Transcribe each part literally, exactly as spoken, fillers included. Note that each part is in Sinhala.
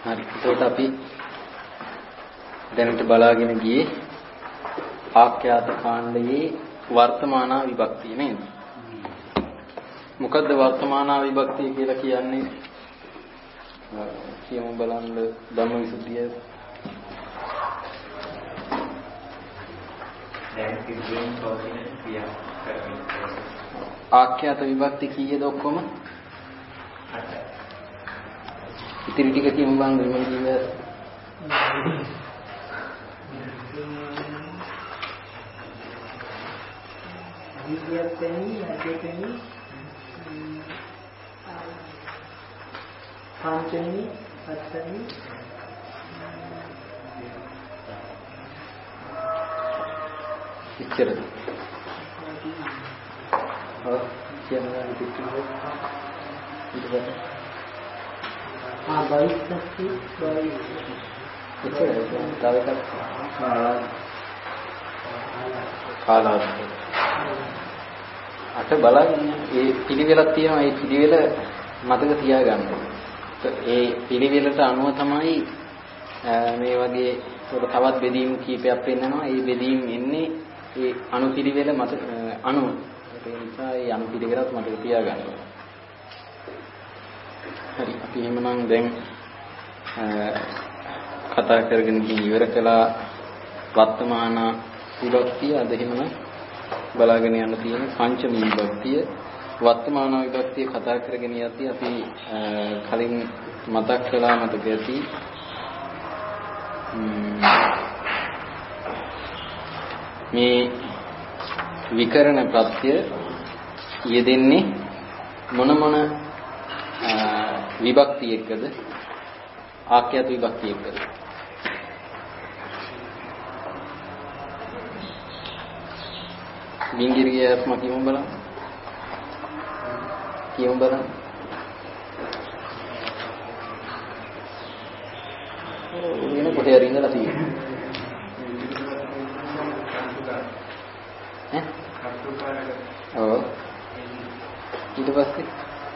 හරි. ඒකට අපි දැනට බලාගෙන ගියේ ආඛ්‍යාත කාණ්ඩයේ වර්තමානා විභක්තිය නේද? මොකද්ද වර්තමානා විභක්තිය කියලා කියන්නේ? කියමු බලන්න ධම්මවිසුද්ධිය. දැන් කිසිම පොතින ක්‍රියා කරන්නේ. ආඛ්‍යාත විභක්ති කීයද ඔක්කොම? අටයි. ඉතිරි ටික කියමු බලන්න විමල කිව්වා. විද්‍යාවෙනි අධ්‍යයනෙනි පංචවෙනි හතරවෙනි ඉච්චරද? ඔව් කියනවා ඉතිරි ටික. ආ බයිස්කස්ටි බයි ඉච්චරද? තව එකක් කාලාද? අට බලන්න ඒ පිළිවෙලක් තියෙනවා. ඒ පිළිවෙල මතක තියාගන්න. ඒ පිළිවෙලට අනුව තමයි මේ වගේ තවත් බෙදීම් කීපයක් පෙන්නනවා. ඒ බෙදීම් එන්නේ ඒ අණු පිළිවෙල මත අණු. ඒ නිසා ඒ අණු පිළිවෙලත් මතක තියාගන්න. හරි අපි එහෙමනම් දැන් කතා කරගෙන ඉවර කළා වර්තමාන විභක්තිය. අද එහෙමනම් බලාගෙන යන්න තියෙන පංචමී විභක්තිය. වර්තමාන විභක්තිය කතා කරගෙන යද්දී අපි කලින් මතක් කළා මතක ඇති මේ විකරණ ප්‍රත්‍ය යෙදෙන්නේ මොන මොන විභක්ති එක්කද? ආඛ්‍යාත විභක්ති එක්කද? බින්ගිරියස්ම කියමු බලන්න. කියමු බලන්න. වෙන කොහේ හරි ඉඳලා තියෙන්නේ. ඈ? ඔව්. ඊට පස්සේ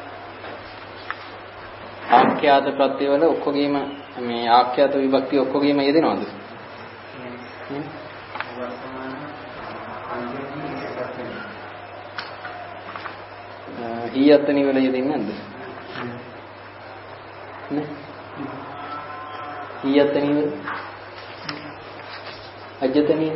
ආඛ්‍යාත ප්‍රත්‍යවල ඔක්කොගේම මේ ආඛ්‍යාත විභක්ති ඔක්කොගේම යෙදෙනවද? ඊයත්තනි වල යෙදෙන්නේ නැද්ද? නේ? ඊයත්තනි වල අජතනි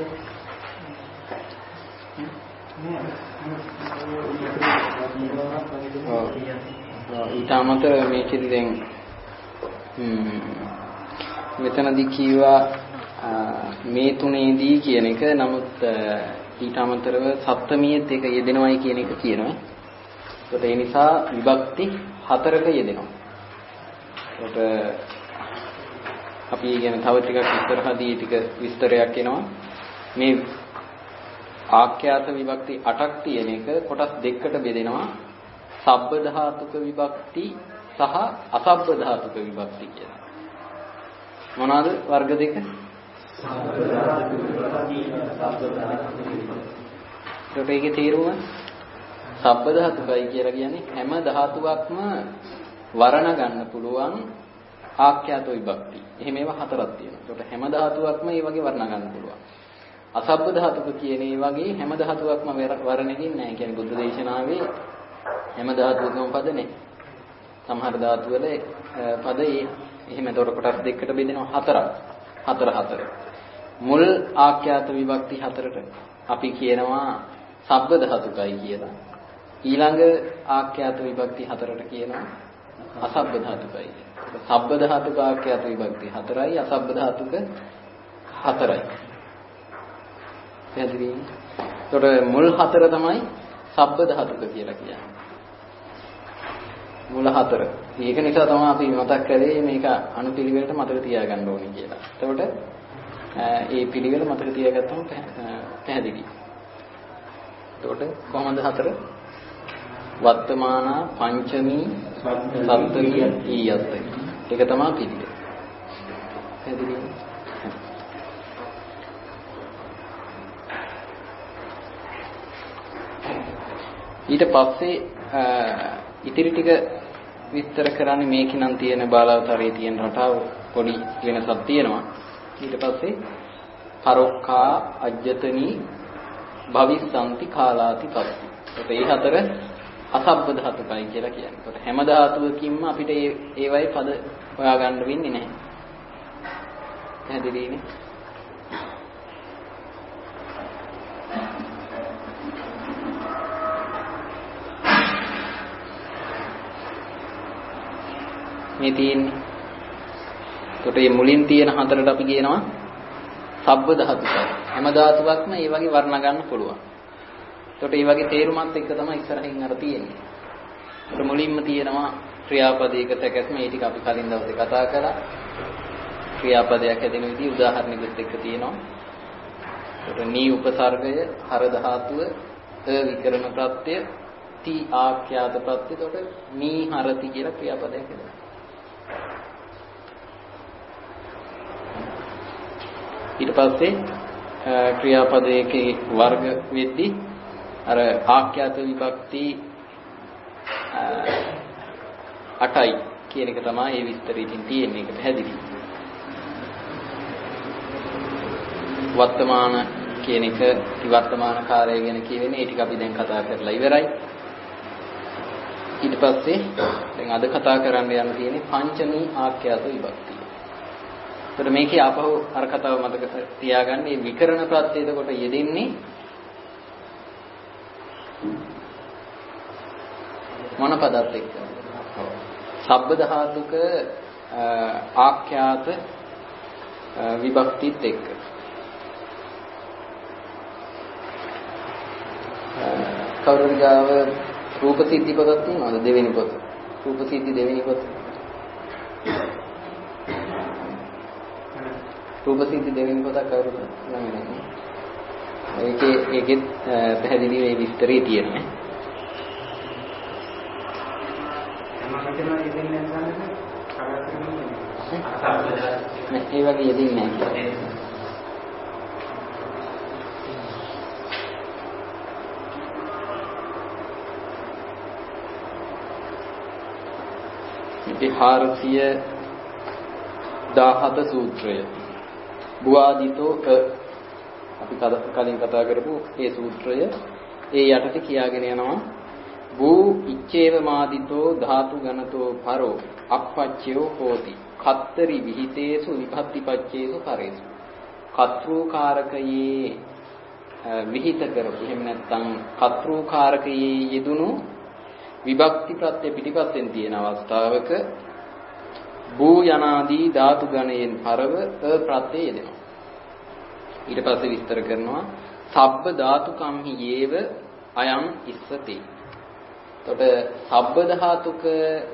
ඊට අමතරව මේකෙදි දැන් මෙතනදී කියවා මේ තුනේදී කියන එක. නමුත් ඊට අමතරව සප්තමියෙත් එක යෙදෙනවයි කියන එක කියනවා. ඒකට ඒ නිසා විභක්ති හතරක යෙදෙනවා. ඒකට අපි කියන තව ටිකක් ඉස්සරහදී ටික විස්තරයක් එනවා. මේ ආඛ්‍යාත විභක්ති අටක් තියෙන එක කොටස් දෙකකට බෙදෙනවා. සබ්බ ධාතුක විභක්ති සහ අසබ්බ ධාතුක විභක්ති කියලා. මොනවාද වර්ග දෙක? සබ්බ ධාතුක විභක්ති අසබ්බ ධාතුක විභක්ති. ඒකට ඒකේ තේරුම සබ්බ ධාතුකයි කියලා කියන්නේ හැම ධාතුවක්ම වර්ණ ගන්න පුළුවන් ආඛ්‍යාත විභක්ති. එහෙම ඒවා හතරක් තියෙනවා. ඒකට හැම ධාතුවක්ම මේ වගේ වර්ණ ගන්න පුළුවන්. අසබ්බ ධාතුක කියන ඒ වගේ හැම ධාතුවක්ම වර්ණෙකින් නැහැ. කියන්නේ බුද්ධ දේශනාවේ හැම ධාතුවකම පද නැහැ. සමහර ධාතු වල පද එහෙම තොර කොටස් දෙකකට බෙදෙනවා හතරක්. හතර හතර. මුල් ආඛ්‍යාත විභක්ති හතරට අපි කියනවා සබ්බ ධාතුකයි කියලා. ඊළඟ ආඛ්‍යාත විභක්ති හතරට කියනවා අසබ්බ ධාතුකයි. සබ්බ ධාතුක ආඛ්‍යාත විභක්ති හතරයි අසබ්බ ධාතුක හතරයි. පැහැදිලිද? ඒතකොට මුල් හතර තමයි සබ්බ ධාතුක කියලා කියන්නේ. මුල හතර. ඒක නිසා තමයි අපි මතක් කරේ මේක අනුපිළිවෙලට මතක තියාගන්න ඕනේ කියලා. එතකොට ඒ පිළිවෙල මතක තියාගත්තම පැහැදිලි. එතකොට කොහොමද හතර? වර්තමාන පංචමී සප්තමී ඊයත්. ඒක තමයි පිළිවෙල. පැහැදිලිද? ඊට පස්සේ ඉතිරි ටික විස්තර කරන්නේ මේකේ නම් තියෙන බාලාවතරයේ තියෙන රටාව පොඩි වෙනසක් තියෙනවා. ඊට පස්සේ පරොක්ඛා අජ්ජතනී භවිස්සanti කාලාති පස්ති. ඒත් ඒ හතර අසබ්බ ධාතුකයි කියලා කියන්නේ. ඒකට හැම ධාතුවකින්ම අපිට ඒ ඒවයි පද හොයාගන්න වෙන්නේ නැහැ. පැහැදිලිනේ? මේ තියෙන්නේ. ඒකට මේ මුලින් තියෙන හතරට අපි කියනවා සබ්බ ධාතුකයි. හැම ධාතුවක්ම ඒ වගේ වර්ණ ගන්න පුළුවන්. ඒකට මේ වගේ තේරුමත් එක්ක තමයි ඉස්සරහින් අර තියෙන්නේ. ඒකට මුලින්ම තියෙනවා ක්‍රියාපදයක සැකස්ම මේ ටික අපි කලින් දවසේ කතා කරා. ක්‍රියාපදයක් හැදෙන විදිහ උදාහරණයකට එක්ක තියෙනවා. ඒකට නී උපසර්ගය, හර ධාතුව, අ විකරණ ප්‍රත්‍ය, ති ආඛ්‍යාත ප්‍රත්‍ය. ඒකට නී හරති කියලා ක්‍රියාපදයක් හැදෙනවා. ඊට පස්සේ ක්‍රියාපදයකේ වර්ග වෙද්දී අර ආඛ්‍යාත විභක්ති අටයි කියන එක තමයි මේ විස්තරයෙන් තියෙන්නේ. ඒක පැහැදිලි. වර්තමාන කියන එක විවර්තමාන කාර්යය ගැන කියවෙන්නේ. ඒ ටික අපි දැන් කතා කරලා ඉවරයි. ඊට පස්සේ දැන් අද කතා කරන්න යන තියෙන්නේ පංචමී ආඛ්‍යාත විභක්තිය. ඒකට මේකේ ආපහු අර කතාව මතක තියාගන්න. මේ විකරණ ප්‍රත්‍ය එතකොට යෙදෙන්නේ මොන පදත් එක්ක? සබ්බ ධාතුක ආඛ්‍යාත විභක්තිත් එක්ක. කවුරුන් ගාව රූප සිද්ධි පදක් තියෙනවද? දෙවෙනි පද. රූප සිද්ධි දෙවෙනි පද. රූප සිද්ධි දෙවෙනි පදක් කවුරුද? නම් නැහැ. ඒකේ ඒකෙත් පැහැදිලි මේ විස්තරය තියෙනවා. ඒ වගේ යෙදෙන්නේ නැහැ. හාරසිය දාහත සූත්‍රය බුවාදිතෝ අපි කලින් කතා කරපු ඒ සූත්‍රය ඒ යටතේ කියාගෙන යනවා භූ ඉච්ඡේව මාදිතෝ ධාතු ගණතෝ පරෝ අප්පච්චයෝ හෝති කත්තරි විහිතේසු විභක්තිපච්චේසු පරේසු කත්‍රූකාරකයේ විහිත කරපු එහෙම නැත්නම් කත්‍රූකාරකයේ යෙදුණු විභක්ති ප්‍රත්‍ය පිටිපස්සෙන් තියෙන අවස්ථාවක භූ යනාදී ධාතු ගණයෙන් පරව අ ප්‍රත්‍ය යෙදෙනවා. ඊට පස්සේ විස්තර කරනවා සබ්බ ධාතු කම්හි යේව අයං ඉස්සති. එතකොට සබ්බ ධාතුක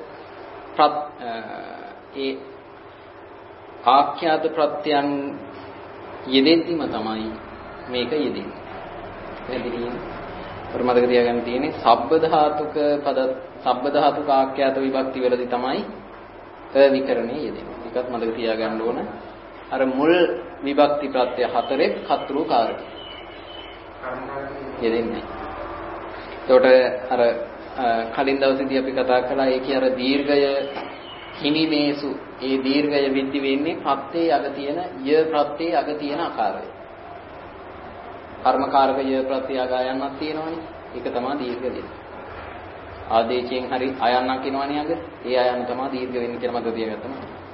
ඒ ආඛ්‍යාත ප්‍රත්‍යයන් යෙදෙද්දිම තමයි මේක යෙදෙන්නේ. පැහැදිලිද? මතක තියාගන්න තියෙන්නේ සබ්බ ධාතුක පද සබ්බ ධාතුක ආඛ්‍යාත විභක්ති වලදී තමයි අ විකරණේ යෙදෙන්නේ. ඒකත් මතක තියාගන්න ඕන. අර මුල් විභක්ති ප්‍රත්‍ය හතරේ කතෘකාරක යෙදෙන්නේ. එතකොට අර කලින් දවසේදී අපි කතා කළා ඒකේ අර දීර්ඝය හිමිමේසු ඒ දීර්ඝය විද්ධි වෙන්නේ ප්‍රත්‍යේ අග තියෙන ය ප්‍රත්‍යේ අග තියෙන ආකාරය. කර්මකාරක ය ප්‍රත්‍යේ අග අයන්නක් තියෙනවනේ. ඒක තමයි දීර්ඝ වෙන්නේ. ආදේශයෙන් හරි අයන්නක් එනවනේ අග. ඒ අයන්න තමයි දීර්ඝ වෙන්නේ කියලා මතක තියාගත්තම.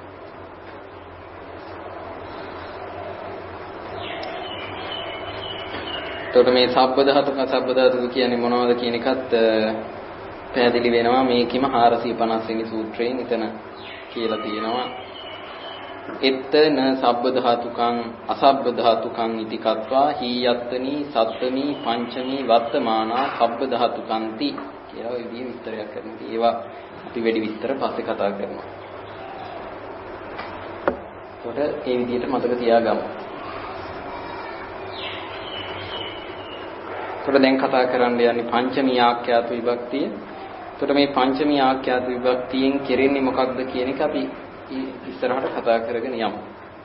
එතකොට මේ සබ්බ ධාතුක සබ්බ ධාතුක කියන්නේ මොනවද කියන එකත් පැහැදිලි වෙනවා මේකෙම හාරසිය පනස් වෙනි සූත්‍රයෙන් එතන කියලා තියෙනවා එත්තන සබ්බ ධාතුකං අසබ්බ ධාතුකං ඉති කତ୍වා හීයත්තනි සත්තනි පංචමි වත්තමානා සබ්බ ධාතුකන්ති කියලා ඔය විදිහේ විස්තරයක් කරනවා. ඒවා අපි වැඩි විස්තර පස්සේ කතා කරනවා. එතකොට ඒ විදිහට මතක තියාගමු. එතකොට දැන් කතා කරන්න යන්නේ පංචමී ආඛ්‍යාත විභක්තිය. එතකොට මේ පංචමී ආඛ්‍යාත විභක්තියෙන් කෙරෙන්නේ මොකක්ද කියන එක අපි ඉස්සරහට කතා කරගෙන යමු.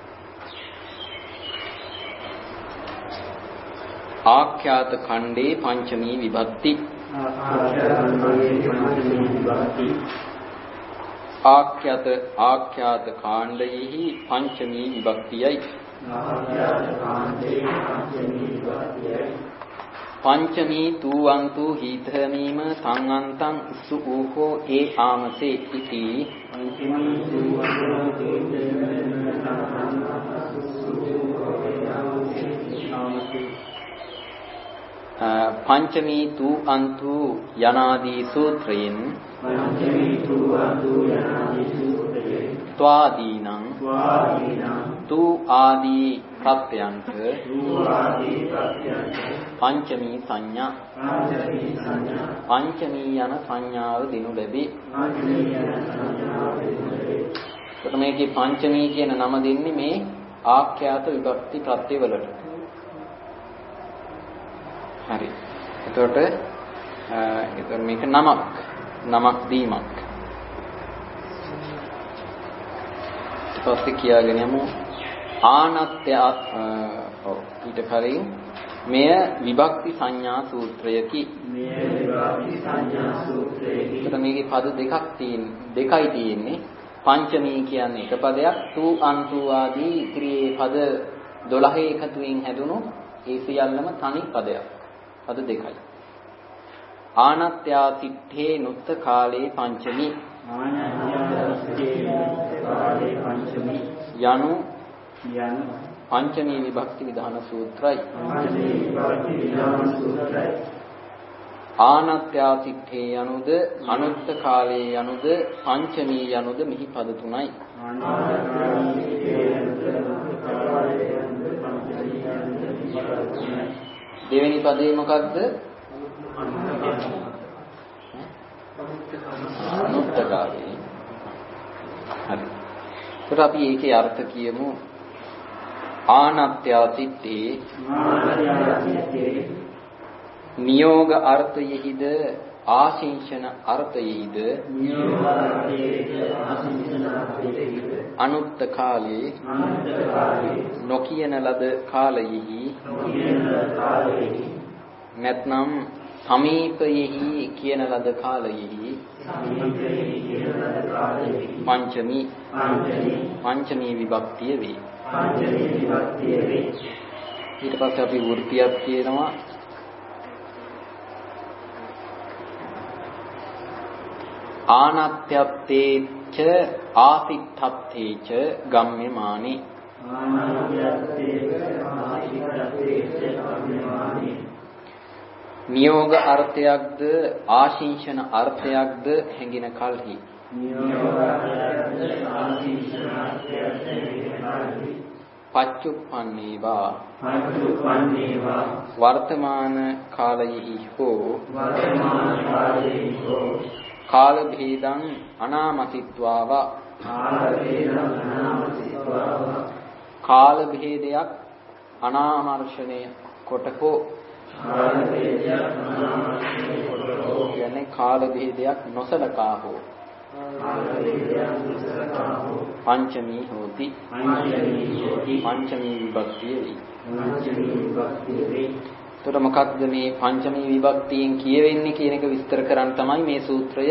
ආඛ්‍යාත ඛණ්ඩේ පංචමී විභක්ති ආඛ්‍යාත ආඛ්‍යාත කාණ්ඩයෙහි පංචමී විභක්තියයි. ආඛ්‍යාත කාණ්ඩයේ පංචමී විභක්තියයි. පංචමී තුවන්තු හීතමීම සංअन्तං සු ඌහෝ ඒ ආමසේ ඉති. පංචමී තුවන්තු පංචමී තු අන්තු යනාදී සූත්‍රයෙන් පංචමී තු අන්තු යනාදී සූත්‍රයෙන් ත්වාදීනං ත්වාදීනං තු ආදී ප්‍රත්‍යයන්ත තු ආදී ප්‍රත්‍යයන්ත පංචමී සංඥා පංචමී සංඥා පංචමී යන සංඥාව දිනු ලැබේ. පංචමී යන සංඥාව දිනු ලැබේ. එතකොට මේකේ පංචමී කියන නම දෙන්නේ මේ ආඛ්‍යාත විභක්ති ප්‍රත්‍ය වලට. හරි. එතකොට එතකොට මේක නමක් නමක් දීමක්. ඊට පස්සේ කියාගෙන යමු ආනත්‍ය ඔව් ඊට කලින් මෙය විභක්ති සංඥා සූත්‍රයකි. මෙය විභක්ති සංඥා සූත්‍රයකි. එතකොට මේකේ පද දෙකක් තියෙන දෙකයි තියෙන්නේ. පංචමී කියන්නේ එක පදයක්, තු අන්තු ආදී ඉතිරියේ පද දොළහ එකතුවෙන් හැදුණු ඒ සියල්ලම තනි පදයක්. පද දෙකයි. ආනත්‍යා සිට්ඨේ නුත්ත කාලේ පංචමී ආනත්‍යා සිට්ඨේ නුත්ත කාලේ පංචමී යනු යනු පංචමී විභක්ති විධාන සූත්‍රයි. පංචමී විභක්ති විධාන සූත්‍රයි. ආනත්‍යා සිට්ඨේ යනුද අනුත්ත කාලේ යනුද පංචමී යනුද මිහි පද තුනයි. ආනත්‍යා සිට්ඨේ යනුද අනුත්ත කාලේ යනුද පංචමී යනුද මිහි පද තුනයි. දෙවෙනි පදේ මොකක්ද? අනුත්තකාරී. හරි. ඒකට අපි ඒකේ අර්ථ කියමු. ආනත්‍යා සිට්ඨේ නියෝග අර්ථයෙහිද ආශිංසන අර්ථයෙහිද නියෝග අර්ථයෙහිද ආශිංසන අර්ථයෙහිද අනුත්ත කාලේ අනුත්ත කාලේ නොකියන ලද කාලයෙහි නොකියන ලද කාලයෙහි නැත්නම් සමීපයෙහි කියන ලද කාලයෙහි සමීපයෙහි කියන ලද කාලයෙහි පංචමී පංචමී පංචමී විභක්තිය වේ. පංචමී විභක්තිය වේ. ඊට පස්සේ අපි වෘත්තියක් කියනවා. ආනත්‍යත්තේච ආසිට්ඨත්තේච ගම්ම්‍යමානි. ආනත්‍යත්තේච ආසිට්ඨත්තේච ගම්ම්‍යමානි. නියෝග අර්ථයක්ද ආශිංසන අර්ථයක්ද හැඟින කල්හි නියෝග අර්ථයක්ද ආශිංසන අර්ථයක්ද හැඟින කල්හි පච්චුප්පන්නේවා පච්චුප්පන්නේවා වර්තමාන කාලයෙහි හෝ වර්තමාන කාලයෙහි හෝ කාල භේදං අනාමසිත්වාව කාල භේදං අනාමසිත්වාව කාල භේදයක් අනාමර්ෂණය කොට හෝ කාල භේදයක් අනාමර්ෂණය කොට හෝ කියන්නේ කාල භේදයක් නොසලකා හෝ කාල භේදයක් නොසලකා හෝ පංචමී හෝති. පංචමී හෝති. පංචමී විභක්තිය වේ. පංචමී විභක්තිය වේ. එතකොට මොකක්ද මේ පංචමී විභක්තියෙන් කියවෙන්නේ කියන එක විස්තර කරන් තමයි මේ සූත්‍රය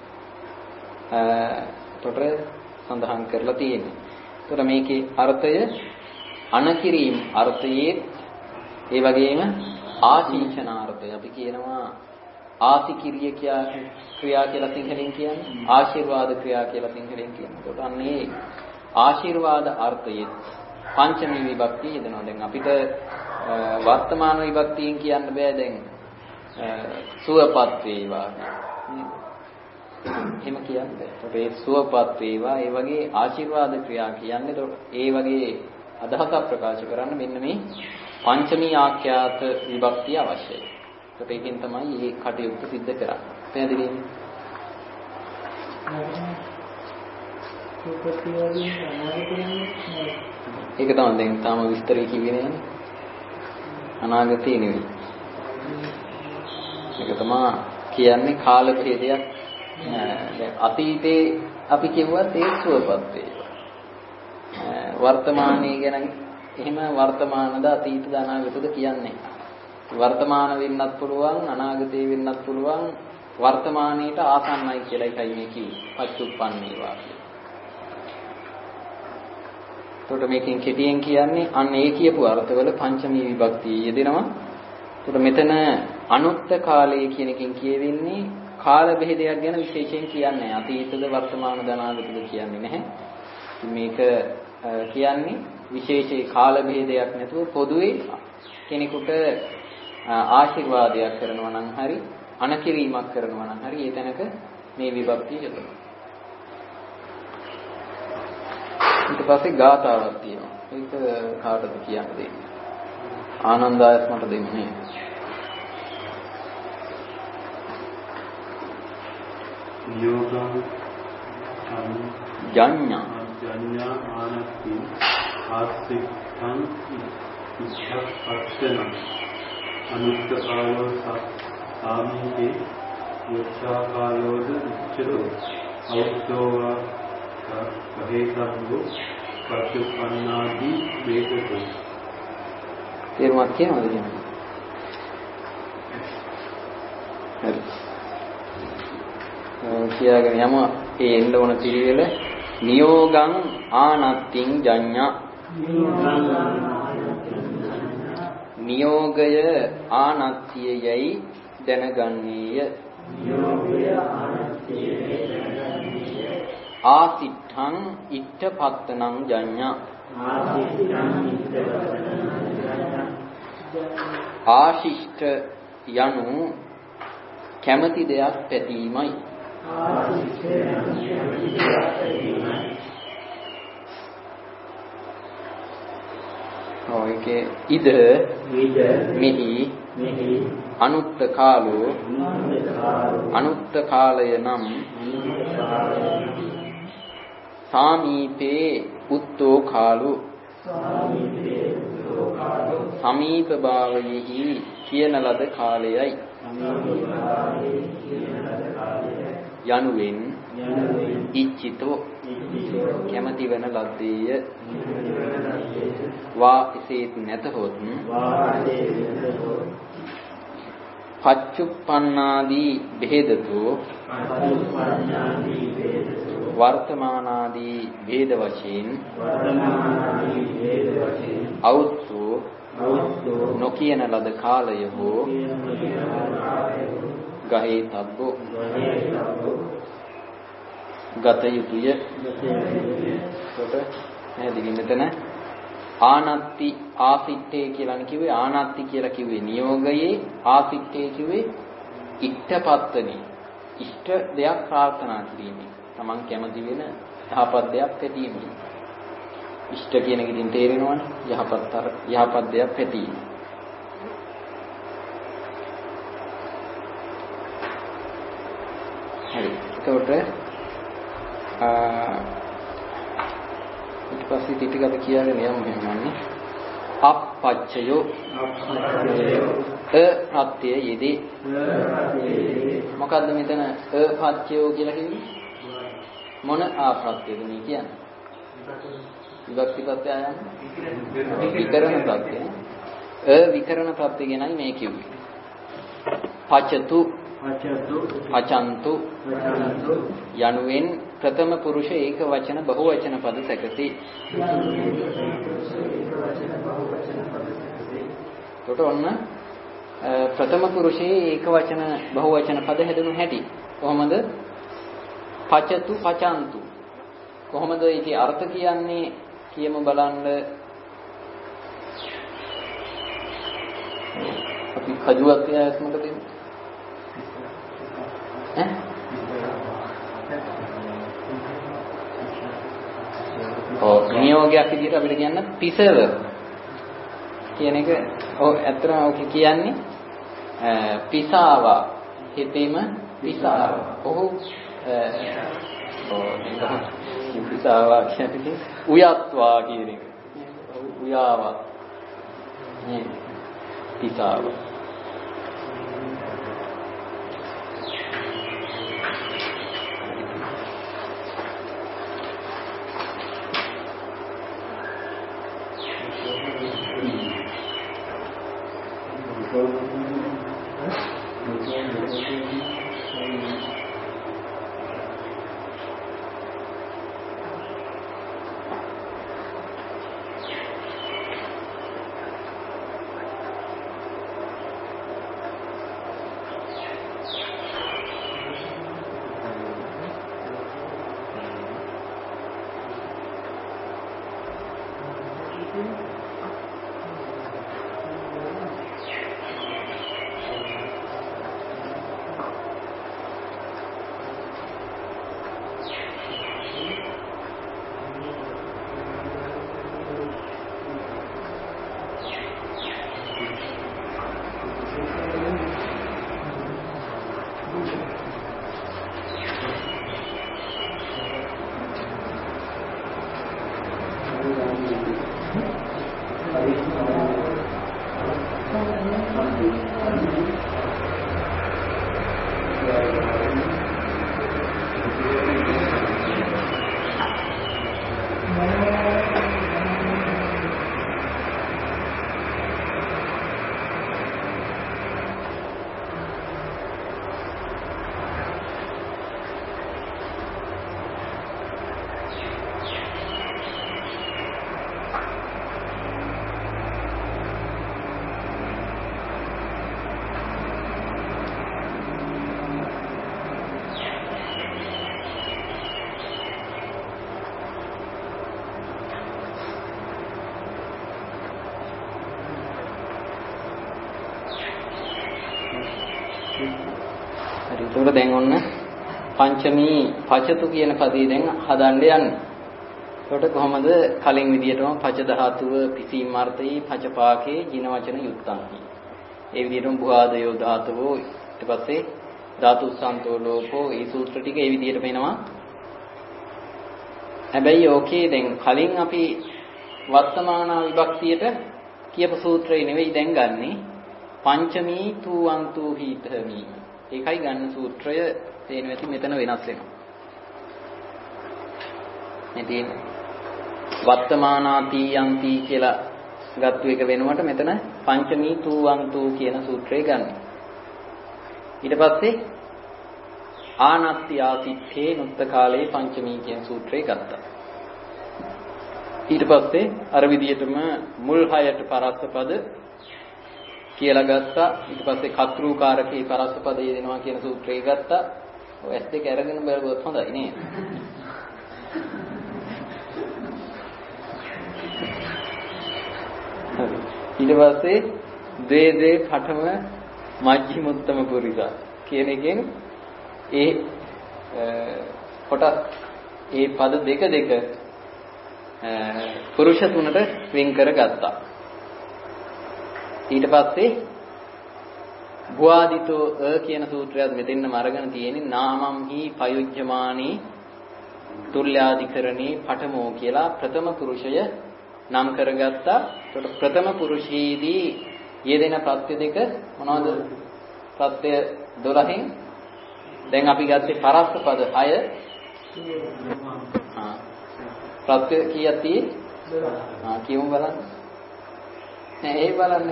එතකොට සඳහන් කරලා තියෙන්නේ. එතකොට මේකේ අර්ථය අනකිරීම අර්ථයේ ඒ වගේම ආශිංසනාර්ථය අපි කියනවා ආසිකිරිය ක්‍රියා කියලා සිංහලෙන් කියන්නේ ආශිර්වාද ක්‍රියා කියලා සිංහලෙන් කියනවා. එතකොට අන්නේ ආශිර්වාද අර්ථයේ පංචමී විභක්තිය යෙදෙනවා. දැන් අපිට වර්තමාන විභක්තියෙන් කියන්න බෑ දැන් සුවපත් වේවා නේද? එහෙම කියන්නේ. ඒකට ඒ සුවපත් වේවා ඒ වගේ ආශිර්වාද ක්‍රියා කියන්නේ. ඒකට ඒ වගේ අදහසක් ප්‍රකාශ කරන්න මෙන්න මේ පංචමී ආඛ්‍යාත විභක්තිය අවශ්‍යයි. ඒකට ඒකෙන් තමයි මේ කටයුත්ත සිද්ධ කරන්නේ. පැහැදිලිද? ඒක තමයි දැන් තාම විස්තරය කිව්වේ නෑනේ. අනාගතේ නෙවෙයි. ඒක තමයි කියන්නේ කාල භේදයක්. දැන් අතීතේ අපි කිව්වත් ඒ සුවපත් වේවා. වර්තමානයේ ගැන එහෙම වර්තමානද අතීතද අනාගතද කියන්නේ. වර්තමාන වෙන්නත් පුළුවන් අනාගතේ වෙන්නත් පුළුවන් වර්තමානයේට ආසන්නයි කියලා එකයි මේ කිව්වේ. පච්චුප්පන්නේවා කියලා. එතකොට මේකෙන් කෙටියෙන් කියන්නේ අන්න ඒ කියපු අර්ථවල පංචමී විභක්තිය යෙදෙනවා. එතකොට මෙතන අනුත්ත කාලය කියන එකෙන් කියවෙන්නේ කාල බෙහෙදයක් ගැන විශේෂයෙන් කියන්නේ. අතීතද වර්තමාන දනාගතද කියන්නේ නැහැ. මේක කියන්නේ විශේෂී කාල බෙහෙදයක් නැතුව පොදුවේ කෙනෙකුට ආශිර්වාදයක් කරනවා නම් හරි අනකිරීමක් කරනවා නම් හරි ඒ තැනක මේ විභක්තිය යොදවනවා. ඊට පස්සේ ගාථාවක් තියෙනවා. ඒක කාටද කියන්න දෙන්නේ? ආනන්දායත් මට දෙන්නේ. යෝගං ජඤ්ඤා ජඤ්ඤා ආනති ආස්තික්ඛං ඉච්ඡප්පච්චන අනුත්තකාලෝ සාමීකේ යොච්ඡාකාලෝද උච්චතෝ අවුද්ධෝවා කහේතංගෝ පච්චුප්පන්නාදී වේදකෝ. තේරුමක් කියනවද කියන්නේ? හරි. කියාගෙන යම ඒ එන්න ඕන පිළිවෙල නියෝගං ආනත්තිං ජඤ්ඤා. නියෝගය ආනත්තියයි දැනගන්නේය. නියෝගය ආනත්තියයි දැනගන්නේය. ආසිට්ඨං ඉත්තපත්තනං ජඤ්ඤා. ආසිට්ඨං ඉත්තපත්තනං ජඤ්ඤා. ආශිෂ්ඨ යනු කැමැති දෙයක් පැතීමයි. ආශිෂ්ඨ යනු කැමැති දෙයක් පැතීමයි. ඔයකේ ඉද මෙහි මෙහි අනුත්ත කාලෝ අනුත්ත කාලය නම් සාමීපේ උත්තෝ කාලෝ සමීප භාවයෙහි කියන ලද කාලයයි යනුවෙන් ඉච්ඡිතෝ කැමැති වන ලද්දේය. වා එසේත් නැතහොත් පච්චුප්පන්නාදී බෙහෙදතෝ වර්තමානාදී ભેද වශයෙන් අවුත්තු නොකියන ලද කාලය හෝ ගහේ තබ්බෝ ගත යුතුය. කොට පැහැදිලි මෙතන ආනත්ති ආසිට්ඨේ කියලා කිව්වේ ආනත්ති කියලා කිව්වේ නියෝගයේ ආසිට්ඨේ කිව්වේ ඉෂ්ඨපත්තනේ ඉෂ්ඨ දෙයක් ප්‍රාර්ථනා කිරීමේ තමන් කැමති වෙන යහපත් දෙයක් පැතීමේ ඉෂ්ඨ කියන එකකින් තේරෙනවනේ යහපත් යහපත් දෙයක් පැතීම. හරි. එතකොට ඊට පස්සේ ටිකකට කියාගෙන යමු එහෙමන්නේ. අපච්චයෝ අ ප්‍රත්‍ය යෙදී. මොකද්ද මෙතන අ පච්චයෝ කියලා කියන්නේ? මොන ආප්‍රත්‍යද මේ කියන්නේ? විභක්ති ප්‍රත්‍යය යන්නේ. විකරණ ප්‍රත්‍යය. අ විකරණ ප්‍රත්‍යය ගැනයි මේ කිව්වේ. පච්චතු පචන්තු යනුවෙන් ප්‍රථම පුරුෂ ඒක වචන බහු වචන පද සැකසී. කොට ඔන්න ප්‍රථම පුරුෂයේ ඒක වචන බහු වචන පද හැදුණු හැටි කොහොමද? පචතු පචන්තු කොහොමද ඒකේ අර්ථ කියන්නේ කියමු බලන්න. අපි කජුවත් යාස් මොකද දෙන්නේ? ඈ ඔව් නියෝගයක් විදිහට අපිට කියන්න පිසව කියන එක ඔව් ඇත්තටම ඔක කියන්නේ පිසාවා හිතේම පිසාවා. ඔහු ඔව් පිසාවා කියන්නේ උයත්වා කියන එක. උයාවා නේ පිසාවා. හරි ඒක දැන් ඔන්න පංචමී පචතු කියන පදේ දැන් හදන්න යන්නේ. ඒකට කොහොමද කලින් විදියටම පච ධාතුව පිසීම් අර්ථයේ පචපාකේ ජින වචන යුක්තංහි. ඒ විදියටම භුආදයෝ ධාතුවෝ ඊට පස්සේ ධාතු සන්තෝ ලෝකෝ මේ සූත්‍ර ටික ඒ විදියට වෙනවා. හැබැයි ඕකේ දැන් කලින් අපි වර්තමාන විභක්තියට කියපු සූත්‍රය නෙවෙයි දැන් ගන්නෙ පංචමී තුවන්තු හීතමි. ඒකයි ගන්න සූත්‍රය තේන වෙති මෙතන වෙනස් වෙනවා. ඉතින් වර්තමානාති යන්ති කියලා ගත්තු එක වෙනුවට මෙතන පංචමී තුවන්තු කියන සූත්‍රය ගන්න. ඊට පස්සේ ආනත්ති ආතිත්තේ නුත්ත කාලේ පංචමී කියන සූත්‍රය ගත්තා. ඊට පස්සේ අර විදියටම මුල් හයට පරස්ස පද කියලා ගත්තා. ඊට පස්සේ කතෘකාරකේ පරස්ස පද යෙදෙනවා කියන සූත්‍රය ගත්තා. ඔය ඇස් දෙක අරගෙන බලුවොත් හොඳයි නේද? ඊට පස්සේ ද්වේ ද්වේ පඨම මජ්ක්‍ධිමෝත්තම පුරිසා කියන එකෙන් ඒ කොටස් ඒ පද දෙක දෙක පුරුෂ තුනට වෙන් කරගත්තා. ඊට පස්සේ භුආදිතෝ අ කියන සූත්‍රයත් මෙතෙන්ම අරගෙන තියෙන්නේ නාමම් හි පයුජ්ජමානී තුල්‍යාධිකරණී පඨමෝ කියලා ප්‍රථම පුරුෂය නම් කරගත්තා. ඒකට ප්‍රථම පුරුෂයේදී යෙදෙන ප්‍රත්‍ය දෙක මොනවද? ප්‍රත්‍ය දොළහෙන් දැන් අපි ගත්තේ පරස්ස පද හය. ආ ප්‍රත්‍ය කීයක් තියෙන්නේ? ආ කියමු බලන්න. නෑ ඒ බලන්න.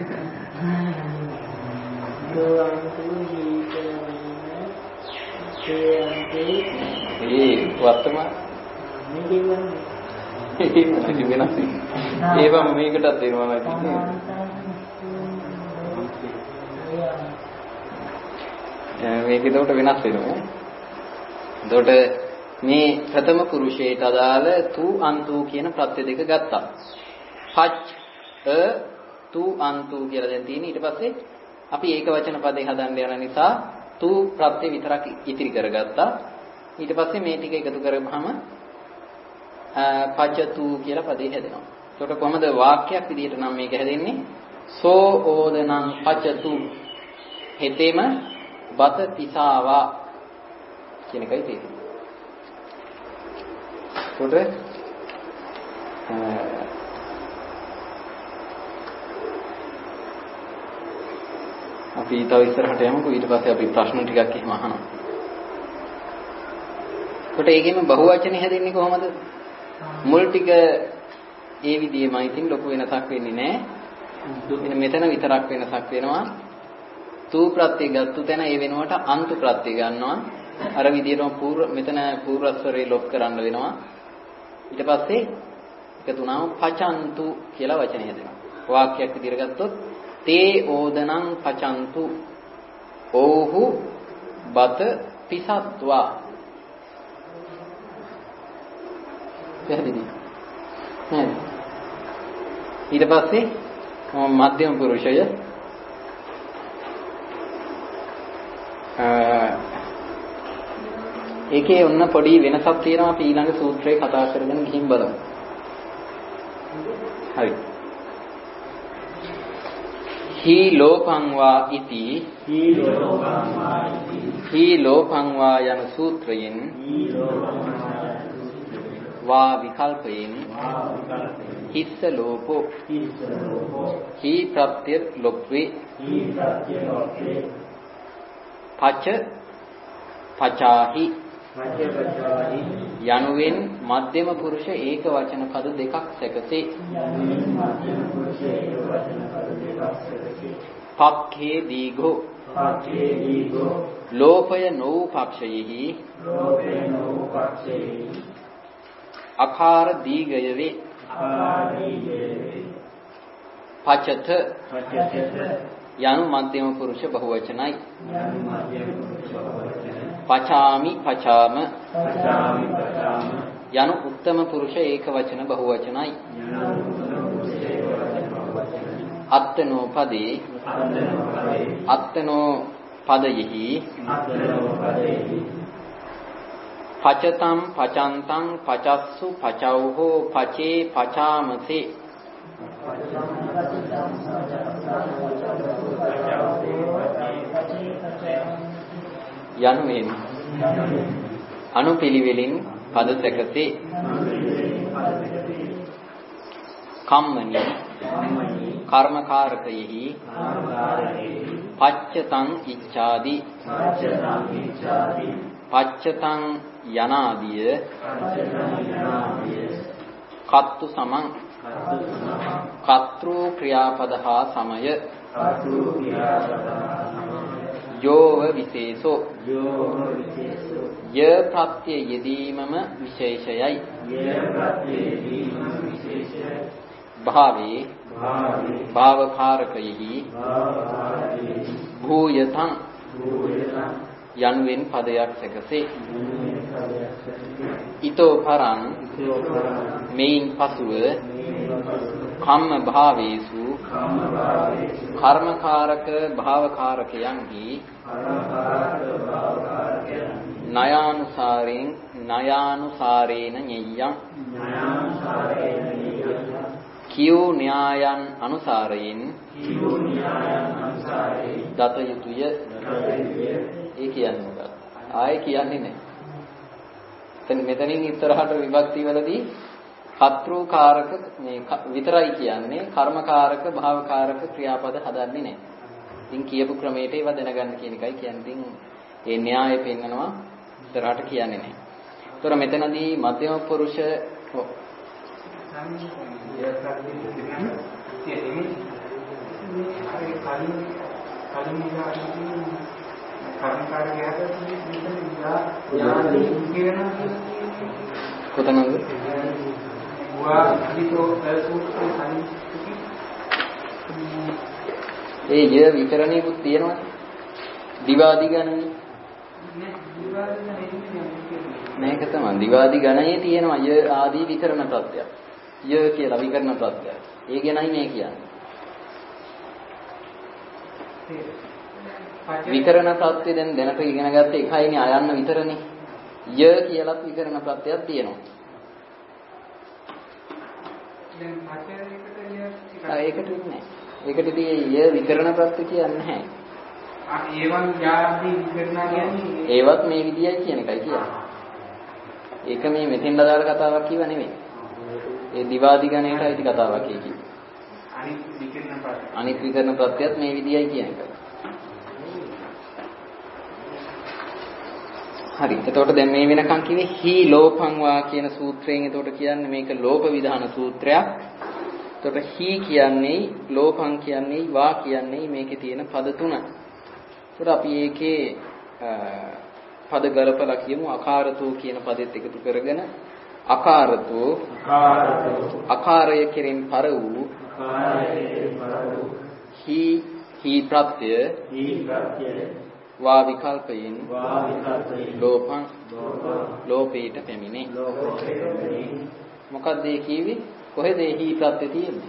ඒ වර්තමාන මේක වෙනස් ඒවම මේකටත් දෙනවා නේද? මේක එතකොට වෙනස් වෙනවා. එතකොට මේ ප්‍රථම පුරුෂයට අදාළ තු අන්තු කියන ප්‍රත්‍ය දෙක ගත්තා. පච් අ තු අන්තු කියලා දැන් තියෙන. ඊට පස්සේ අපි ඒක වචන පදේ හදන්න යන නිසා තු ප්‍රත්‍ය විතරක් ඉතිරි කරගත්තා. ඊට පස්සේ මේ ටික එකතු කරගමම පචතු කියලා පදේ හැදෙනවා. එතකොට කොහොමද වාක්‍යයක් විදිහට නම් මේක හැදෙන්නේ? සෝ ඕදනං පචතු හෙතෙම බත පිසාවා කියන එකයි තියෙන්නේ. එතකොට අපි තව ඉස්සරහට යමුකෝ. ඊට පස්සේ අපි ප්‍රශ්න ටිකක් එහෙම අහනවා. එතකොට ඒකෙම බහුවචනේ හැදෙන්නේ කොහොමද? මුල් ටික ඒ විදිහමයි. ඉතින් ලොකු වෙනසක් වෙන්නේ නැහැ. මෙතන විතරක් වෙනසක් වෙනවා. තු ප්‍රත්‍ය ගත්තු තැන ඒ වෙනුවට අන්තු ප්‍රත්‍ය ගන්නවා. අර විදිහටම පූර්ව මෙතන පූර්වස්වරේ ලොප් කරන්න වෙනවා. ඊට පස්සේ එකතු වුණාම පචන්තු කියලා වචනය හැදෙනවා. වාක්‍යයක් විදිහට ගත්තොත් තේ ඕදනං පචන්තු ඕහු බත පිසත්වා. පැහැදිලි නේද? ඊට පස්සේ මධ්‍යම පුරුෂය ඒකේ ඔන්න පොඩි වෙනසක් තියෙනවා. අපි ඊළඟ සූත්‍රේ කතා කරගෙන ගිහින් බලමු. හරි. හි ලෝකං වා ඉති හි ලෝකං වා ඉති හි ලෝකං වා යන සූත්‍රයෙන් හි ලෝකං වා විකල්පයෙන් වා විකල්පේ හිස්ස ලෝකෝ හිස්ස ලෝකෝ හි ප්‍රත්‍ය ලොක්වේ හි ප්‍රත්‍ය ලෝකේ පච පචාහි පච පචාහි යනුවෙන් මධ්‍යම පුරුෂ ඒක වචන පද දෙකක් සැකසේ. යනුවෙන් මධ්‍යම පුරුෂ ඒක වචන පද දෙකක් සැකසේ. පක්ඛේ දීඝෝ පක්ඛේ දීඝෝ ලෝපය නො පක්ෂයෙහි ලෝපේ නො පක්ෂයෙහි අකාර දීඝය වේ. අකාර දීඝය වේ. පචත පචත යනු මධ්‍යම පුරුෂ බහුවචනයි. යනු මධ්‍යම පුරුෂ බහුවචනයි. පචාමි පචාම පචාමි පචාම යනු උත්තම පුරුෂ ඒක වචන බහුවචනයි. යනු උත්තම පුරුෂ ඒක වචන බහුවචනයි. අත්තනෝ පදේ අත්තනෝ පදයෙහි පචතම් පචන්තං පචස්සු පචෞහෝ පචේ පචාමසේ යනුවෙන් අනුපිළිවෙලින් පද සැකසේ කම්මනි කර්මකාරකයෙහි පච්චතං ඉච්ඡාදි පච්චතං යනාදිය කත්තු සමං කත්රු ක්‍රියාපද හා සමය යෝව විශේෂෝ ය ප්‍රත්‍ය යෙදීමම විශේෂයයි භාවේ භාවකාරකයෙහි භූයතං යනුවෙන් පදයක් සැකසේ ඊතෝ පරං මේන් පසුව කම්ම භාවේසු කර්මකාරක භාවකාරකයන්හි නයානුසාරෙන් නයානුසාරේන ඤෙය්‍යං කියෝ න්‍යායන් අනුසාරයෙන් දත යුතුය. ඒ කියන්නේ මොකක්ද? ආයේ කියන්නේ නැහැ. එතන මෙතනින් ඉතරහට විභක්ති වලදී කර්තෘකාරක මේ විතරයි කියන්නේ කර්මකාරක භාවකාරක ක්‍රියාපද හදන්නේ නැහැ. ඉතින් කියපු ක්‍රමයට ඒවා දැනගන්න කියන එකයි කියන්නේ. ඉතින් ඒ න්‍යාය පෙන්නනවා ඉතරහට කියන්නේ නැහැ. ඒතර මෙතනදී මධ්‍යම පුරුෂ කොතනද? ඒ ය විතරණේකුත් තියෙනවා. දිවාදි ගණනේ. මේක තමයි දිවාදි ගණයේ තියෙනවා ය ආදී විකරණ ප්‍රත්‍යය. ය කියලා විකරණ ප්‍රත්‍යය. ඒ ගැනයි මේ කියන්නේ. විකරණ ප්‍රත්‍ය දැන් දැනට ඉගෙන ගත්ත එකයිනේ අයන්න විතරනේ. ය කියලාත් විකරණ ප්‍රත්‍යයක් තියෙනවා. දැන් ඒකට ඉන්නේ. ඒකට ඉතින් ය විකරණ ප්‍රත්‍ය කියන්නේ නැහැ. ආ ඒවන් යාදී විකරණ කියන්නේ ඒවත් මේ විදියයි කියන එකයි කියන්නේ. ඒක මේ මෙතෙන් දාලා කතාවක් කියව නෙමෙයි. ඒ දිවාදි ගණේට අයිති කතාවක් කියකි. අනිත් විකරණ ප්‍රත්‍ය. අනිත් විකරණ ප්‍රත්‍යයත් මේ විදියයි කියන එකයි. හරි. එතකොට දැන් මේ වෙනකන් කිව්වේ හි ලෝපං වා කියන සූත්‍රයෙන් එතකොට කියන්නේ මේක ලෝප විධාන සූත්‍රයක්. එතකොට හි කියන්නේ ලෝපං කියන්නේ වා කියන්නේ මේකේ තියෙන පද තුන. එතකොට අපි ඒකේ පද ගලපලා කියමු අකාරතෝ කියන පදෙත් එකතු කරගෙන අකාරතෝ අකාරය කෙරෙන් පර වූ හි හි ප්‍රත්‍ය වා විකල්පයෙන් ලෝපං ලෝපේට පැමිණේ. මොකක්ද ඒ කිව්වේ? කොහෙද ඒ හි ප්‍රත්‍ය තියෙන්නේ?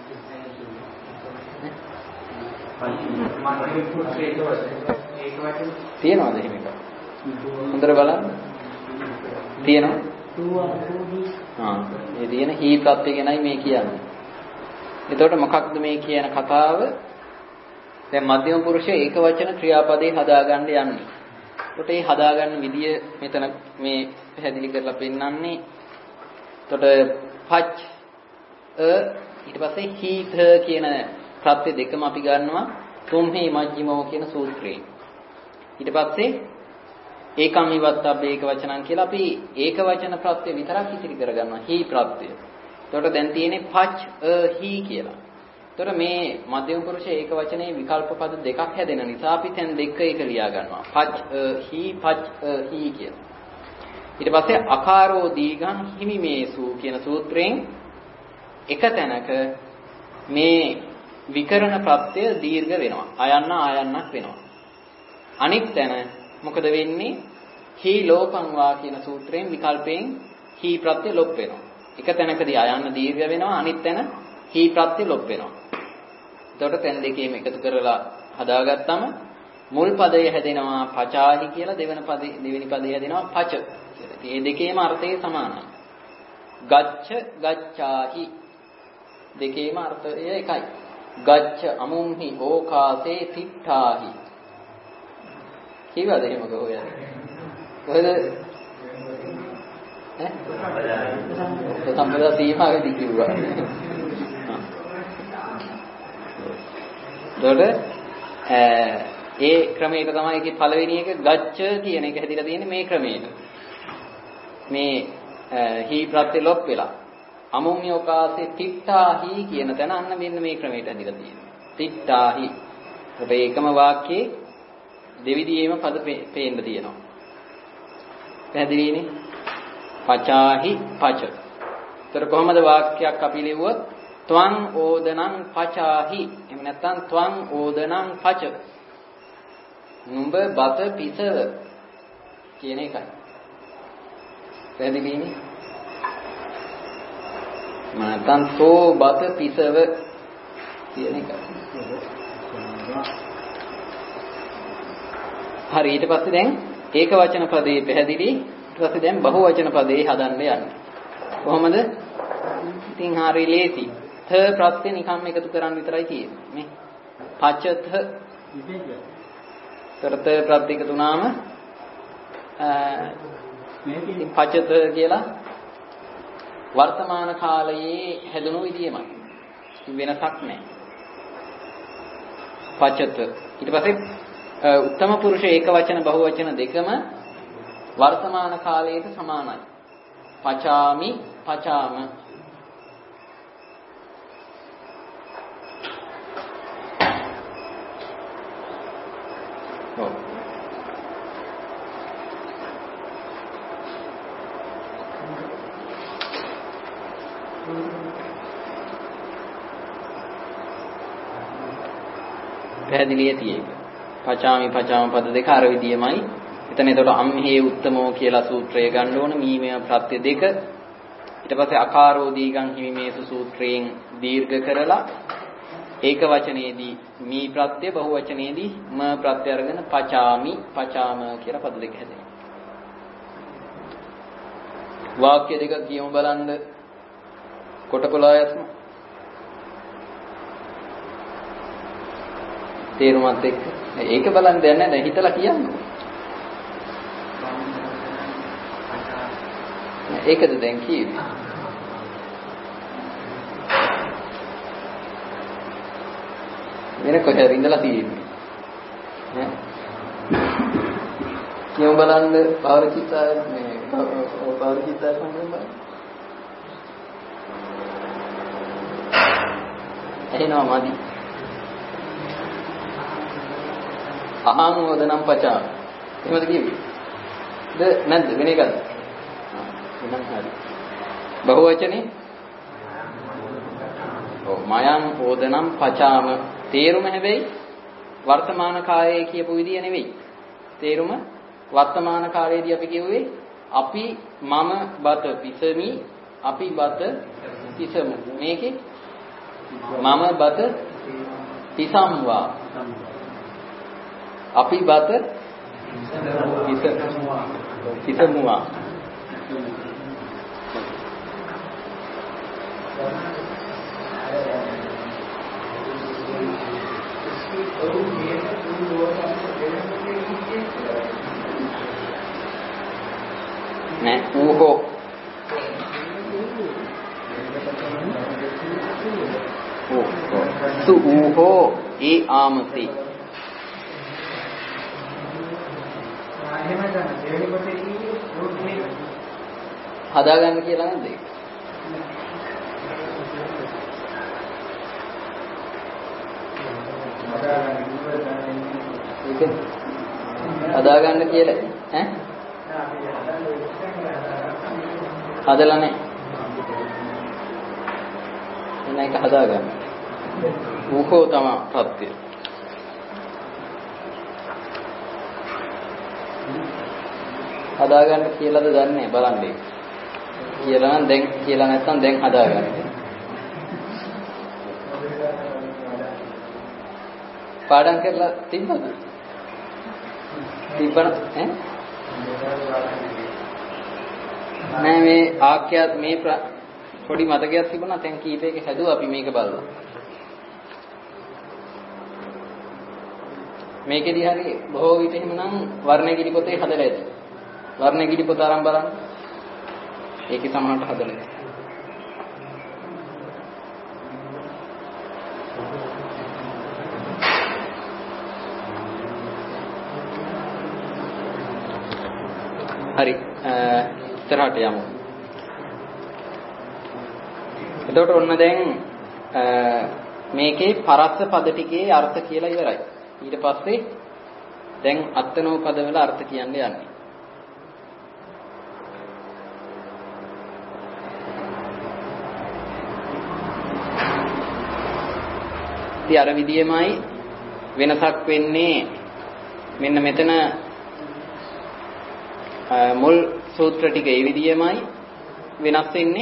තියෙනවද එහෙම එකක්? හොඳට බලන්න. තියෙනවා? ආ මේ තියෙන හි ප්‍රත්‍ය ගැනයි මේ කියන්නේ. එතකොට මොකක්ද මේ කියන කතාව? දැන් මධ්‍යම පුරුෂය ඒක වචන ක්‍රියාපදේ හදාගන්න යන්නේ. එතකොට මේ හදාගන්න විදිය මෙතන මේ පැහැදිලි කරලා පෙන්නන්නේ. එතකොට පච් අ ඊට පස්සේ හීත කියන ප්‍රත්‍ය දෙකම අපි ගන්නවා තුම්හි මජ්ජිමෝ කියන සූත්‍රයෙන්. ඊට පස්සේ ඒකම් විවත්තබ්බ ඒක වචනං කියලා අපි ඒක වචන ප්‍රත්‍ය විතරක් ඉතිරි කරගන්නවා හි ප්‍රත්‍ය. එතකොට දැන් තියෙන්නේ පච් අ හි කියලා. එතකොට මේ මධ්‍යම පුරුෂය ඒක වචනේ විකල්ප පද දෙකක් හැදෙන නිසා අපි දැන් දෙක එක ලියා ගන්නවා. පච් අ හි පච් අ හි කියලා. ඊට පස්සේ අකාරෝ දීගං හිමිමේසු කියන සූත්‍රයෙන් එක තැනක මේ විකරණ ප්‍රත්‍ය දීර්ඝ වෙනවා. අයන්න ආයන්නක් වෙනවා. අනිත් තැන මොකද වෙන්නේ? හි ලෝපං වා කියන සූත්‍රයෙන් විකල්පයෙන් හි ප්‍රත්‍ය ලොප් වෙනවා. එක තැනකදී අයන්න දීර්ඝ වෙනවා. අනිත් තැන හි ප්‍රත්‍ය ලොප් වෙනවා. එතකොට තැන් දෙකේම එකතු කරලා හදාගත්තම මුල් පදය හැදෙනවා පචාහි කියලා දෙවෙනි පදේ දෙවෙනි පදේ හැදෙනවා පච කියලා. ඉතින් මේ දෙකේම අර්ථය සමානයි. ගච්ඡ ගච්ඡාහි දෙකේම අර්ථය එකයි. ගච්ඡ අමුම්හි ඕකාසේ තිට්ඨාහි. කීවද එහෙම කොහොයද? කොහෙද? ඈ? සම්පදා සීමාවෙදි කිව්වා. එතකොට ඒ ක්‍රමයක තමයි ඒකේ පළවෙනි එක ගච්ඡ කියන එක හැදිලා තියෙන්නේ මේ ක්‍රමයට. මේ හි ප්‍රත්‍ය ලොප් වෙලා අමුම්‍යෝකාසේ තිට්ඨාහි කියන තැන අන්න මෙන්න මේ ක්‍රමයට හැදිලා තියෙනවා. තිට්ඨාහි. අපේ එකම වාක්‍යයේ දෙවිදියේම පද පේන්න තියෙනවා. පැහැදිලිනේ? පචාහි පච. ඒතර කොහොමද වාක්‍යයක් අපි ලියුවොත් ත්වං ඕදනං පචාහි. එහෙම නැත්නම් ත්වං ඕදනං පච. නුඹ බත පිසව කියන එකයි. පැහැදිලිනේ? නැත්නම් සෝ බත පිසව කියන එකයි. හරි ඊට පස්සේ දැන් ඒක වචන පදේ පැහැදිලි. ඊට පස්සේ දැන් බහු වචන පදේ හදන්න යන්නේ. කොහොමද? ඉතින් හරි ලේසි. ථ ප්‍රත්‍ය නිකම් එකතු කරන් විතරයි තියෙන්නේ. මේ පචත කරත ප්‍රත්‍ය එකතු වුණාම මේ පචත කියලා වර්තමාන කාලයේ හැදුණු විදියමයි. වෙනසක් නැහැ. පචත ඊට පස්සේ උත්තම පුරුෂ ඒක වචන බහු වචන දෙකම වර්තමාන කාලයට සමානයි. පචාමි පචාම. ඔව්. පැහැදිලිය තියෙක. පචාමි පචාම පද දෙක අර විදියමයි. එතන එතකොට අම්හේ උත්තමෝ කියලා සූත්‍රය ගන්න ඕන මීමය ප්‍රත්‍ය දෙක. ඊට පස්සේ අකාරෝ දීගං හිමිමේසු සූත්‍රයෙන් දීර්ඝ කරලා ඒක වචනයේදී මී ප්‍රත්‍ය බහු වචනයේදී ම ප්‍රත්‍ය අරගෙන පචාමි පචාම කියලා පද දෙක හැදෙනවා. වාක්‍ය දෙක කියමු බලන්න. කොටකොලායස්ම තේරුමත් එක්ක ඒක බලන්න දෙයක් නැහැ දැන් හිතලා කියන්නකො. ඒකද දැන් කිව්වේ. වෙන කොහෙද ඉඳලා තියෙන්නේ? ඈ කියමු බලන්න පෞරචිත්තාය මේ පෞරචිත්තාය සම්බන්ධව බලන්න. එහෙනම් මදි. අහං වදනම් පචා. එහෙමද කිව්වේ? ද නැද්ද වෙන එකද? එහෙනම් හරි. බහු වචනේ? ඔව් මයං වදනම් පචාම. තේරුම හැබැයි වර්තමාන කාලයේ කියපු විදිය නෙවෙයි. තේරුම වර්තමාන කාලයේදී අපි කියුවේ අපි මම බත පිසමි අපි බත පිසමු. මේකේ මම බත පිසම්වා අපි බත පිස පිසමුවා. නෑ ඌහෝ සු ඌහෝ ඒ ආමති හදාගන්න කියලා නේද ඒක? ඒක හදාගන්න කියලා ඈ හදලා නැහැ. එන එක හදාගන්න. ඌකෝ තමයි ප්‍රත්‍ය. හදාගන්න කියලාද දන්නේ බලන්න. කියලා නම් දැන් කියලා නැත්නම් දැන් හදාගන්න. පාඩම් කරලා තිබ්බද? තිබ්බන ඈ? නෑ මේ ආඛ්‍යාත මේ පොඩි මතකයක් තිබුණා. දැන් කීපයක හැදුවා අපි මේක බලලා. මේකෙදි හරි බොහෝ විට එහෙමනම් වර්ණගිරි පොතේ හදලා ඇති. වර්ණගිරි පොත අරන් බලන්න. ඒකේ සමහරට හදලා ඇති. හරි ඉස්සරහට යමු. එතකොට ඔන්න දැන් මේකේ පරස්ස පද ටිකේ අර්ථ කියලා ඉවරයි. ඊට පස්සේ දැන් අත්නෝ පද වල අර්ථ කියන්න යන්නේ. ඉතින් අර විදියමයි වෙනසක් වෙන්නේ මෙන්න මෙතන මුල් සූත්‍ර ටික ඒ විදියමයි වෙනස් වෙන්නේ.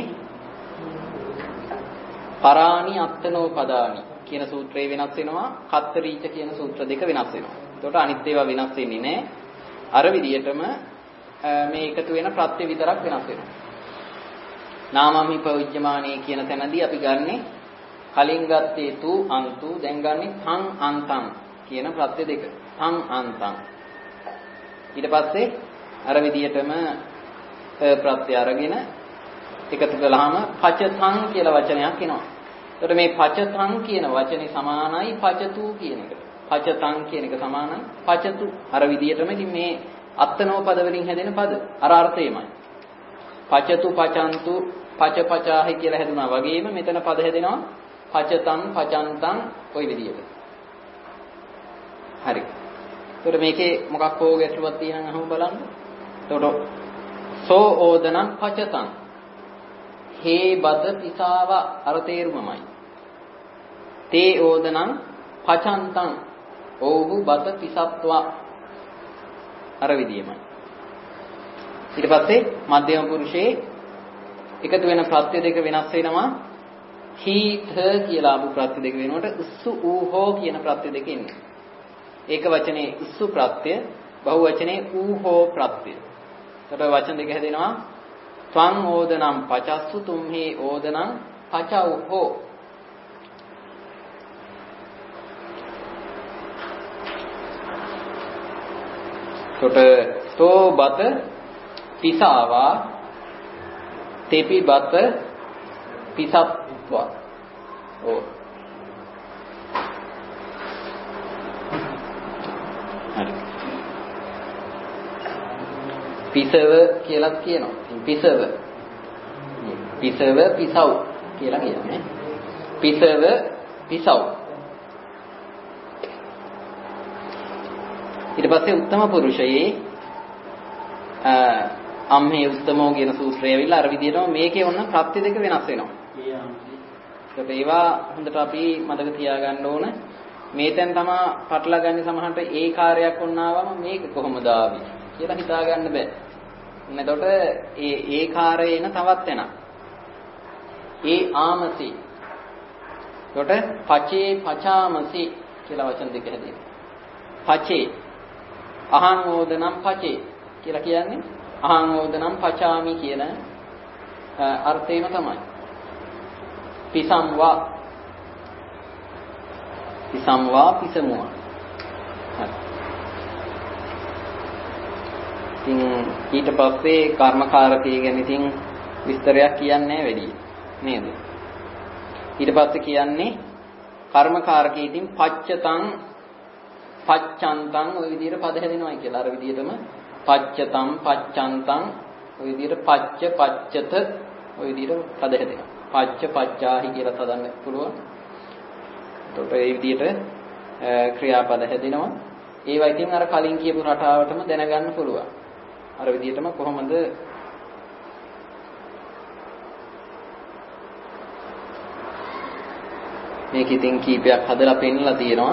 පරාණි අත්තනෝ පදානි කියන සූත්‍රය වෙනස් වෙනවා. කත්තරීච කියන සූත්‍ර දෙක වෙනස් වෙනවා. එතකොට අනිත් ඒවා වෙනස් වෙන්නේ නැහැ. අර විදියටම මේ එකතු වෙන ප්‍රත්‍ය විතරක් වෙනස් වෙනවා. නාමම්හි පවිජ්ජමානේ කියන තැනදී අපි ගන්නෙ කලින් ගත්තේ තු අන්තු දැන් ගන්නෙ තං අන්තං කියන ප්‍රත්‍ය දෙක. තං අන්තං. ඊට පස්සේ අර විදියටම ප්‍රත්‍ය අරගෙන එකතු කළාම පචතං කියලා වචනයක් එනවා. එතකොට මේ පචතං කියන වචනේ සමානයි පචතු කියන එකට. පචතං කියන එක සමානයි පචතු. අර විදියටම ඉතින් මේ අත්තනෝ පද වලින් හැදෙන පද අර අර්ථයමයි. පචතු පචන්තු පචපචාහි කියලා හැදුනා වගේම මෙතන පද හැදෙනවා පචතං පචන්තං ওই විදියට. හරි. එතකොට මේකේ මොකක් හෝ ගැටලුවක් තියෙනනම් අහමු බලන්න. එතකොට සෝ ඕදනං පචතං හේ බද පිසාව අර තේරුමමයි. තේ ඕදනං පචන්තං ඕහු බද පිසත්වා අර විදියමයි. ඊට පස්සේ මධ්‍යම පුරුෂයේ එකතු වෙන ප්‍රත්‍ය දෙක වෙනස් වෙනවා. හීත කියලා ආපු ප්‍රත්‍ය දෙක වෙනකොට උස්සු ඌහෝ කියන ප්‍රත්‍ය දෙක ඉන්නේ. ඒක වචනේ උස්සු ප්‍රත්‍ය, බහුව වචනේ ඌහෝ ප්‍රත්‍ය. එතකොට වචන දෙක හැදෙනවා ත්වං ඕදනම් පචස්සු තුම්හි ඕදනම් පචව්හෝ. එතකොට තෝ බත පිසාවා තෙපි බත පිසත්වා. ඕ හරි. පිසව කියලා කියනවා. පිසව පිසව පිසව් කියලා කියන්නේ. පිසව පිසව්. ඊට පස්සේ උත්තම පුරුෂයේ අම්හේ උත්තමෝ කියන සූත්‍රය ඇවිල්ලා අර විදිහටම මේකේ ඔන්න ප්‍රත්‍ය දෙක වෙනස් වෙනවා. ඒකට ඒවා හොඳට අපි මතක තියාගන්න ඕන. මේතෙන් තමයි පටලලා ගන්න සමහරට ඒ කාර්යයක් වුණාවම මේක කොහොමද ආවේ කියලා හිතා ගන්න බෑ. එතකොට ඒ ඒ කාර්යේන තවත් වෙනවා. ඒ ආමසි. එතකොට පචේ පචාමසි කියලා වචන දෙක හැදෙනවා. පචේ අහං ඕදනම් පචේ කියලා කියන්නේ අහං ඕදනම් පචාමි කියන අර්ථයම තමයි. පිසම්වා පිසම්වා පිසමුවා. හරි. ඉතින් ඊට පස්සේ කර්මකාරකී ගැන ඉතින් විස්තරයක් කියන්නේ වැඩි නේද? ඊට පස්සේ කියන්නේ කර්මකාරකී ඉතින් පච්චතං පච්චන්තං ওই විදිහට පද හැදෙනවායි කියලා. අර විදිහටම පච්චතං පච්චන්තං ওই විදිහට පච්ච පච්චත ওই විදිහට පද හැදෙනවා. පච්ච පච්චාහි කියලා හදන්න පුළුවන්. එතකොට ඒ විදිහට ක්‍රියාපද හැදෙනවා. ඒවා ඉතින් අර කලින් කියපු රටාවටම දැනගන්න පුළුවන්. අර විදිහටම කොහොමද මේක ඉතින් කීපයක් හදලා පෙන්නලා තියෙනවා.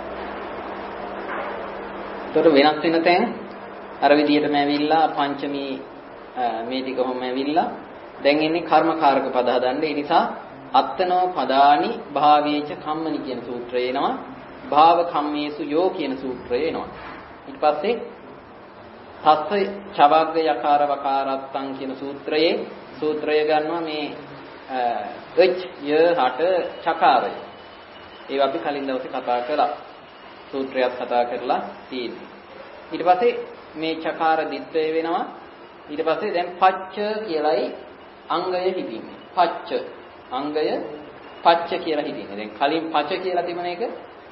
එතකොට වෙනස් වෙන තැන් අර විදිහටම ඇවිල්ලා පංචමී මේ ටික කොහොම ඇවිල්ලා දැන් ඉන්නේ කර්මකාරක පද හදන්න. ඒ නිසා අත්තනෝ පදානි භාවේච කම්මනි කියන සූත්‍රය එනවා. භාව කම්මේසු යෝ කියන සූත්‍රය එනවා. ඊට පස්සේ තස්ස චවග්ග යකාර වකාරත්තං කියන සූත්‍රයේ සූත්‍රය ගන්නවා මේ එච් ය හට චකාරය. ඒවා අපි කලින් දවසේ කතා කළා. සූත්‍රයක් කතා කරලා තියෙනවා. ඊට පස්සේ මේ චකාර දිත්වය වෙනවා. ඊට පස්සේ දැන් පච්ච කියලයි අංගය හිටින්නේ. පච්ච අංගය පච්ච කියලා හිටින්නේ. දැන් කලින් පච කියලා තිබුණ එක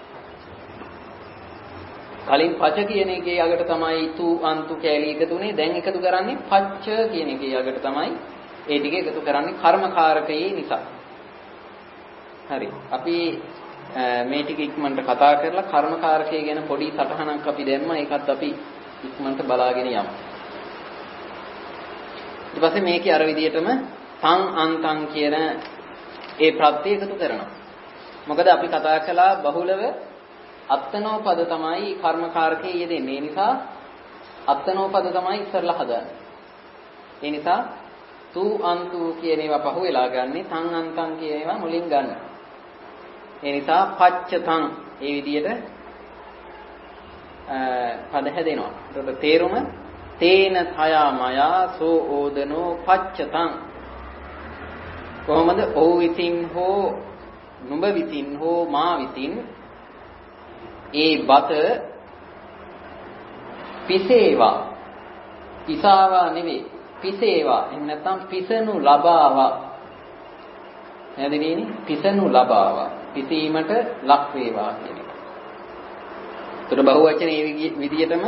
කලින් පච කියන එකේ අගට තමයි තු අන්තු කැලී එකතුනේ. දැන් එකතු කරන්නේ පච්ච කියන එකේ අගට තමයි ඒ ටික එකතු කරන්නේ කර්මකාරකයේ නිසා. හරි. අපි මේ ටික ඉක්මනට කතා කරලා කර්මකාරකයේ ගැන පොඩි සටහනක් අපි දැම්මා. ඒකත් අපි ඉක්මනට බලාගෙන යමු. ඊට පස්සේ මේකේ අර විදිහටම තං අන්තං කියන ඒ ප්‍රත්‍ය එකතු කරනවා. මොකද අපි කතා කළා බහුලව අත්තනෝ පද තමයි කර්මකාරකයේ යෙදෙන්නේ. ඒ නිසා අත්තනෝ පද තමයි ඉස්සරලා හදන්නේ. ඒ නිසා තු අන්තු කියන ඒවා පහු වෙලා ගන්නේ තං අන්තං කියන ඒවා මුලින් ගන්න. ඒ නිසා පච්චතං ඒ විදිහට පද හැදෙනවා. ඒකට තේරුම තේන තයා මයා සෝ ඕදනෝ පච්චතං. කොහොමද? ඔහු විසින් හෝ නුඹ විසින් හෝ මා විසින් ඒ බත පිසේවා. පිසාවා නෙවෙයි පිසේවා. එහෙම නැත්නම් පිසනු ලබාවා. නැදෙන්නේ පිසනු ලබාවා. පිසීමට ලක් වේවා කියන එක. ඒතර බහුවචනේ විදියටම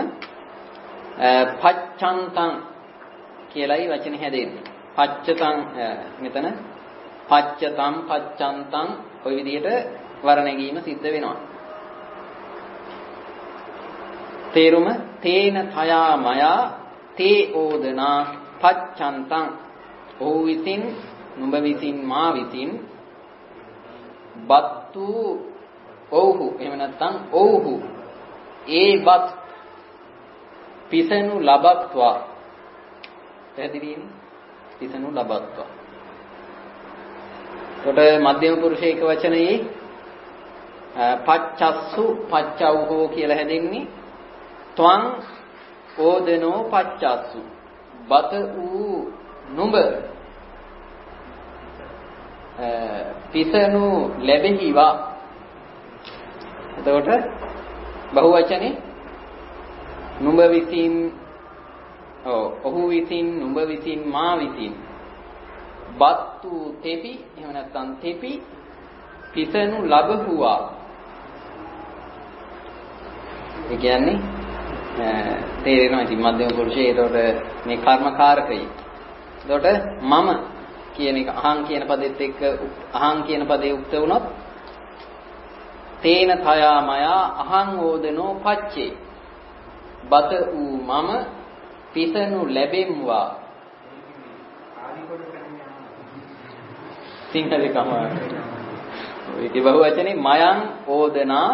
පච්චන්තං කියලායි වචනේ හැදෙන්නේ. පච්චතං මෙතන පච්චතං පච්චන්තං ඔය විදිහට වර්ණගීම සිද්ධ වෙනවා. තේරුම තේන තයා මයා තේ ඕදනා පච්චන්තං. ඔහු විසින් නුඹ විසින් මා විසින් බත්තු ඔව්හු එහෙම නැත්නම් ඔව්හු ඒ බත් පිසනු ලබත්වා. පැහැදිලිනේ? පිසනු ලබත්වා. කොට මධ්‍යම පුරුෂ එක වචනයේ පච්චස්සු පච්චව්හෝ කියලා හැදෙන්නේ ත්වං ඕදනෝ පච්චස්සු. බත ඌ නුඹ පිසනු ලැබෙහිවා. එතකොට බහුවචනේ නුඹ විසින් ඔහු විසින් නුඹ විසින් මා විසින් බත්තු තෙපි එහෙම නැත්නම් තෙපි පිසනු ලැබුවා. ඒ කියන්නේ තේරෙනවා ඉතින් මධ්‍යම පුරුෂය. ඒතකොට මේ කර්මකාරකයි. එතකොට මම කියන එක අහං කියන පදෙත් එක්ක අහං කියන පදේ උක්ත වුණොත් තේන තයා මයා අහං ඕදනෝ පච්චේ. බත ඌ මම පිසනු ලැබෙම්වා. සිංහලේ කම ඒකේ බහුවචනේ මයං ඕදනා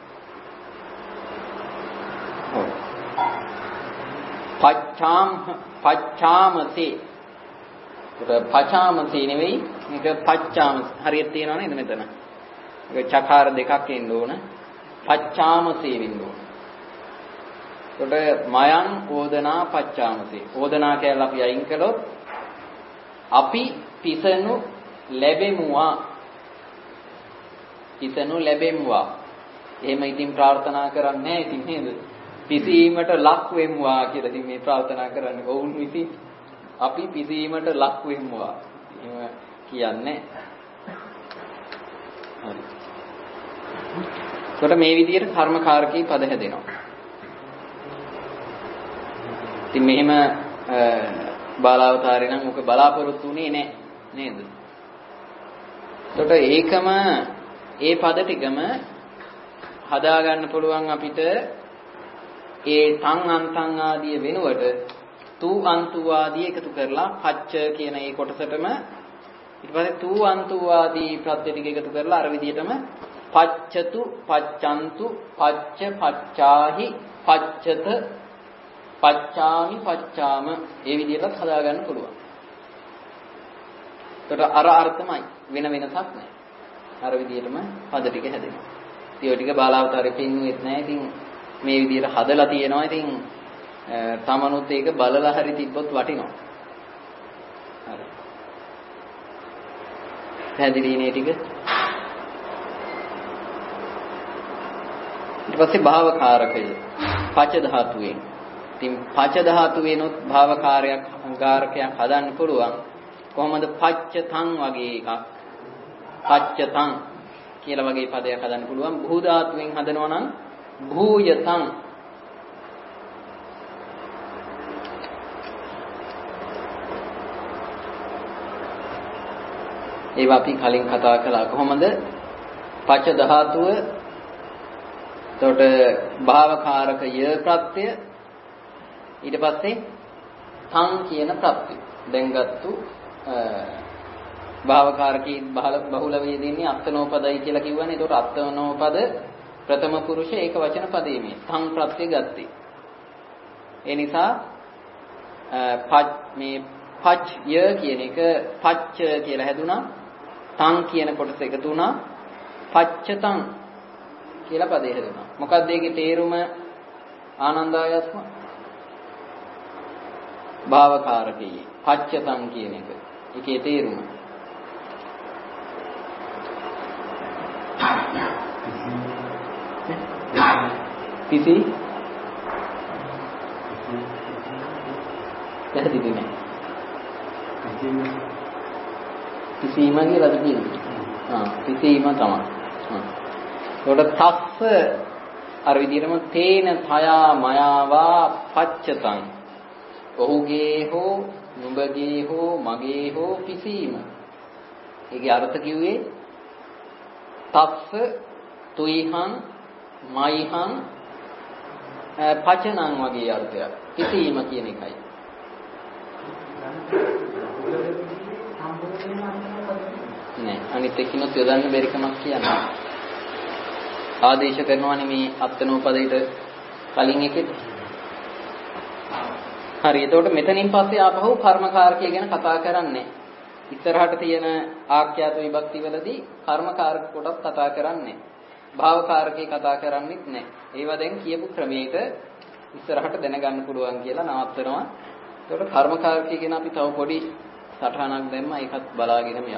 පච්චාම් පච්චාමසේ. ඒක පච්චාමසේ නෙවෙයි මේක පච්චාම හරියට තියනවා නේද මෙතන. ඒක චකාර දෙකක් එන්න ඕන. පච්චාමසේ වෙන්න ඕන. ඒකට මයං ඕදනා පච්චාමසේ. ඕදනා කියලා අපි අයින් කළොත් අපි පිසනු ලැබෙමුවා. පිසනු ලැබෙමුවා. එහෙම ඉතින් ප්‍රාර්ථනා කරන්නේ නැහැ ඉතින් නේද? පිසීමට ලක් වෙමුවා කියලා ඉතින් මේ ප්‍රාර්ථනා කරන්නේ. ඔවුන් විසින් අපි පිසීමට ලක් වෙමුවා. එහෙම කියන්නේ. හරි. ඒකට මේ විදිහට කර්මකාරකී පද හැදෙනවා. ඉතින් මෙහෙම බාලාවතාරේ නම් ඔක බලාපොරොත්තු වෙන්නේ නැහැ නේද? ඒකට ඒකම ඒ පද ටිකම හදා ගන්න පුළුවන් අපිට ඒ තං අන්තං ආදී වෙනුවට තු අන්තු ආදී එකතු කරලා පච්ච කියන ඒ කොටසටම ඊට පස්සේ තු අන්තු ආදී ප්‍රත්‍ය ටික එකතු කරලා අර විදිහටම පච්චතු පච්චන්තු පච්ච පච්චාහි පච්චත පච්චාමි පච්චාම ඒ විදිහට හදා ගන්න පුළුවන්. ඒකට අර අර්ථමයි වෙන වෙනසක් නැහැ. අර විදිහටම පද ටික හැදෙනවා. ඉතින් ඔය ටික බාලාවතාරේ පෙන්වෙන්නේ නැහැ. ඉතින් මේ විදිහට හදලා තියෙනවා. ඉතින් තමනුත් ඒක බලලා හරි තිබ්බොත් වටිනවා. හරි. පැහැදිලිනේ ටික. ඊට පස්සේ භාවකාරකය පච ධාතුවෙන්. ඉතින් පච ධාතුවෙනොත් භාවකාරයක් අංගාරකයක් හදන්න පුළුවන්. කොහොමද පච්චතං වගේ එකක් පච්චතං කියලා වගේ පදයක් හදන්න පුළුවන්. භූ ධාතුවෙන් හදනවා නම් භූයතං. ඒවා අපි කලින් කතා කළා. කොහොමද පච ධාතුව එතකොට භාවකාරක ය ප්‍රත්‍ය ඊට පස්සේ තං කියන ප්‍රත්‍ය දැන් ගත්තු භාවකාරකී බහුල වේදින්නේ අත්නෝපදයි කියලා කිව්වනේ. එතකොට අත්නෝපද ප්‍රථම පුරුෂ ඒක වචන පදේ මේ තං ප්‍රත්‍ය ගත්තේ. ඒ නිසා මේ පච් ය කියන එක පච්ච කියලා හැදුනා. තං කියන කොටස එකතු වුණා. පච්චතං කියලා පදේ හැදුනා. මොකක්ද ඒකේ තේරුම ආනන්දායස්ම? භාවකාරකයේ පච්චතං කියන එක. ඒකේ තේරුම කිසි පැහැදිලි නෑ. කිසිම කියලාද කියන්නේ? ආ කිසිම තමයි. ඒකට තස්ස අර විදිහටම තේන තයා මයාවා පච්චතං. ඔහුගේ හෝ නුඹගේ හෝ මගේ හෝ කිසිම. ඒකේ අර්ථ කිව්වේ තස්ස තුයිහං මයිහං පචනං වගේ අර්ථයක්. කිසිම කියන එකයි. නෑ අනිත් එකිනෙක යොදන්න බැරි කමක් කියන්නේ. ආදේශ කරනවානේ මේ අත්නෝපදයට කලින් එකෙත්. හරි. එතකොට මෙතනින් පස්සේ ආපහු කර්මකාරකය ගැන කතා කරන්නේ. ඉස්සරහට තියෙන ආඛ්‍යාත විභක්ති වලදී කර්මකාරක කොටස් කතා කරන්නේ. භාවකාරකේ කතා කරන්නේත් නැහැ. ඒවා දැන් කියපු ක්‍රමයකට ඉස්සරහට දැනගන්න පුළුවන් කියලා නවත්තනවා. එතකොට කර්මකාරකය ගැන අපි තව පොඩි සටහනක් දැම්මා. ඒකත් බලාගෙන යමු.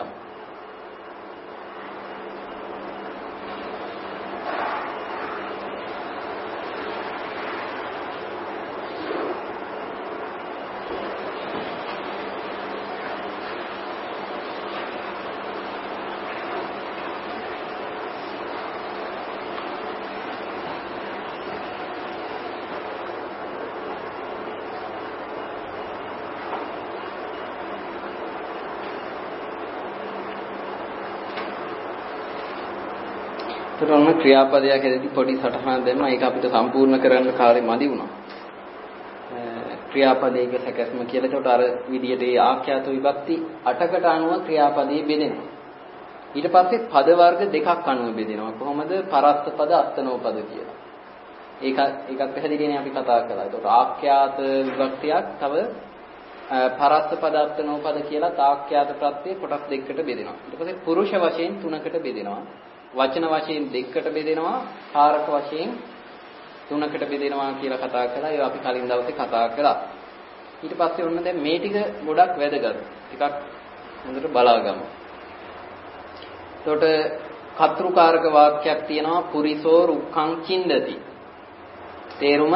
ඔන්න ක්‍රියාපදයක් ඇදදී පොඩි සටහනක් දැම්මා. ඒක අපිට සම්පූර්ණ කරන්න කාලෙ මදි වුණා. ක්‍රියාපදයක සැකස්ම කියලා. ඒකට අර විදියට ඒ ආඛ්‍යාත විභක්ති අටකට අනුව ක්‍රියාපදයේ බෙදෙනවා. ඊට පස්සේ පද වර්ග දෙකක් අනුව බෙදෙනවා. කොහොමද? පරස්ත පද, අත්නෝපද කියලා. ඒක ඒකත් පැහැදිලිනේ අපි කතා කළා. ඒකට ආඛ්‍යාත විභක්තියක් තව පරස්ත පද, අත්නෝපද කියලා ආඛ්‍යාත ප්‍රත්‍ය කොටස් දෙකකට බෙදෙනවා. ඊට පස්සේ පුරුෂ වශයෙන් තුනකට බෙදෙනවා. වචන වශයෙන් දෙකකට බෙදෙනවා. කාරක වශයෙන් තුනකට බෙදෙනවා කියලා කතා කළා. ඒක අපි කලින් දවසේ කතා කළා. ඊට පස්සේ ඔන්න දැන් මේ ටික ගොඩක් වැදගත්. ටිකක් හොඳට බලාගමු. එතකොට කතෘකාරක වාක්‍යයක් තියෙනවා. පුරිසෝ රුක්ඛං චින්දති. තේරුම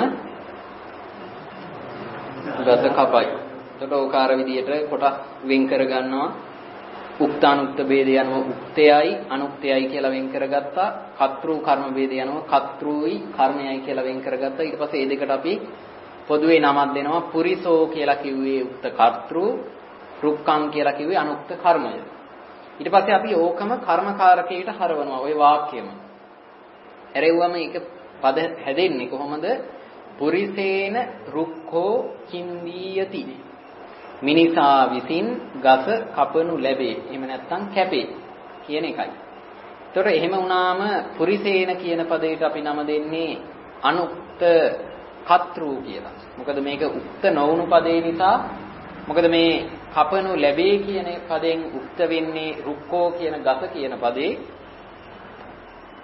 ගස කපයි. එතකොට ඕකාර විදියට කොටස් වෙන් කර ගන්නවා. උක්තානුක්ත ભેදය යනවා උක්තයයි අනුක්තයයි කියලා වෙන් කරගත්තා. කතෘ කර්ම ભેදය යනවා කතෘයි කර්මයයි කියලා වෙන් කරගත්තා. ඊට පස්සේ මේ දෙකට අපි පොදුවේ නමක් දෙනවා. පුරිසෝ කියලා කිව්වේ උක්ත කතෘ, රුක්ඛං කියලා කිව්වේ අනුක්ත කර්මය. ඊට පස්සේ අපි ඕකම කර්මකාරකයට හරවනවා ওই වාක්‍යෙම. ඇරෙව්වම ඒක පද හැදෙන්නේ කොහොමද? පුරිසේන රුක්ඛෝ චින්දීයති. මිනිසා විසින් ගස කපනු ලැබේ. එහෙම නැත්නම් කැපේ කියන එකයි. ඒතකොට එහෙම වුණාම පුරිසේන කියන පදයට අපි නම දෙන්නේ අනුක්ත කතෘ කියලා. මොකද මේක උක්ත නොවුණු පදේ නිසා. මොකද මේ කපනු ලැබේ කියන පදෙන් උක්ත වෙන්නේ රුක්කෝ කියන ගස කියන පදේ.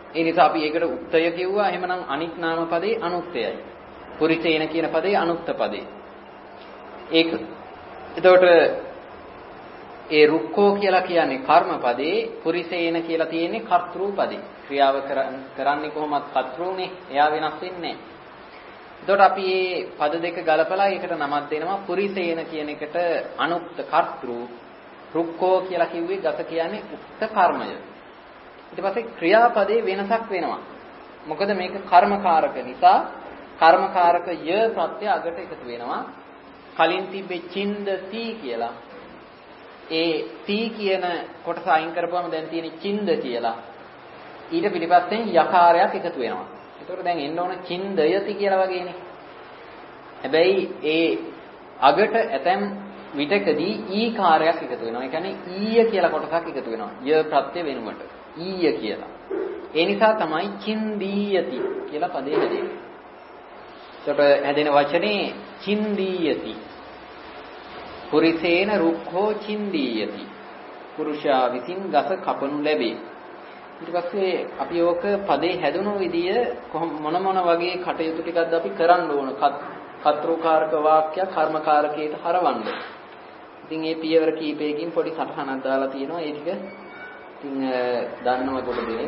ඒ නිසා අපි ඒකට උක්තය කිව්වා. එහෙමනම් අනිත් නාම පදේ අනුක්තයයි. පුරිසේන කියන පදේ අනුක්ත පදේ. ඒක. එතකොට ඒ රුක්කෝ කියලා කියන්නේ කර්ම පදේ, පුරිසේන කියලා තියෙන්නේ කර්තෘ පදේ. ක්‍රියාව කරන්නේ කොහොමද? කර්තෘනේ. එයා වෙනස් වෙන්නේ නැහැ. එතකොට අපි මේ පද දෙක ගලපලා ඒකට නමක් දෙනවා. පුරිසේන කියන එකට අනුක්ත කර්තෘ, රුක්කෝ කියලා කිව්වේ ගත කියන්නේ උක්ත කර්මය. ඊට පස්සේ ක්‍රියාපදේ වෙනසක් වෙනවා. මොකද මේක කර්මකාරක නිසා කර්මකාරක ය ප්‍රත්‍ය අගට එකතු වෙනවා. කලින් තිබ්බේ චින්දති කියලා. ඒ තී කියන කොටස අයින් කරපුවම දැන් තියෙන්නේ චින්ද කියලා. ඊට පිටිපස්සෙන් යකාරයක් එකතු වෙනවා. ඒතකොට දැන් එන්න ඕන චින්දයති කියලා වගේනේ. හැබැයි ඒ අගට ඇතැම් විටකදී ඊ කාර්යයක් එකතු වෙනවා. ඒ කියන්නේ ඊය කියලා කොටසක් එකතු වෙනවා. ය ප්‍රත්‍ය වෙනුවට ඊය කියලා. ඒ නිසා තමයි චින්දීයති කියලා පදේ හැදෙන්නේ. ඒකට හැදෙන වචනේ චින්දීයති. පුරිසේන රුක්ඛෝ චින්දීයති. පුරුෂයා විසින් ගස කපනු ලැබේ. ඊට පස්සේ අපි ඕක පදේ හැදුණු විදිය මොන මොන වගේ කටයුතු ටිකක්ද අපි කරන්න ඕන. කර්තෘකාරක වාක්‍ය කර්මකාරකයට හරවන්න. ඉතින් මේ පියවර කීපයකින් පොඩි සටහනක් දාලා තියෙනවා. ඒ ටික ඉතින් දන්නව කොට දෙන්නේ.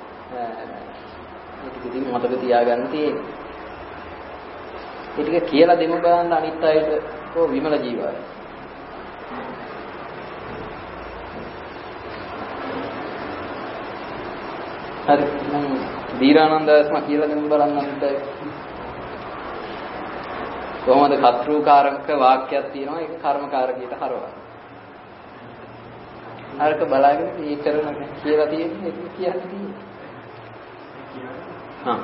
ඒ ටික ඉතින් මතක තියාගන්න තියෙන්නේ. ඒ ටික කියලා දෙමු බලන්න අනිත් අයට කො විමල ජීවය. හරි මම දීරානන්දස්ම කියලා දෙමු බලන්න අනිත් අයට. කොහොමද කර්තෘකාරක වාක්‍යයක් තියෙනවා ඒක කර්මකාරකයට හරවනවා. අරක බලාගෙන මේ කරන කියලා තියෙන්නේ ඒක කියන්නේ තියෙන්නේ. හා.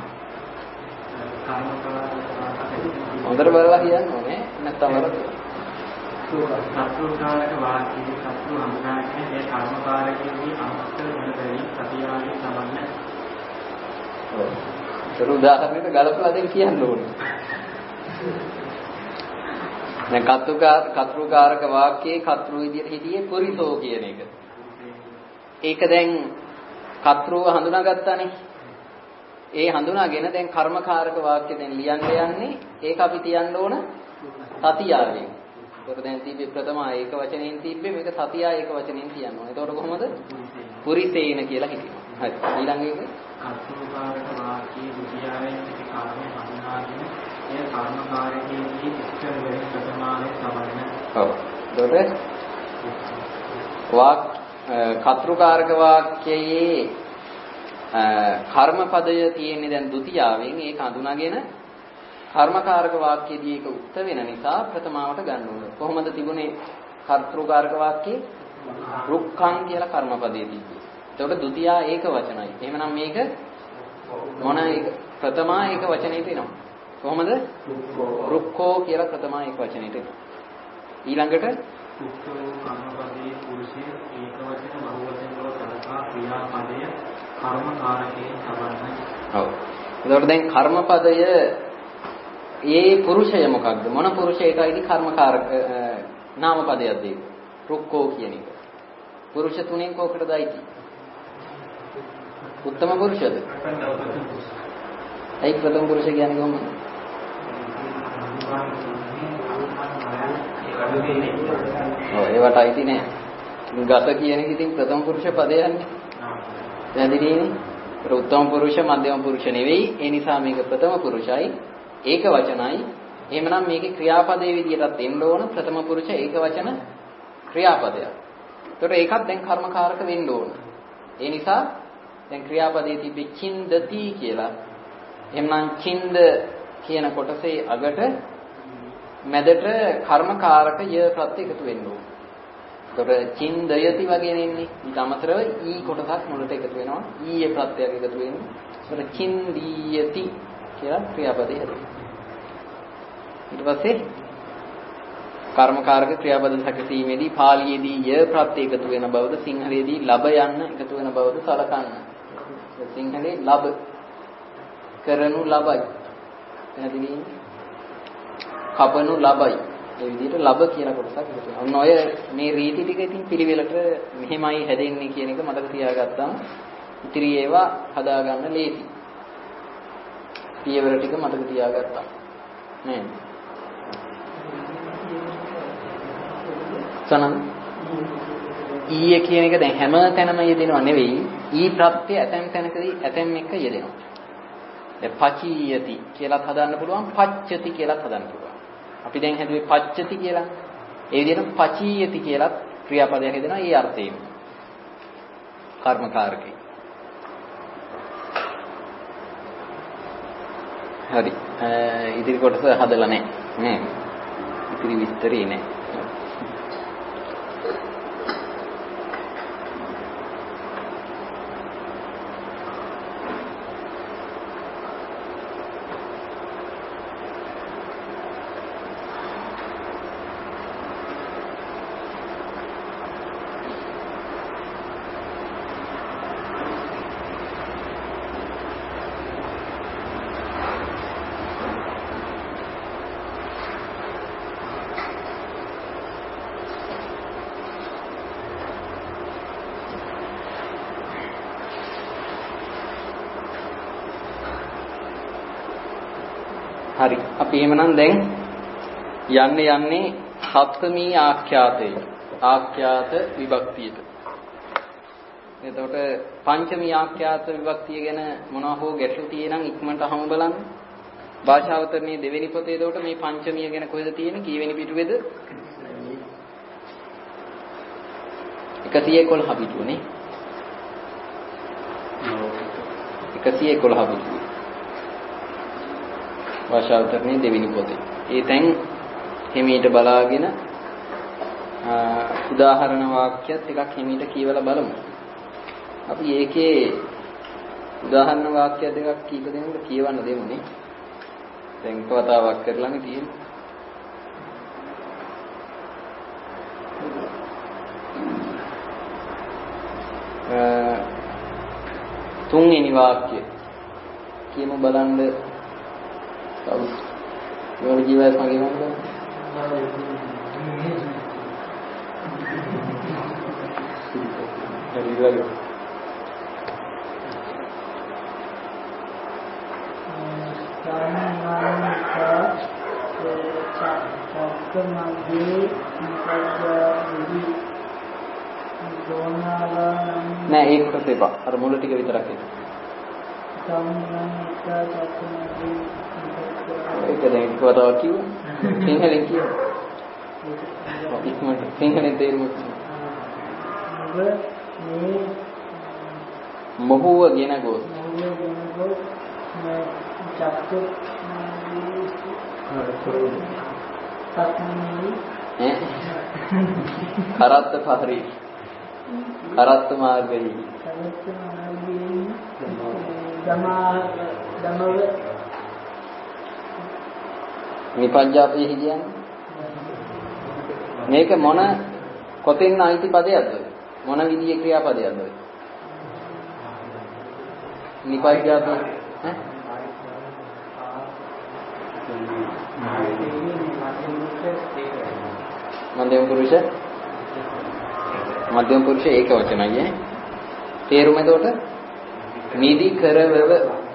හොඳට බලලා කියන්න ඕනේ නැත්නම් වරද. කර්තෘකාරක වාක්‍යයේ කර්තෘ අංගාකේ මේ කර්මකාරකයේ අංශ වෙනදෙයි සතියාගේ සමන්න. ඔව්. ඒක උදාහරණයකට ගලපලා දෙන්න කියන්න ඕනේ. දැන් කර්තෘකාර කර්තෘකාරක වාක්‍යයේ කර්තෘ විදියට හිටියේ පුරිසෝ කියන එක. ඒක දැන් කර්තෘව හඳුනාගත්තානේ. ඒ හඳුනාගෙන දැන් කර්මකාරක වාක්‍ය දැන් ලියන්න යන්නේ ඒක අපි තියන්න ඕන සතියාවෙන්. ඒකට දැන් තිබ්බේ ප්‍රථම ඒක වචනෙන් තිබ්බේ මේක සතියා ඒක වචනෙන් කියන්න ඕන. එතකොට කොහොමද? පුරිසේන කියලා හිතෙනවා. හරි. ඊළඟ එක කර්තෘකාරක වාක්‍යයේ විද්‍යාවෙන් පිටි කාර්ය හඳුනාගෙන ඒ කර්මකාරකයේදී ඉස්තර වෙන ප්‍රථමාවේ සමන්න. ඔව්. එතකොට වාක් කර්තෘකාරක වාක්‍යයේ කර්මපදය තියෙන්නේ දැන් ဒ ුතියාවෙන් ඒක හඳුනාගෙන කර්මකාරක වාක්‍යයේදී ඒක උක්ත වෙන නිසා ප්‍රථමාවට ගන්න ඕනේ. කොහොමද තිබුණේ කර්තෘකාරක වාක්‍යයේ රුක්ඛං කියලා කර්මපදයේ තිබ්බේ. එතකොට ဒ ුතියා ඒක වචනයි. එහෙමනම් මේක මොන එක ප්‍රථමා ඒක වචනේ තියෙනවා. කොහොමද? රුක්ඛෝ කියලා ප්‍රථමා ඒක වචනේ තියෙනවා. ඊළඟට රුක්ඛෝ කර්මපදයේ පුරුෂයේ ඒක වචන බහු වචන වල සලකා ක්‍රියාපදය කර්මකාරකයෙන් සමන්න. ඔව්. එතකොට දැන් කර්මපදය ඒ පුරුෂය මොකක්ද? මොන පුරුෂයකයිද කර්මකාරක නාමපදයක්ද ඒක? රුක්ඛෝ කියන එක. පුරුෂ තුනෙන් කොකටද අයිති? උත්තම පුරුෂද? ඒ ප්‍රථම පුරුෂ කියන්නේ කොහොමද? ඔව් ඒවට අයිති නෑ. ගත කියන එක ඉතින් ප්‍රථම පුරුෂ පදයන්නේ. දැනෙන්නේ ඒක උත්තම පුරුෂ මධ්‍යම පුරුෂ නෙවෙයි. ඒ නිසා මේක ප්‍රථම පුරුෂයි. ඒක වචනයි. එහෙමනම් මේකේ ක්‍රියාපදයේ විදියටත් එන්න ඕන ප්‍රථම පුරුෂ ඒක වචන ක්‍රියාපදයක්. ඒතකොට ඒකත් දැන් කර්මකාරක වෙන්න ඕන. ඒ නිසා දැන් ක්‍රියාපදයේ තිබෙ චින්දති කියලා. එහෙනම් චින්ද කියන කොටසේ අගට මැදට කර්මකාරක ය ප්‍රත්‍ය එකතු වෙන්න ඕන. ඒතකොට චින්දයති වගේ නෙන්නේ. ඊට අමතරව ඊ කොටසක් මුලට එකතු වෙනවා. ඊයේ ප්‍රත්‍යයක් එකතු වෙනවා. ඒතකොට චින්දීයති කියලා ක්‍රියාපදේ හැදෙනවා. ඊට පස්සේ කර්මකාරක ක්‍රියාපද සැකසීමේදී පාලියේදී ය ප්‍රත්‍ය එකතු වෙන බවද සිංහලයේදී ලබ යන්න එකතු වෙන බවද සලකන්න. සිංහලේ ලබ කරනු ලබයි. එහෙනම් කපනු ලබයි. ඒ විදිහට ලබ කියන කොටසක් එකතු වෙනවා. ඔන්න ඔය මේ රීති ටික ඉතින් පිළිවෙලට මෙහෙමයි හැදෙන්නේ කියන එක මතක තියාගත්තාම ඉතිරි ඒවා හදාගන්න ලේසි. පියවර ටික මතක තියාගත්තා. නේද? සනන් ඊයේ කියන එක දැන් හැම තැනම යෙදෙනව නෙවෙයි. ඊ ප්‍රත්‍ය ඇතැම් තැනකදී ඇතැම් එක යෙදෙනවා. දැන් පචීයති කියලාත් හදන්න පුළුවන්, පච්චති කියලාත් හදන්න පුළුවන්. අපි දැන් හැදුවේ පච්චති කියලා. ඒ විදිහට පචීයති කියලාත් ක්‍රියාපදයක් යෙදෙනවා. ඒ අර්ථයෙන් කර්මකාරකේ. හරි. ඉදිරි කොටස හදලා නැහැ. නේද? ඉතිරි විස්තරේ නැහැ. හරි අපි එහෙමනම් දැන් යන්නේ යන්නේ සප්තමී ආඛ්‍යාතේ ආඛ්‍යාත විභක්තියට. එතකොට පංචමී ආඛ්‍යාත විභක්තිය ගැන මොනවා හෝ ගැටලු තියෙනම් ඉක්මනට අහමු බලන්න. භාෂාවතරණයේ දෙවෙනි පොතේ එතකොට මේ පංචමිය ගැන කොහෙද තියෙන්නේ? කීවෙනි පිටුවේද? එකසිය එකොළහ පිටුවනේ. එකසිය එකොළහ පිටුව. භාෂාවතරණයේ දෙවෙනි පොතේ. ඒ තැන් හිමීට බලාගෙන උදාහරණ වාක්‍යත් එකක් හිමීට කියවලා බලමු. අපි ඒකේ උදාහරණ වාක්‍ය දෙකක් කීප දෙනෙකුට කියවන්න දෙමුනේ. දැන් කතාවක් කරලානේ තියෙන්නේ. තුන්වෙනි වාක්‍ය කියමු බලන්න. කවුද? මොන ජීවස් මගේ මන්ද? හරි වගේ. නෑ ඒක කොටස එපා. අර මුල ටික විතරක් එන්න. ඒක දැන් කවදාවත් කිව්වා? සිංහලෙන් කියන්න. ඉක්මනට සිංහලෙන් තේරුම මේ මොහුව ගෙන ගොස් කරත්ත පහරි කරත්ත මාර්ගයේ දමා දමව නිපංජාපේ කියන්නේ මේක මොන කොතෙන් අයිති පදයක්ද? මොන විදිහේ ක්‍රියාපදයක්ද? නිපංජාපේ ඈ මධ්‍යම පුරුෂ මධ්‍යම පුරුෂ ඒක වචනයි ඈ. තේරුම එතකොට නිදි කරවව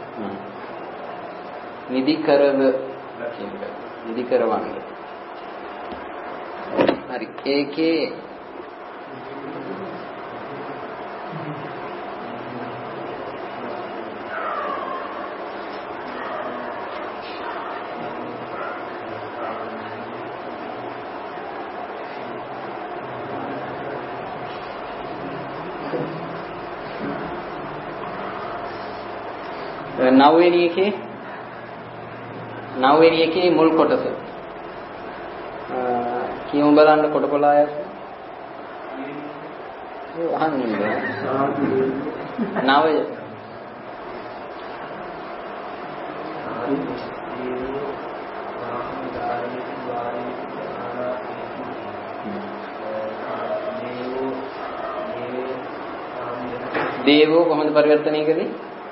නිදි කරව නිදි කරවන්නේ. හරි ඒකේ නවවෙනි එකේ නවවෙනි එකේ මුල් කොටස කියමු බලන්න කොට කොලායත් ඒ අහන්නේ නවය දේවෝ කොහොමද පරිවර්තනය කළේ?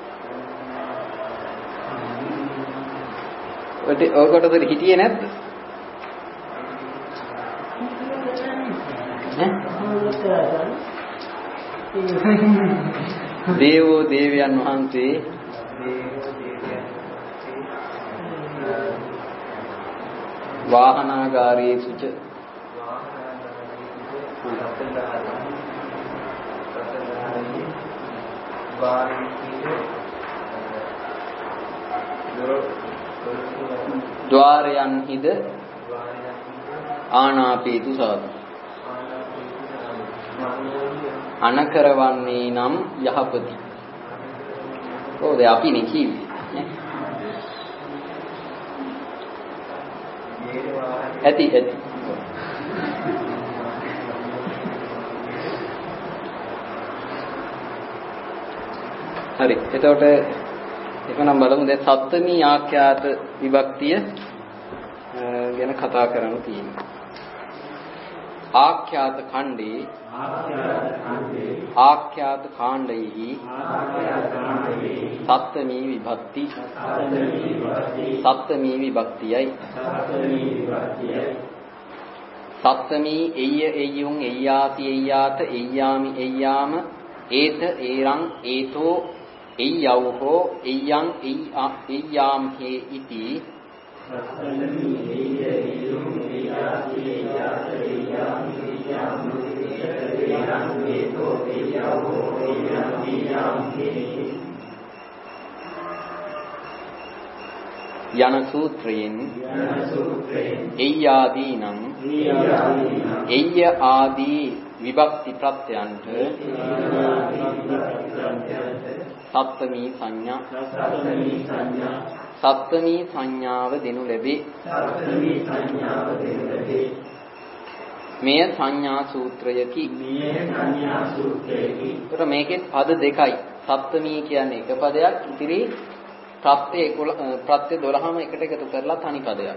ඔය කොටසෙ හිටියේ නැද්ද? දේවෝ දේවයන් වහන්සේ වාහනාගාරේසුච ද්වාරයන් හිද ආනාපේතු සාදු අනකරවන්නේ නම් යහපති. ඔව් දැන් අපි නේ කිව්වේ නේ. ඇති ඇති. හරි. එතකොට එකනම් බලමු දැන් සප්තමී ආඛ්‍යාත විභක්තිය ගැන කතා කරන්න තියෙනවා. ආඛ්‍යාත ඛණ්ඩේ ආඛ්‍යාත කාණ්ඩයෙහි සප්තමී විභක්ති සප්තමී විභක්තියයි සප්තමී එය්‍ය එය්‍යුන් එය්‍යාති එය්‍යාත එය්‍යාමි එය්‍යාම ඒත ඒරං ඒතෝ එය්‍යවෝ එය්‍යං එය්‍යාම් හේ ඉති සප්තමී එය්‍ය එය්‍යුන් එය්‍යාති එය්‍යාත එය්‍යාමි එය්‍යාම යන සූත්‍රයෙන් එය්‍යාදීනම් එය්‍ය ආදී විභක්ති ප්‍රත්‍යයන්ට සප්තමී සංඥා සප්තමී සංඥාව දෙනු ලැබේ. මෙය සංඥා සූත්‍රයකි. ඒතර මේකේ පද දෙකයි. සප්තමී කියන්නේ එක පදයක්, ඉතිරි ප්‍රත්‍ය ප්‍රත්‍ය දොළහම එකට එකතු කරලා තනි පදයක්.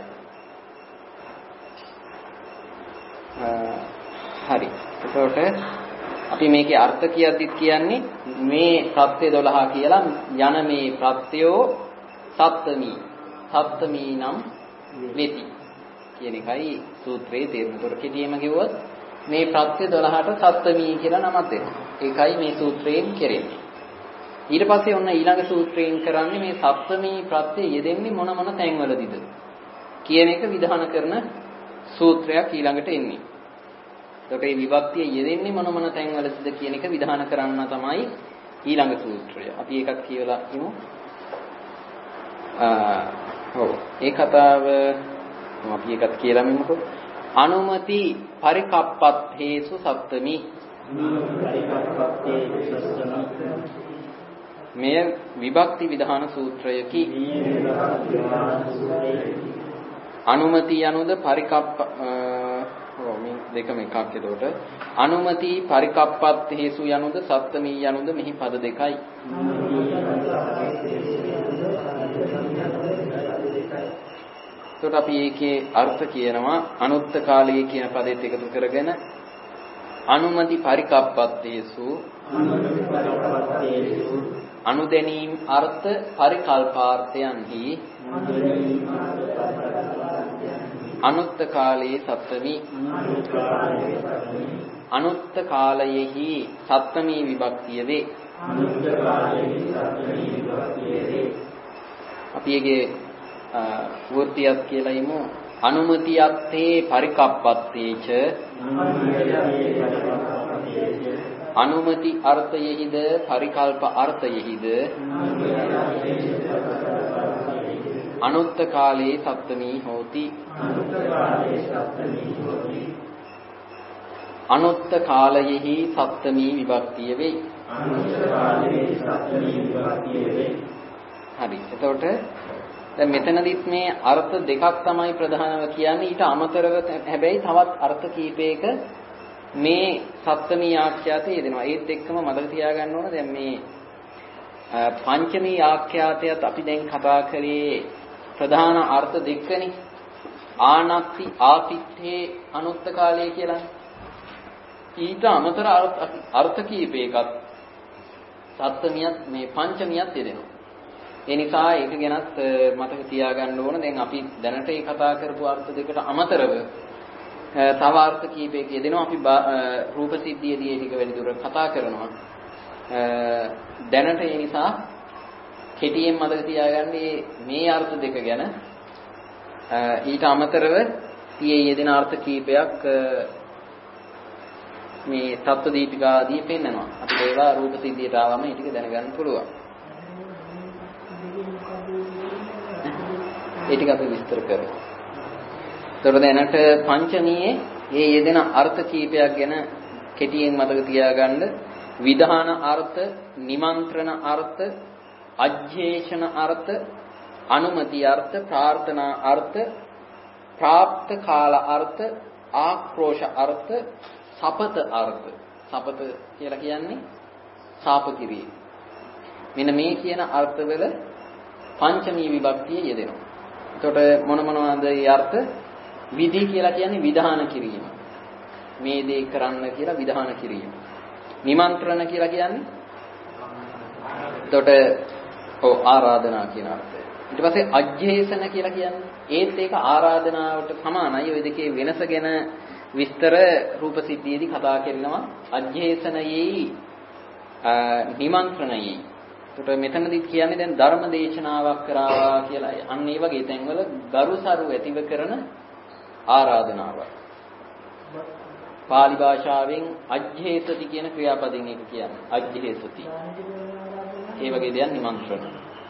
හරි. එතකොට අපි මේකේ අර්ථ කියද්දිත් කියන්නේ මේ ප්‍රත්‍ය දොළහ කියලා යන මේ ප්‍රත්‍යෝ සප්තමී සප්තමී නම් වෙති කියන එකයි සූත්‍රයේ තේරුම. ඒතකොට කෙටියෙන්ම කිව්වොත් මේ ප්‍රත්‍ය දොළහට සප්තමී කියලා නමක් දෙනවා. ඒකයි මේ සූත්‍රයෙන් කෙරෙන්නේ. ඊට පස්සේ ඔන්න ඊළඟ සූත්‍රයෙන් කරන්නේ මේ සප්තමී ප්‍රත්‍ය යෙදෙන්නේ මොන මොන තැන්වලදීද කියන එක විධාන කරන සූත්‍රයක් ඊළඟට එන්නේ. එතකොට මේ විභක්තිය යෙදෙන්නේ මොන මොන තැන්වලදීද කියන එක විධාන කරන්න තමයි ඊළඟ සූත්‍රය. අපි ඒකත් කියවලා ඉමු. ඔව් ඒ කතාව අපි එකත් කියලා මෙමුකෝ. අනුමති පරිකප්පත්තේසු සප්තමි. මෙය විභක්ති විධාන සූත්‍රයකි. අනුමති යනුද පරිකප්ප ඔව් මේ දෙකම එකක්. එතකොට අනුමති පරිකප්පත්තේසු යනුද සප්තමි යනුද මෙහි පද දෙකයි. එතකොට අපි ඒකේ අර්ථ කියනවා අනුත්ත කාලයේ කියන පදෙත් එකතු කරගෙන අනුමති පරිකප්පත්තේසු අනුදැනීම් අර්ථ පරිකල්පාර්ථයන්හි අනුත්ත කාලයේ සප්තමි අනුත්ත කාලයෙහි සප්තමි විභක්තිය වේ. අපි ඒකේ වෘත්තියක් කියලා ඉමු. අනුමතියත්තේ පරිකප්පත්තේච අනුමති අර්ථයෙහිද පරිකල්ප අර්ථයෙහිද අනුත්ත කාලේ සප්තමී හෝති. අනුත්ත කාලයෙහි සප්තමී විභක්තිය වේ. හරි. එතකොට දැන් මෙතනදිත් මේ අර්ථ දෙකක් තමයි ප්‍රධානව කියන්නේ. ඊට අමතරව හැබැයි තවත් අර්ථ කීපයක මේ සප්තමී ආඛ්‍යාතය යෙදෙනවා. ඒත් එක්කම මතක තියාගන්න ඕන දැන් මේ පංචමී ආඛ්‍යාතයත් අපි දැන් කතා කරේ ප්‍රධාන අර්ථ දෙකනේ. ආනත්ති ආතිත්තේ අනුත්ත කාලය කියලා. ඊට අමතර අර්ථ කීපයකත් සප්තමියත් මේ පංචමියත් යෙදෙනවා. ඒ නිසා ඒක ගැනත් මතක තියාගන්න ඕන. දැන් අපි දැනට මේ කතා කරපු අර්ථ දෙකට අමතරව තව අර්ථ කීපයක යෙදෙනවා. අපි රූප සිද්ධියේදී ඒ ටික වැඩි දුර කතා කරනවා. දැනට ඒ නිසා කෙටියෙන් මතක තියාගන්න මේ අර්ථ දෙක ගැන ඊට අමතරව තියේ යෙදෙන අර්ථ කීපයක් මේ තත්ත්ව දීපිකා ආදී පෙන්නනවා. අපිට ඒවා රූප සිද්ධියට ආවම ඒ ටික දැනගන්න පුළුවන්. ඒ ටික අපි විස්තර කරමු. ඒතකොට දැනට පංචමීයේ මේ යෙදෙන අර්ථ කීපයක් ගැන කෙටියෙන් මතක තියාගන්න. විධාන අර්ථ, නිමන්ත්‍රණ අර්ථ, අජ්ජේෂණ අර්ථ, අනුමති අර්ථ, ප්‍රාර්ථනා අර්ථ, ප්‍රාප්ත කාල අර්ථ, ආක්‍රෝෂ අර්ථ, සපත අර්ථ. සපත කියලා කියන්නේ සාප කිරීම. මෙන්න මේ කියන අර්ථවල පංචමී විභක්තිය යෙදෙනවා. එතකොට මොන මොනවාද මේ අර්ථ? විධි කියලා කියන්නේ විධාන කිරීම. මේ දේ කරන්න කියලා විධාන කිරීම. නිමන්ත්‍රණ කියලා කියන්නේ එතකොට ඔව් ආරාධනා කියන අර්ථය. ඊට පස්සේ අජ්ජේසන කියලා කියන්නේ ඒත් ඒක ආරාධනාවට සමානයි. ওই දෙකේ වෙනස ගැන විස්තර රූප සිද්ධියේදී කතා කරනවා. අජ්ජේසනයේයි නිමන්ත්‍රණයේයි. එතකොට මෙතනදී කියන්නේ දැන් ධර්ම දේශනාවක් කරාවා කියලා. අන්න ඒ වගේ තැන්වල ගරුසරු ඇතිව කරන ආරාධනාවක්. පාලි භාෂාවෙන් අජ්ජේසති කියන ක්‍රියාපදයෙන් එක කියන්නේ. අජ්ජේසති. ඒ වගේ දෙයක් නිමන්ත්‍රණ.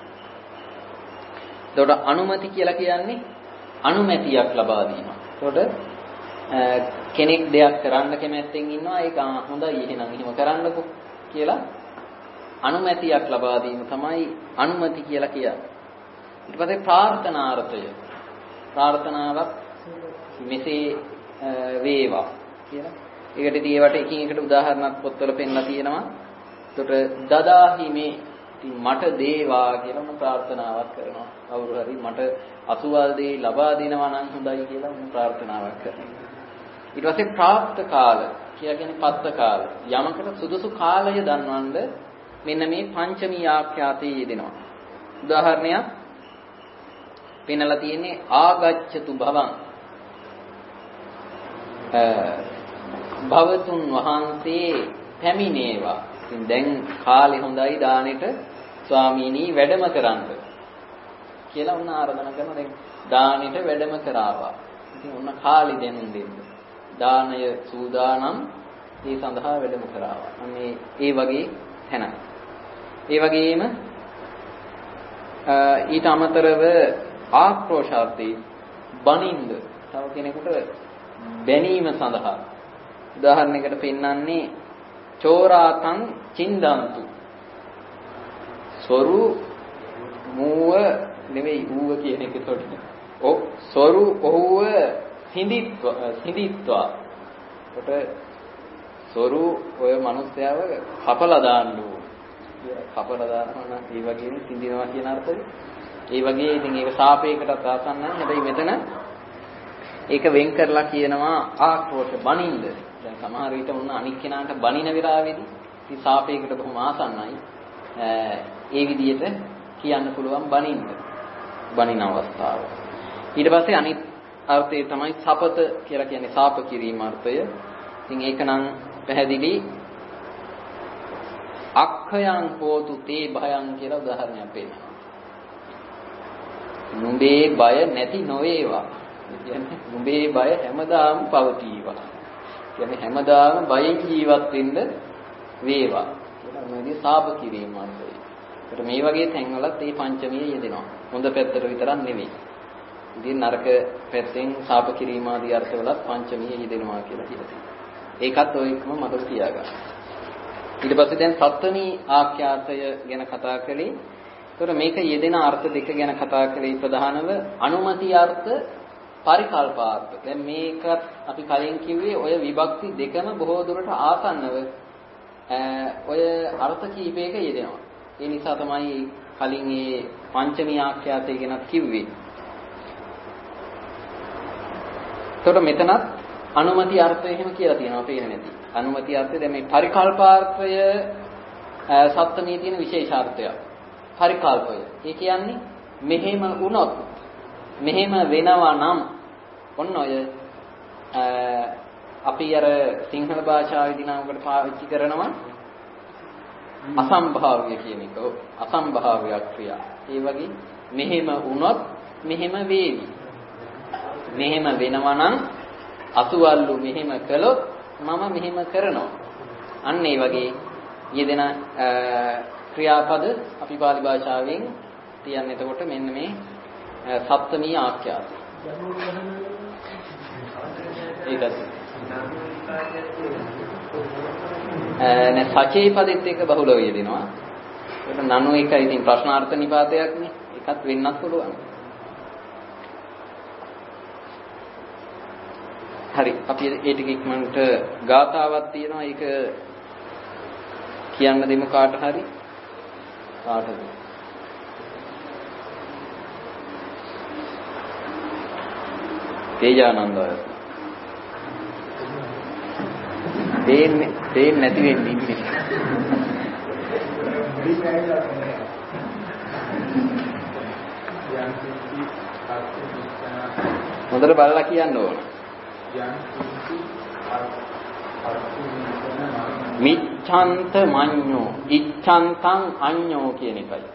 එතකොට අනුමති කියලා කියන්නේ අනුමැතියක් ලබා දීම. එතකොට කෙනෙක් දෙයක් කරන්න කැමැත්තෙන් ඉන්නවා ඒක හොඳයි එහෙනම් එහෙම කරන්නකෝ කියලා අනුමැතියක් ලබා දීම තමයි අනුමති කියලා කියන්නේ. ඊට පස්සේ ප්‍රාර්ථනාර්ථය. ප්‍රාර්ථනාවක් මෙසේ වේවා කියලා. ඒකට ඉතින් ඒවට එකින් එකට උදාහරණක් පොත්වල පෙන්නලා තියෙනවා. එතකොට දදාහි මේ ඉතින් මට දේවා කියලා මම ප්‍රාර්ථනාවක් කරනවා. කවුරු හරි මට අසුවල් දේ ලබා දෙනවා නම් හොඳයි කියලා මම ප්‍රාර්ථනාවක් කරනවා. ඊට පස්සේ ප්‍රාප්ත කාල කියලා කියන්නේ පත්ත කාල. යමකට සුදුසු කාලය දන්වන්න මෙන්න මේ පංචමී ආඛ්‍යාතයේ යෙදෙනවා. උදාහරණයක් පෙන්නලා තියෙන්නේ ආගච්ඡතු භවං. භවතුන් වහන්සේ පැමිණේවා. ඉතින් දැන් කාලේ හොඳයි දානෙට ස්වාමීනි වැඩම කරන්න කියලා උන් ආරාධනා කරනවා. දැන් දානෙට වැඩම කරාවා. ඉතින් උන් කාලේ දෙනුම් දෙන්න. දානය සූදානම් ඒ සඳහා වැඩම කරාවා. අනේ ඒ වගේ තැනක්. ඒ වගේම ඊට අමතරව ආක්‍රෝෂාර්ථී බනින්ද තව කෙනෙකුට බැනීම සඳහා උදාහරණයකට පෙන්නන්නේ චෝරාතං චින්දන්තු. සොරු මූව නෙවෙයි ඌව කියන එක උඩ. ඔව් සොරු ඔහුව සිඳිත්වා සිඳිත්වා. කොට සොරු ඔය මිනිස්යාව කපලා දාන්න ඕන. කපලා දානවා නම් ඒ වගේම සිඳිනවා කියන අර්ථය. ඒ වගේ ඉතින් ඒක සාපේකටත් ආසන්නයි. හැබැයි මෙතන ඒක වෙන් කරලා කියනවා ආක්‍රෝෂ බනින්ද. දැන් සමහර විට උන්න අනික් කෙනාට බනින වෙලාවේදී ඉතින් සාපේකට බොහොම ආසන්නයි. ඒ විදිහට කියන්න පුළුවන් බනින්ද. බනින අවස්ථාව. ඊට පස්සේ අනිත් අර්ථය තමයි සපත කියලා කියන්නේ සාප කිරීම අර්ථය. ඉතින් ඒක නම් පැහැදිලි. අක්ඛයන් හෝතු තේ භයං කියලා උදාහරණයක් පෙන්නනවා. නුඹේ බය නැති නොවේවා. කියන්නේ නුඹේ බය හැමදාම පවතිවා. කියන්නේ හැමදාම බයෙන් ජීවත් වෙන්න වේවා. කියලා මොනවද සාප කිරීම අර්ථය. ඒකට මේ වගේ තැන්වලත් මේ පංචමිය යෙදෙනවා. හොඳ පැත්තට විතරක් නෙවෙයි. ඉතින් නරක පැත්තෙන් සාප කිරීම ආදී අර්ථවලත් පංචමිය යෙදෙනවා කියලා කියලා තියෙනවා. ඒකත් ඔය එකම මතක තියාගන්න. ඊට පස්සේ දැන් සත්වමී ආඛ්‍යාතය ගැන කතා කළේ. ඒතකොට මේක යෙදෙන අර්ථ දෙක ගැන කතා කළේ ප්‍රධානව අනුමති අර්ථ පරිකල්පාර්ථ. දැන් මේකත් අපි කලින් කිව්වේ ඔය විභක්ති දෙකම බොහෝ දුරට ආසන්නව ඔය අර්ථ කීපයක යෙදෙනවා. ඒ නිසා තමයි කලින් මේ පංචමී ආඛ්‍යාතය ගැනත් කිව්වේ. ඒතකොට මෙතනත් අනුමති අර්ථය එහෙම කියලා තියෙනවා පේන්නේ නැති. අනුමති අර්ථය දැන් මේ පරිකල්පාර්ථය සත්ත්වයේ තියෙන විශේෂාර්ථයක්. පරිකල්පය. ඒ කියන්නේ මෙහෙම වුණොත් මෙහෙම වෙනවා නම් ඔන්න ඔය අපි අර සිංහල භාෂාවේදී නම් උකට පාවිච්චි කරනවා අසම්භාව්‍ය කියන එක. අසම්භාව්‍ය ක්‍රියා. ඒ වගේ මෙහෙම වුණොත් මෙහෙම වේවි. මෙහෙම වෙනවා නම් අතුවල්ලු මෙහෙම කළොත් මම මෙහෙම කරනවා. අන්න ඒ වගේ යෙදෙන ක්‍රියාපද අපි පාලි භාෂාවෙන් තියන්නේ. එතකොට මෙන්න මේ සප්තමී ආඛ්‍යාතය. ඒකත් නේ සචේ පදෙත් එක බහුලව යෙදෙනවා. ඒක නනු එකයි ඉතින් ප්‍රශ්නාර්ථ නිපාතයක් නේ. එකත් වෙන්නත් පුළුවන්. හරි අපි ඒ ටික ඉක්මනට ගාථාවක් තියෙනවා. ඒක කියන්න දෙමු කාට හරි. කාටද? තේජානන්දය. දෙන්නේ දෙන්නේ නැති වෙන්නේ ඉන්නේ. හොඳට බලලා කියන්න ඕන. මිච්ඡන්ත මඤ්ඤෝ ඉච්ඡන්තං අඤ්ඤෝ කියන එකයි.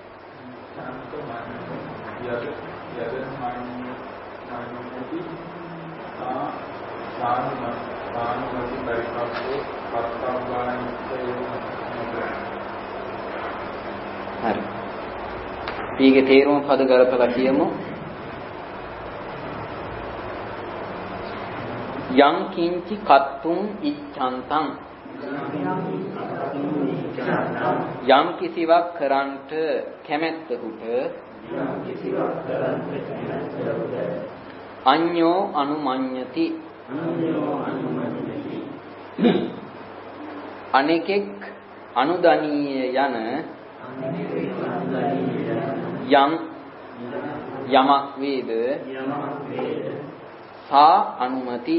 හරි. ඊගේ තේරුම පද ගලපලා කියමු. යං කිංචි කත්තුං ඉච්ඡන්තං යම් කිසිවක් කරන්ට කැමැත්තහුට අඤ්ඤෝ අනුමඤ්ඤති අනෙකෙක් අනුදනීය යන යම් යමක් වේද සා අනුමති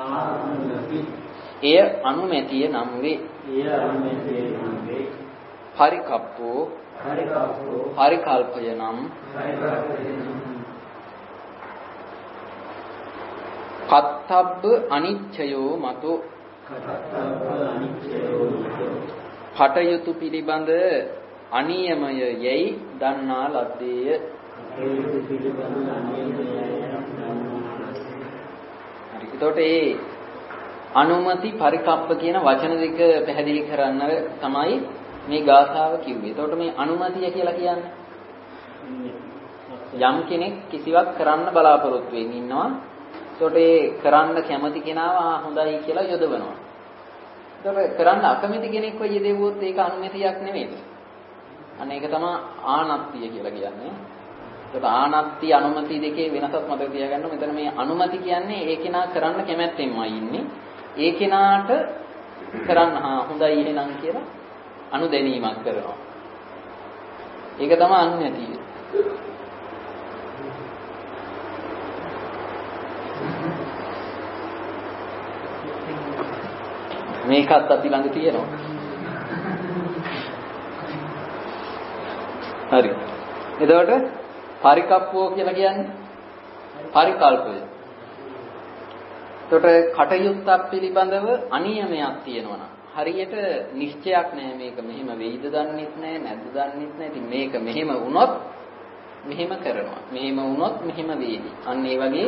එය අනුමැතිය නම් වේ. පරිකප්පෝ පරිකල්පය නම් කත්තබ්බ අනිච්චයෝ මතෝ කටයුතු පිළිබඳ අනියමය යැයි දන්නා ලද්දේය. හරි. එතකොට ඒ අනුමති පරිකප්ප කියන වචන දෙක පැහැදිලි කරන්න තමයි මේ ගාථාව කිව්වේ. එතකොට මේ අනුමතිය කියලා කියන්නේ යම් කෙනෙක් කිසිවක් කරන්න බලාපොරොත්තු වෙමින් ඉන්නවා. එතකොට ඒ කරන්න කැමති කෙනාව හොඳයි කියලා යොදවනවා. එතකොට කරන්න අකමැති කෙනෙක්ව යෙදෙවුවොත් ඒක අනුමතියක් නෙමෙයි. අන්න ඒක තමයි ආනත්තිය කියලා කියන්නේ. එතකොට ආනත්ති අනුමති දෙකේ වෙනසක් මතක තියාගන්න. මෙතන මේ අනුමති කියන්නේ ඒ කෙනා කරන්න කැමැත්තෙන්මයි ඉන්නේ. ඒ කෙනාට කරන්න හා හොඳයි එහෙනම් කියලා අනුදැනීමක් කරනවා. ඒක තමයි අනුමැතිය. මේකත් අපි ළඟ තියෙනවා. හරි. එතකොට පරිකප්පෝ කියලා කියන්නේ පරිකල්පය. එතකොට කටයුත්තක් පිළිබඳව අනියමයක් තියෙනවා. හරියට නිශ්චයක් නැහැ මේක මෙහෙම වෙයිද දන්නෙත් නැහැ නැද්ද දන්නෙත් නැහැ. ඉතින් මේක මෙහෙම වුණොත් මෙහෙම කරනවා. මෙහෙම වුණොත් මෙහෙම වේවි. අන්න ඒ වගේ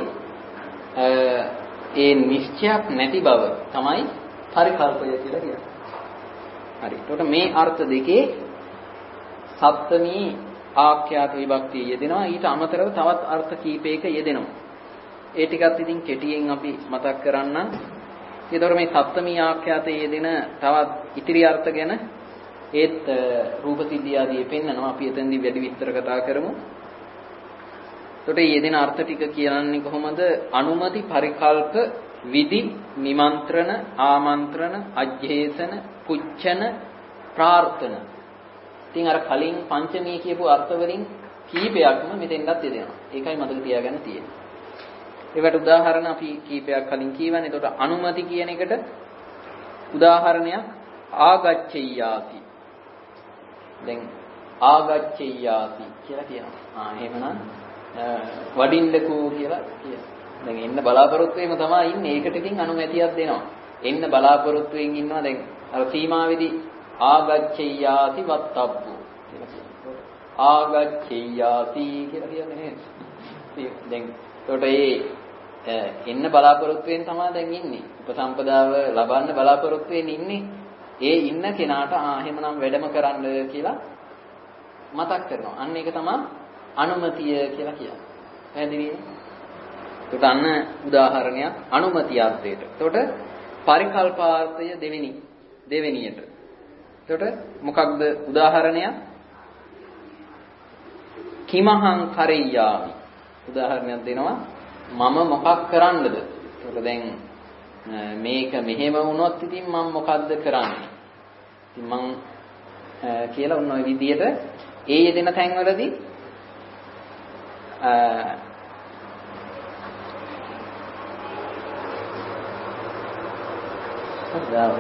ඒ නිශ්චයක් නැති බව තමයි පරිකල්පය කියලා කියන්නේ. හරි. එතකොට මේ අර්ථ දෙකේ සප්තමී ආඛ්‍යාත විභක්තිය යෙදෙනවා. ඊට අමතරව තවත් අර්ථ කීපයක යෙදෙනවා. ඒ ටිකත් ඉතින් කෙටියෙන් අපි මතක් කරන්නම්. ඒතකොට මේ සප්තමී ආඛ්‍යාතයේ යෙදෙන තවත් ඉතිරි අර්ථ ගැන ඒත් රූප සිද්ධිය ආදී පෙන්නනවා. අපි එතෙන්දී වැඩි විස්තර කතා කරමු. එතකොට මේ යෙදෙන අර්ථ ටික කියන්නේ කොහොමද? අනුමති පරිකල්ප විදි නිමන්ත්‍රණ ආමන්ත්‍රණ අජ්ජේසන පුච්ඡන ප්‍රාර්ථන. ඉතින් අර කලින් පංචමී කියපු අර්ථ වලින් කීපයක්ම මෙතෙන්ටත් යෙදෙනවා. ඒකයි මතක තියාගන්න තියෙන්නේ. ඒකට උදාහරණ අපි කීපයක් කලින් කියවනේ. එතකොට අනුමති කියන එකට උදාහරණයක් ආගච්ඡෙය්‍යාති. දැන් ආගච්ඡෙය්‍යාති කියලා කියනවා. ආ එහෙමනම් වඩින්නකෝ කියලා කියනවා. දැන් එන්න බලාපොරොත්තු වෙම තමයි ඉන්නේ. ඒකට ඉතින් අනුමැතියක් දෙනවා. එන්න බලාපොරොත්තු වෙමින් ඉන්නවා. දැන් අර සීමාවේදී ආගච්ඡේයාති වත්තබ්බෝ කියලා කියනවා. ආගච්ඡේයාති කියලා කියන්නේ නේද? දැන් එතකොට ඒ එන්න බලාපොරොත්තු වෙන තමයි දැන් ඉන්නේ. උපසම්පදාව ලබන්න බලාපොරොත්තු වෙන ඉන්නේ. ඒ ඉන්න කෙනාට ආ එහෙමනම් වැඩම කරන්න කියලා මතක් කරනවා. අන්න ඒක තමයි අනුමතිය කියලා කියන්නේ. පැහැදිලිද? එතකොට අන්න උදාහරණයක් අනුමතිය අර්ථයට. එතකොට පරිකල්පාර්ථය දෙවෙනි දෙවෙනියට. එතකොට මොකක්ද උදාහරණයක්? කිමහං කරෙය්‍යාමි. උදාහරණයක් දෙනවා මම මොකක් කරන්නද? එතකොට දැන් මේක මෙහෙම වුණොත් ඉතින් මම මොකද්ද කරන්නේ? ඉතින් මං කියලා ඔන්න ඔය විදියට ඒ යෙදෙන තැන්වලදී අ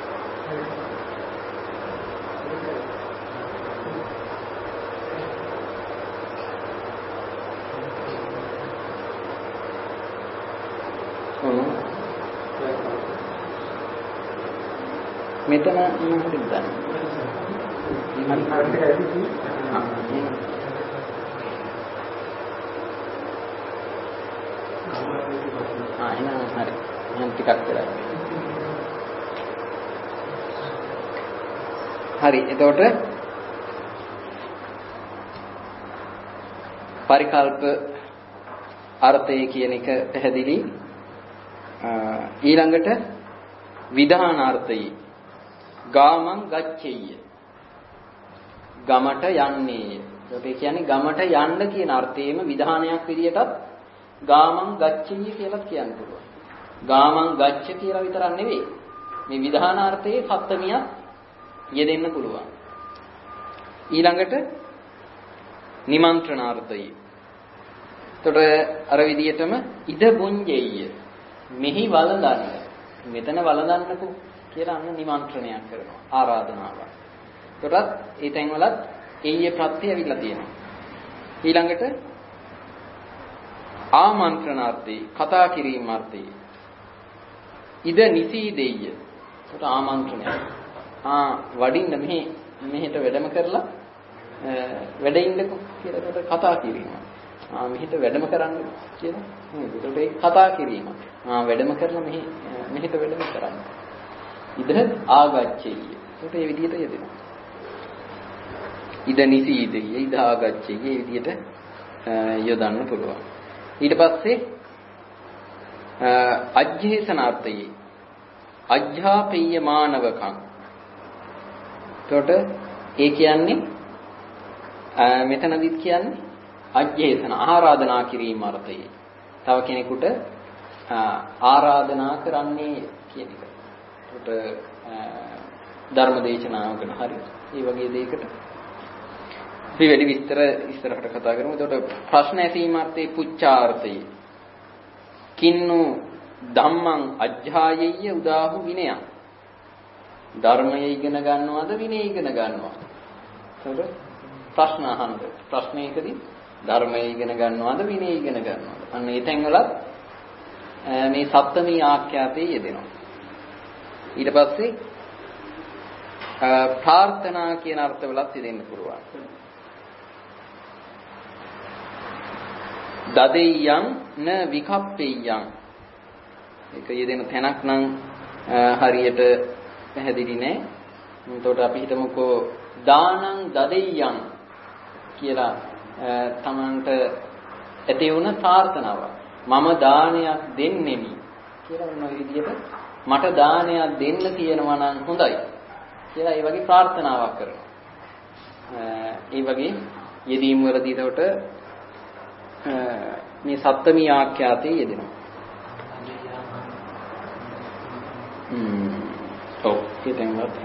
මෙතන මොකද දාන්නේ? මම හරියට ඇවිත් ආ එහෙනම් හරි. මම ටිකක් කරා. හරි. එතකොට පරිකල්ප අර්ථය කියන එක පැහැදිලි. ඊළඟට විධානාර්ථය ගාමං ගච්ඡෙය්‍ය ගමට යන්නේය. ඒ කියන්නේ ගමට යන්න කියන අර්ථයේම විධානයක් විදියටත් ගාමං ගච්ඡෙය්‍ය කියලා කියන්න පුළුවන්. ගාමං ගච්ඡ කියලා විතරක් නෙවෙයි. මේ විධානාර්ථයේ සප්තමියක් යෙදෙන්න පුළුවන්. ඊළඟට නිමන්ත්‍රණාර්ථය. එතකොට අර විදියටම ඉද බුඤ්ජෙය්‍ය මෙහි වළඳන්න. මෙතන වළඳන්නකෝ කියලා අන්න නිමන්ත්‍රණයක් කරනවා ආරාධනාවක්. ඒකටත් ඒ තැන්වලත් එయ్యේ ප්‍රත්‍ය ඇවිල්ලා තියෙනවා. ඊළඟට ආමන්ත්‍රණාර්ථී කතා කිරීම අර්ථය. ඉද නිසීදෙය්‍ය. ඒකට ආමන්ත්‍රණය. ආ වඩින්න මෙහි මෙහෙට වැඩම කරලා වැඩ ඉන්නකෝ කියලා ඒකට කතා කිරීම. ආ මෙහෙට වැඩම කරන්න කියලා. ඒකට ඒක කතා කිරීම. ආ වැඩම කරලා මෙහි මෙහෙට වැඩම කරන්න. ඉද ආගච්ඡෙය්‍ය. ඒකට මේ විදිහට යෙදෙනවා. ඉද නිසීදෙය්‍ය ඉද ආගච්ඡෙය්‍ය මේ විදිහට යොදන්න පුළුවන්. ඊට පස්සේ අජ්ජේසනාර්ථයේ අජ්ජාපේය මානවකම්. එතකොට ඒ කියන්නේ මෙතනදිත් කියන්නේ අජ්ජේසන ආරාධනා කිරීම අර්ථයේ. තව කෙනෙකුට ආරාධනා කරන්නේ කියන එක. එතකොට ධර්ම දේශනාවකට හරි මේ වගේ දෙයකට අපි වැඩි විස්තර ඉස්සරහට කතා කරමු. එතකොට ප්‍රශ්න ඇසීමාර්ථයේ පුච්ඡාර්ථය. කින්නු ධම්මං අජ්ජායෙය්‍ය උදාහු විනය. ධර්මය ඉගෙන ගන්නවද විනය ඉගෙන ගන්නවද? එතකොට ප්‍රශ්න අහන්න. ප්‍රශ්නයකදී ධර්මය ඉගෙන ගන්නවද විනය ඉගෙන ගන්නවද? අන්න ඒ තැන්වලත් මේ සප්තමී ආඛ්‍යාතයේ යෙදෙනවා. ඊට පස්සේ ප්‍රාර්ථනා කියන අර්ථවලත් යෙදෙන්න පුළුවන්. දදෙය්‍යං න විකප්පෙය්‍යං. ඒක යෙදෙන තැනක් නම් හරියට පැහැදිලි නෑ. එතකොට අපි හිතමුකෝ දානං දදෙය්‍යං කියලා තමන්ට ඇති වුණ ප්‍රාර්ථනාවක්. මම දානයක් දෙන්නෙමි කියලා මොන විදියට මට දානයක් දෙන්න තියෙනවා නම් හොඳයි කියලා ඒ වගේ ප්‍රාර්ථනාවක් කරනවා. ඒ වගේ යෙදීම් වලදී එතකොට මේ සප්තමී ආඛ්‍යාතයේ යෙදෙනවා. හ්ම්. ඔව් ඒකෙන් වත්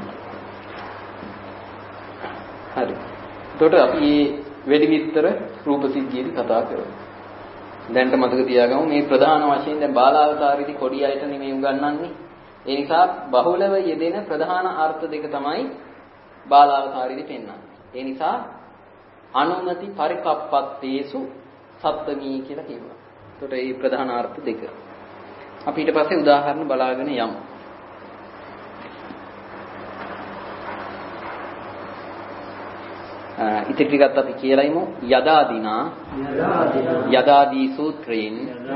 හරි. එතකොට අපි මේ වැඩි විස්තර රූප සිද්ධියේදී කතා කරමු. දැන්ට මතක තියාගමු මේ ප්‍රධාන වශයෙන් දැන් බාලාවතාරයේදී කොඩි අයට නෙමෙයි උගන්වන්නේ. ඒ නිසා බහුලව යෙදෙන ප්‍රධාන අර්ථ දෙක තමයි බාලාවතාරයේදී පෙන්වන්නේ. ඒ නිසා අනුමති පරිකප්පත්තේසු සප්තමී කියලා කියනවා. එතකොට මේ ප්‍රධාන අර්ථ දෙක. අපි ඊට පස්සේ උදාහරණ බලාගෙන යමු. ඉතින් ටිකත් අපි කියලා ඉමු. යදාදීනා යදාදී සූත්‍රයෙන්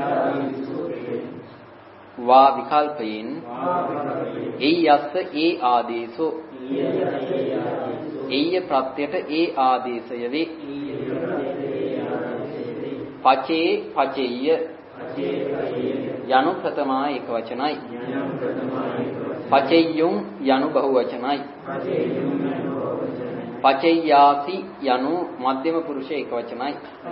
වා විකල්පයෙන් එයි යස්ස ඒ ආදේශෝ එయ్య ප්‍රත්‍යයට ඒ ආදේශය වේ. පචේ පචෙය්‍ය යනු ප්‍රථමා එක වචනයි. පචෙය්‍යුම් යනු බහු වචනයි. පචෙය්‍යාසි යනු මධ්‍යම පුරුෂ එක වචනයි.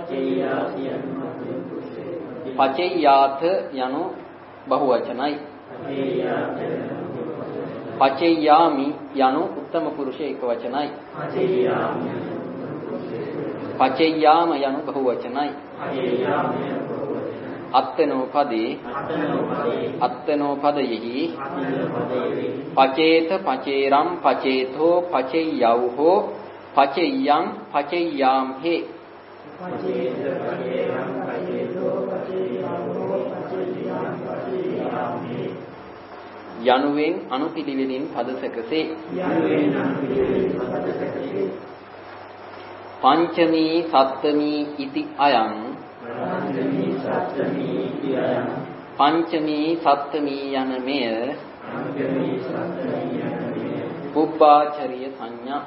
පචෙය්‍යාත යනු බහු වචනයි. පචෙය්‍යාමි යනු උත්තම පුරුෂ එක වචනයි. පචෙය්‍යාම යනු බහු වචනයි. අත්තනෝ පදේ අත්තනෝ පදයෙහි පචේත පචේරම් පචේතෝ පචෙය්‍යව්හෝ පචෙය්‍යං පචෙය්‍යාම් හේ. යනුවෙන් අනුපිළිවෙලින් පද සැකසේ. පංචමී සප්තමී ඉති අයං පංචමී සප්තමී යන මෙය පුබ්බාචරිය සංඥා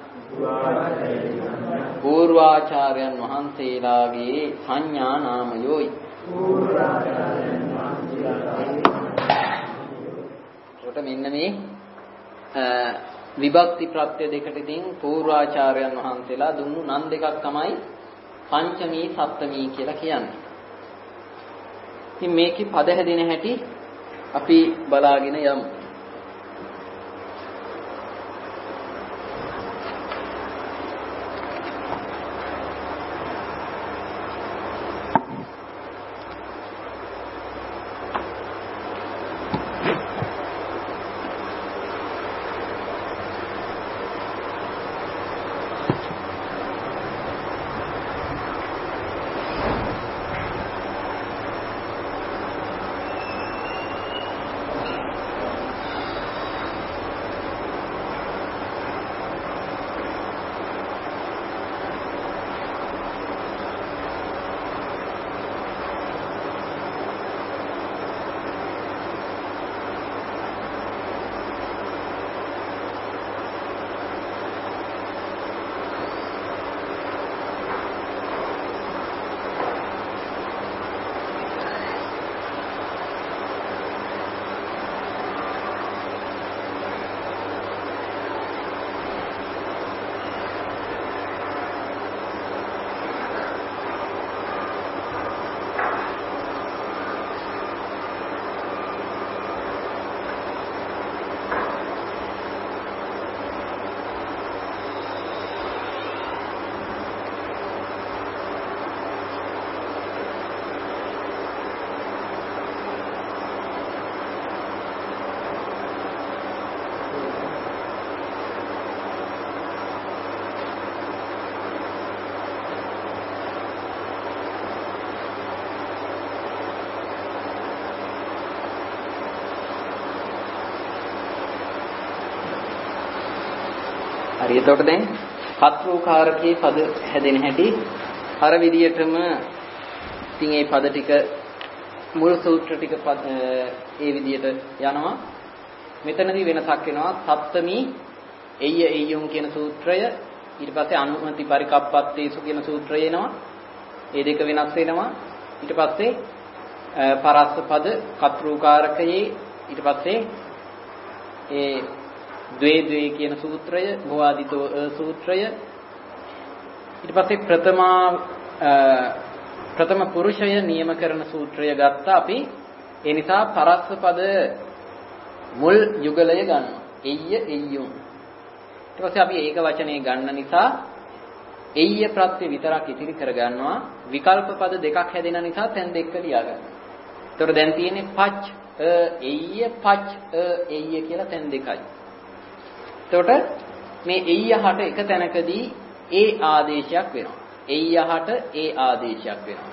පූර්වාචාර්යයන් වහන්සේලාගේ සංඥා නාමයෝයි. කොට මෙන්න මේ විභක්ති ප්‍රත්‍ය දෙකට ඉතින් පූර්වාචාර්යයන් වහන්සේලා දුන්නු නම් දෙකක් තමයි පංචමී සප්තමී කියලා කියන්නේ. ඉතින් මේකේ පද හැදෙන හැටි අපි බලාගෙන යමු. හරි. එතකොට දැන් කර්තෘකාරකයේ පද හැදෙන හැටි අර විදියටම ඉතින් මේ පද ටික මුල් සූත්‍ර ටික ඒ විදියට යනවා. මෙතනදී වෙනසක් වෙනවා. සප්තමී එయ్య එయ్యුම් කියන සූත්‍රය ඊට පස්සේ අනුමති පරිකප්පත්තේසු කියන සූත්‍රය එනවා. මේ දෙක වෙනස් වෙනවා. ඊට පස්සේ පරස්ස පද කර්තෘකාරකයේ ඊට පස්සේ ඒ ද්වේ ද්වේ කියන සූත්‍රය භවාදිතෝ සූත්‍රය ඊට පස්සේ ප්‍රථමා ප්‍රථම පුරුෂය නියම කරන සූත්‍රය ගත්තා අපි. ඒ නිසා පරස්ස පද මුල් යුගලය ගන්නවා. එయ్య එయ్యුම්. ඊට පස්සේ අපි ඒක වචනේ ගන්න නිසා එయ్య ප්‍රත්‍ය විතරක් ඉතිරි කර ගන්නවා. විකල්ප පද දෙකක් හැදෙන නිසා තැන් දෙක ලියා ගන්නවා. ඒතකොට දැන් තියෙන්නේ පච් එయ్య පච් එయ్య කියලා තැන් දෙකයි. එතකොට මේ එయ్యහට එක තැනකදී ඒ ආදේශයක් වෙනවා. එయ్యහට ඒ ආදේශයක් වෙනවා.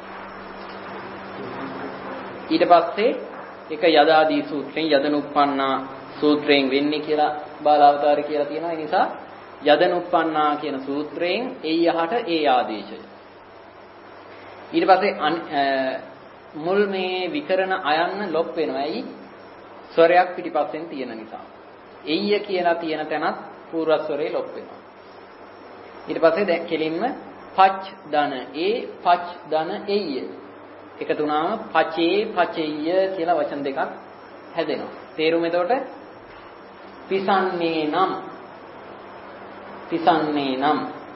ඊට පස්සේ එක යදාදී සූත්‍රයෙන් යදනුප්පන්නා සූත්‍රයෙන් වෙන්නේ කියලා බාලාවතාරය කියලා තියෙනවා. ඒ නිසා යදනුප්පන්නා කියන සූත්‍රයෙන් එයහට ඒ ආදේශය. ඊට පස්සේ මුල් මේ විකරණ අයන්න ලොප් වෙනවා. ඇයි? ස්වරයක් පිටිපස්සෙන් තියෙන නිසා. එయ్య කියලා තියෙන තැනත් පූර්ව ස්වරේ ලොප් වෙනවා. ඊට පස්සේ දැන් කෙලින්ම පච් දන ඒ පච් දන එయ్య එකතු වුණාම පචේ පචෙය්‍ය කියලා වචන දෙකක් හැදෙනවා. තේරුම එතකොට පිසන්නේ නම් පිසන්නේ නම්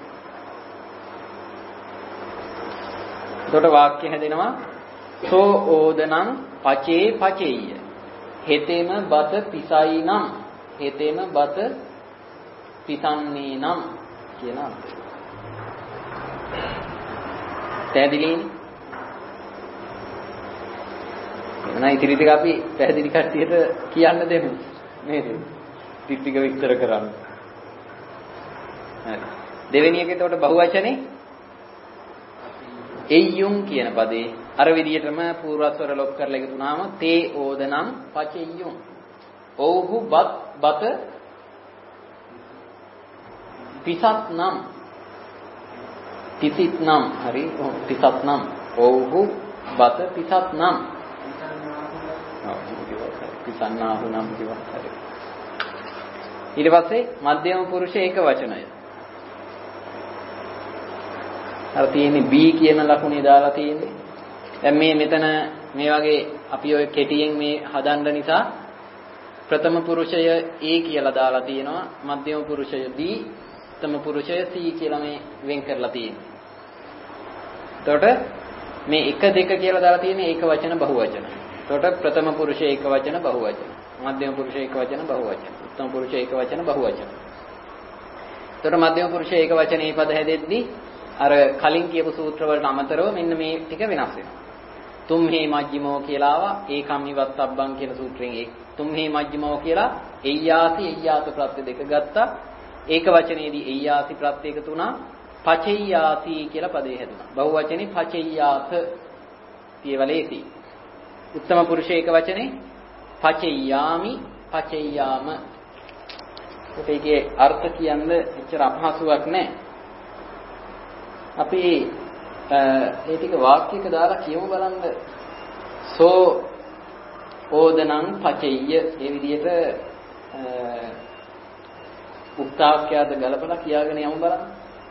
එතකොට වාක්‍ය හැදෙනවා සෝ ඕදනං පචේ පචෙය්‍ය හෙතෙම බත පිසයි නම් හෙතෙම බත පිසන්නේ නම් කියන අර්ථය. පැහැදිලිනේ? එහෙනම් ඉතිරි ටික අපි පැහැදිලි කට්ටියට කියන්න දෙමු. නේද? ටික ටික විස්තර කරන්න. හරි. දෙවෙනි එක එතකොට බහුවචනේ එය්‍යුම් කියන පදේ අර විදිහටම පූර්වස්වර ලොක් කරලා එකතුනාම තේ ඕදනම් පචෙය්‍යුම්. ඔව්හු බත් බත පිසත් නම් තිසිත නම් හරි තිසත් නම් ඔව්හු බත පිසත් නම් පිසන්නාහු නම් කිව්වා හරි. ඊට පස්සේ මධ්‍යම පුරුෂ ඒක වචනය. අර තියෙන්නේ B කියන ලකුණේ දාලා තියෙන්නේ. දැන් මේ මෙතන මේ වගේ අපි ඔය කෙටියෙන් මේ හදන්න නිසා ප්‍රථම පුරුෂය A කියලා දාලා තියෙනවා. මධ්‍යම පුරුෂය B, උත්තම පුරුෂය C කියලා මේ වෙන් කරලා තියෙන්නේ. එතකොට මේ එක දෙක කියලා දාලා තියෙන්නේ ඒක වචන බහුවචන. එතකොට ප්‍රථම පුරුෂය ඒක වචන බහුවචන. මධ්‍යම පුරුෂය ඒක වචන බහුවචන. උත්තම පුරුෂය ඒක වචන බහුවචන. එතකොට මධ්‍යම පුරුෂය ඒක වචනේ පද හැදෙද්දී අර කලින් කියපු සූත්‍ර වලට අමතරව මෙන්න මේ ටික වෙනස් වෙනවා. තුම්හි මජ්ජිමෝ කියලා ආවා ඒකම් ඉවත්තබ්බං කියන සූත්‍රයෙන් ඒ තුම්හි මජ්ජිමෝ කියලා එయ్యాති එయ్యాත ප්‍රත්‍ය දෙක ගත්තා. ඒක වචනේදී එయ్యాති ප්‍රත්‍ය එකතු වුණා. පචෙయ్యాති කියලා පදේ හැදුනා. බහුවචනේ පචෙయ్యాත පියවලේති. උත්තම පුරුෂ ඒක වචනේ පචෙయ్యాමි පචෙయ్యాම. ඒකේ අර්ථ කියන්න එච්චර අපහසුයක් නැහැ. අපි ඒ ටික වාක්‍යයක දාලා කියමු බලන්න. සෝ ඕදනං පචෙය්‍ය මේ විදිහට උක්තාක්‍යද ගලපලා කියාගෙන යමු බලන්න.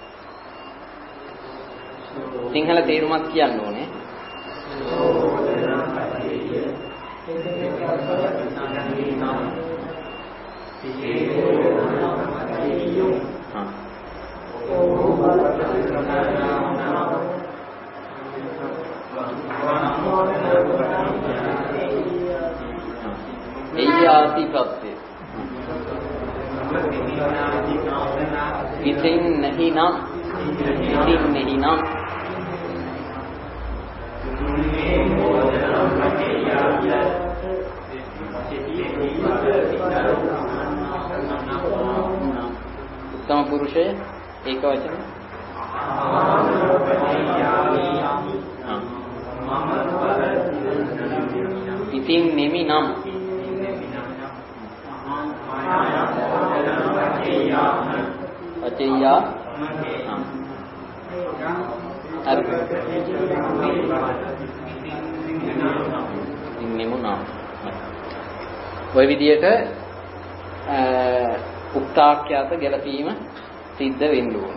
සිංහල තේරුමක් කියන්න ඕනේ. එయ్యాති ප්‍රත්‍ය ඉතින් නැහි නම් ඉතින් නැහි නම් උත්තම පුරුෂය ඒක වචන ඉතින් නෙමි නම් පචෙయ్యා හරි ඉන්නෙමු නම් ඔය විදියට උක්තාක්‍යත ගැලපීම සිද්ධ වෙන්න ඕන.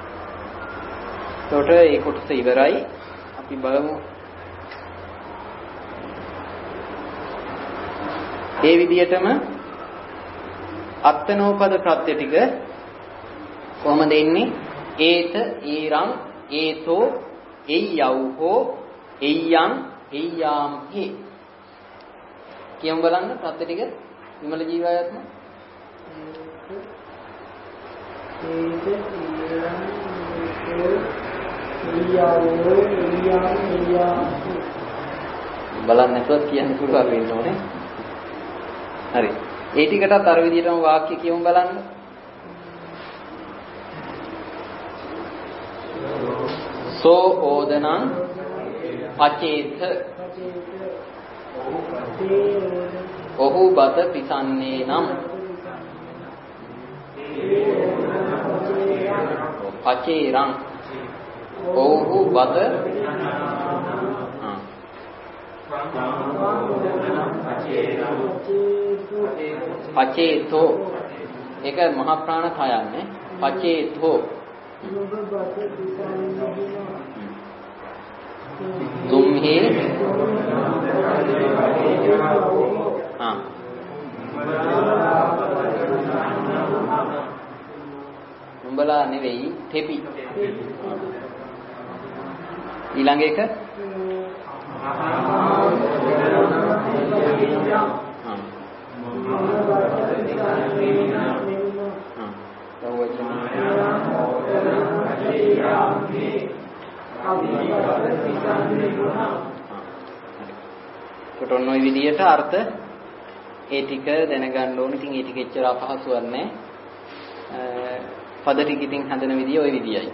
එතකොට ඒ කොටස ඉවරයි. අපි බලමු ඒ විදියටම අත්තනෝපද ප්‍රත්‍ය ටික කොහොමද එන්නේ? ඒත ඊරං ඒතෝ එయ్యව්හෝ එయ్యං එయ్యాම් හි කියමු බලන්න ප්‍රත්‍ය ටික විමල ජීවායත්ම ඒත ඊරං ඒතෝ එయ్యව්හෝ එయ్యං එయ్యాම් බලන්න නැතුවත් කියන්න පුළුවන් වෙන්න ඕනේ. හරි. ඒ ටිකටත් අර විදිහටම වාක්‍ය කියමු බලන්න. සෝ ඕදනං පචේත ඔහු බත පිසන්නේ නම් පචේරං. ඔව්හු වද. පචේතෝ. ඒක මහා ප්‍රාණ කයන්නේ. පචේතෝ. තුම්හි ආ උඹලා නෙවෙයි තෙපි. ඊළඟ එක කොට ඔන්න ඔය විදිහට අර්ථ ඒ ටික දැනගන්න ඕනේ. ඉතින් ඒ ටික එච්චර අපහසුවක් නැහැ. පද ටික ඉතින් හදන විදිය ওই විදියයි.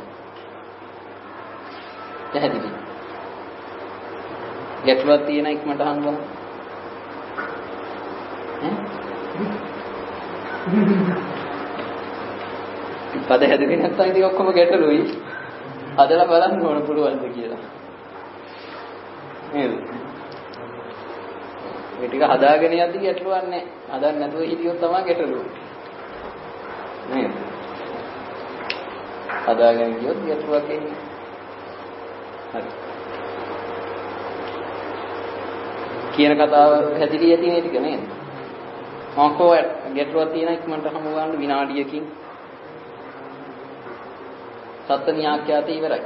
පැහැදිලි. ගැටලුවක් තියෙන ඉක්මනට අහන්න බලන්න. ඈ? පද හැදුවේ නැත්නම් ඉතින් ඔක්කොම ගැටලුයි. හදලා බලන්න ඕන පුළුවන්ද කියලා. නේද? මේ ටික හදාගෙන යද්දි ගැටලුවක් නැහැ. හදන්න නැතුව හිටියොත් තමයි ගැටලුව. නේද? හදාගෙන ගියොත් ගැටලුවක් එන්නේ. හරි. කියන කතාව හැදිලි ඇති මේ ටික නේද? මොකෝ ගැටලුවක් තියෙන ඉක්මනට හමු ගන්න විනාඩියකින්. සත්ත්ව න්‍යාක්‍යාතය ඉවරයි.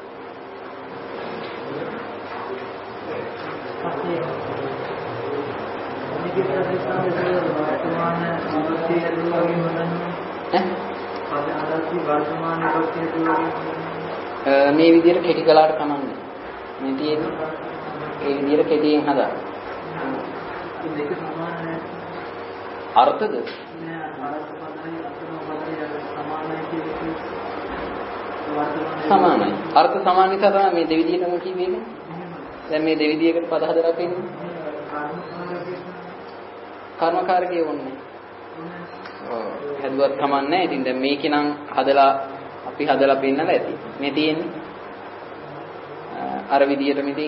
මේ විදිහට කෙටි කළාට කමන්නේ. මේ තියෙන්නේ ඒ විදිහට කෙටියෙන් හදා. දෙක සමාන නැහැ. අර්ථද? නෑ අර්ථ පදයි අර්ථ සමානයි කියන්නේ. සමානයි. අර්ථ සමාන නිසා තමයි මේ දෙවිදියටම කිව්වේ. දැන් මේ දෙවිදියකට පද හදලා තියෙන්නේ. කර්මකාරකයේ වොන්නේ. ඔව්. හැදුවත් කමන්නේ. ඉතින් දැන් මේකේ නම් හදලා අපි හදලා පෙන්නලා ඇති. මේ තියෙන්නේ. අර විදියටම ඉතින්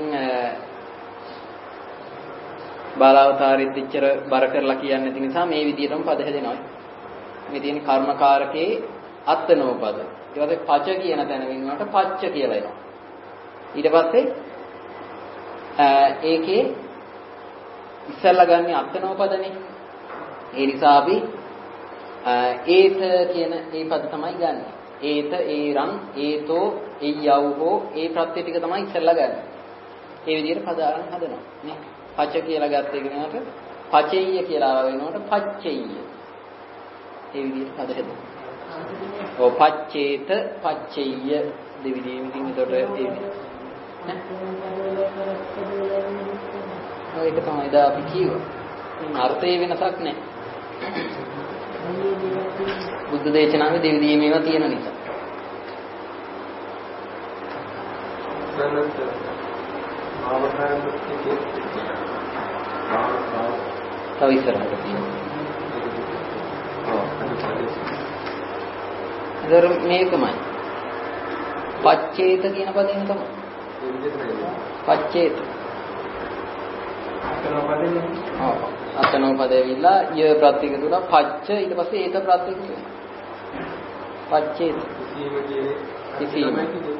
බාලාවතාරෙත් එච්චර බර කරලා කියන්නේ නැති නිසා මේ විදියටම පද හැදෙනවා. මේ තියෙන කර්මකාරකේ අත්නෝ පද. ඊට පස්සේ පච කියන තැන වෙනුවට පච්ච කියලා එනවා. ඊට පස්සේ ඒකේ ඉස්සල්ලා ගන්න අත්නෝ පදනේ. ඒ නිසා අපි ඒත කියන ඒ පද තමයි ගන්න. ඒත ඒරං ඒතෝ එයවෝ ඒ ප්‍රත්‍ය ටික තමයි ඉස්සල්ලා ගන්න. ඒ විදිහට පද ආරන් හදනවා. නේ. පච කියලා ගත්ත එක නේද? පචෙය්‍ය කියලා වෙනකොට පච්චෙය්‍ය. ඒ විදිහට පද හැදෙනවා. ඔව් පච්චේත පච්චෙය්‍ය දෙවිදියෙන් ඉතින් එතකොට ඒ ඔය එක තමයි දා අපි කියුවා. අර්ථයේ වෙනසක් නැහැ. බුද්ධ දේශනාවේ දෙවිදියෙන් මේවා තියෙන නිසා. තව ඉස්සරහට තියෙනවා. ඒතර මේකමයි. පච්චේත කියන පදයෙන් තමයි. පච්චේත. අතනෝ පදේ. ඔව්. අතනෝ පදේ විලා ය ප්‍රත්‍යක තුන පච්ච ඊට පස්සේ ඒත ප්‍රත්‍යක තුන. පච්චේත. කිසිම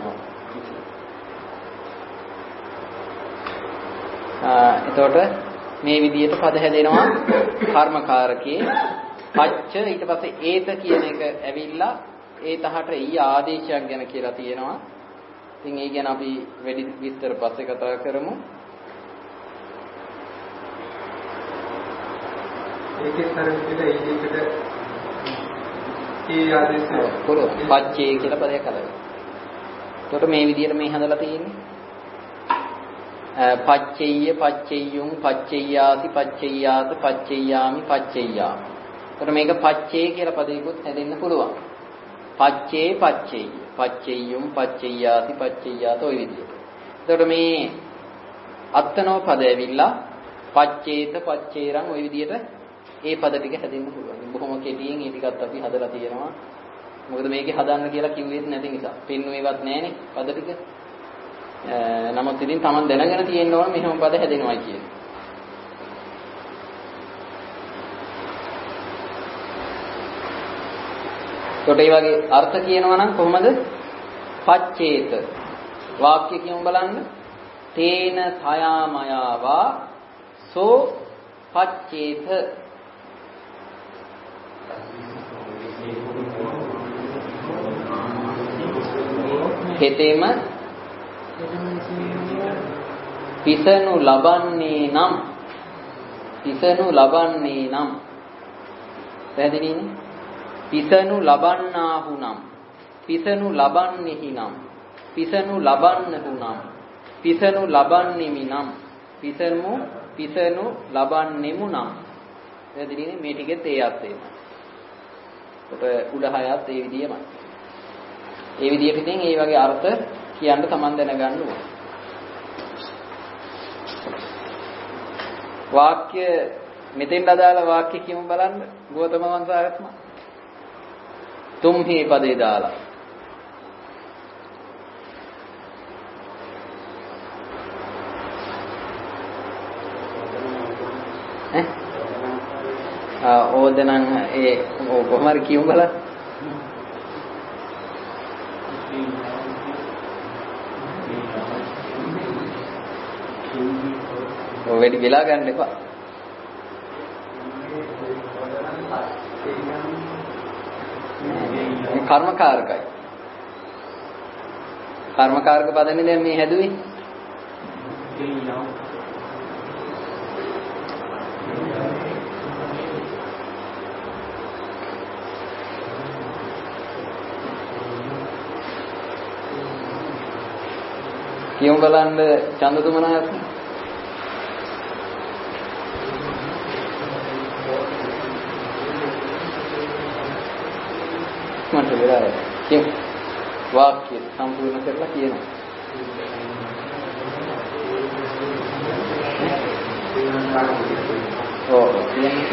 එතකොට මේ විදිහට පද හැදෙනවා කර්මකාරකේ පච්ච ඊට පස්සේ ඒත කියන එක ඇවිල්ලා ඒතහට ඊ ආදේශයක් ගැන කියලා තියෙනවා. ඉතින් ඒ ගැන අපි වැඩි විස්තර පස්සේ කතා කරමු. ඒකේ තරමිට ඒකට ඊ ආදේශය කොරෝ පච්චේ කියලා පදයක් හදලා. එතකොට මේ විදිහට මේ හදලා තියෙන්නේ පච්චෙය්‍ය පච්චෙය්‍යුම් පච්චෙය්‍යාති පච්චෙය්‍යාත පච්චෙය්‍යාමි පච්චෙය්‍යා. එතකොට මේක පච්චේ කියලා පදයකට හැදෙන්න පුළුවන්. පච්චේ පච්චෙය්‍ය පච්චෙය්‍යුම් පච්චෙය්‍යාති පච්චෙය්‍යාත ඔය විදිහට. එතකොට මේ අත්තනෝ පද ඇවිල්ලා පච්චේත පච්චේරං ඔය විදිහට ඒ පද ටික හැදෙන්න පුළුවන්. බොහොම කෙටියෙන් ඒ ටිකත් අපි හදලා තියෙනවා. මොකද මේකේ හදන්න කියලා කිව්වෙත් නැති නිසා. පින්නුවේවත් නැහනේ පද ටික. නමුත් ඉතින් Taman දැනගෙන තියෙන්න ඕන මෙහෙම පද හැදෙනවයි කියන්නේ. කොට ඒ වගේ අර්ථ කියනවා නම් කොහොමද? පච්චේත වාක්‍ය කියමු බලන්න. තේන තයාමයාවා සෝ පච්චේත හෙතෙම පිසනු ලබන්නේ නම් පිසනු ලබන්නේ නම් පැහැදිලිනේ? පිසනු ලබන්නාහු නම් පිසනු ලබන්නේහි නම් පිසනු ලබන්නහු නම් පිසනු ලබන්නේමි නම් පිසනු පිසනු ලබන්නෙමු නම් පැහැදිලිනේ? මේ ටිකෙත් ඒ අර්ථයයි. කොට උඩ හයත් ඒ විදියමයි. ඒ විදියට ඉතින් ඒ වගේ අර්ථ කියන්න Taman දැනගන්න ඕන. වාක්‍ය මෙතෙන් අදාළ වාක්‍ය කියමු බලන්න. ගෝතම වංශාගතම තුම්හි පදේ දාලා ඈ ආ ඕදනම් ඒ කොහොම හරි කියමු බලන්න. ඔය වැඩි වෙලා ගන්න එපා. මේ කර්මකාරකයි. කර්මකාරක පදනේ දැන් මේ හැදුවේ. කියමු බලන්න චන්දතුමනාත් මට වෙලා කියමු වාක්‍ය සම්පූර්ණ කරලා කියනවා. ඔව් කියන්නේ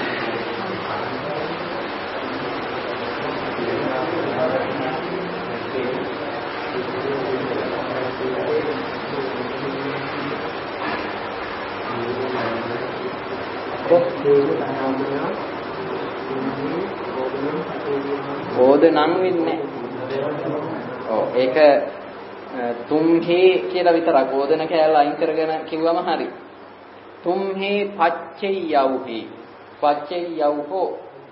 ඕදනම් වෙන්නේ. ඔව් ඒක තුම්හි කියලා විතරක් ඕදන කැලල අයින් කරගෙන කිව්වම හරි. තුම්හි පච්චේයව්හි පච්චේයව්හෝ.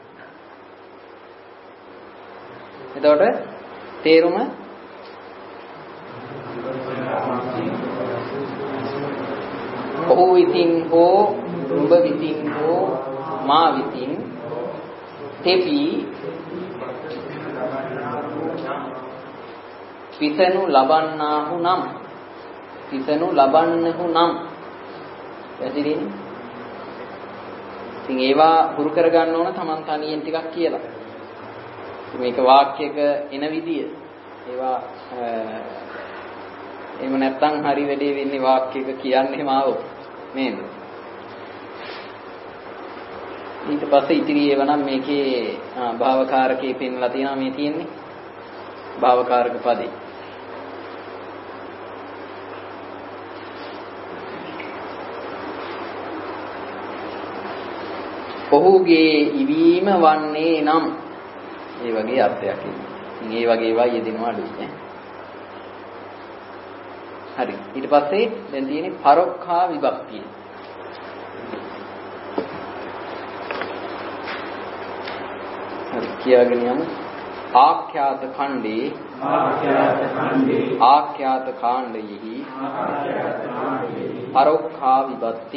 එතකොට තේරුම ඔහු විසින් හෝ නුඹ විසින් හෝ මා විසින් තෙපි පිසනු ලබන්නාහු නම් පිසනු ලබන්නහු නම් පැහැදිලිනේ? ඉතින් ඒවා හුරු කරගන්න ඕන Taman තනියෙන් ටිකක් කියලා. මේක වාක්‍යයක එන විදිය. ඒවා එහෙම නැත්නම් හරි වැඩේ වෙන්නේ වාක්‍යයක කියන්නේම ආවොත් නේද? ඊට පස්සේ ඉතිරි ඒවා නම් මේකේ භාවකාරකේ පෙන්ලා තියෙනවා මේ තියෙන්නේ. භාවකාරක පදේ. ඔහුගේ ඉවීම වන්නේ නම් ඒ වගේ අර්ථයක් එන්නේ. ඉතින් ඒ වගේ ඒවා යෙදෙනවා අඩුයි නේ. හරි. ඊට පස්සේ දැන් තියෙන්නේ පරොක්ඛා විභක්තිය. හරි කියාගෙන යමු. ආඛ්‍යාත ඛණ්ඩේ ආඛ්‍යාත ඛණ්ඩේ ආඛ්‍යාත කාණ්ඩයෙහි ආඛ්‍යාත කාණ්ඩයෙහි පරොක්ඛා විභක්ති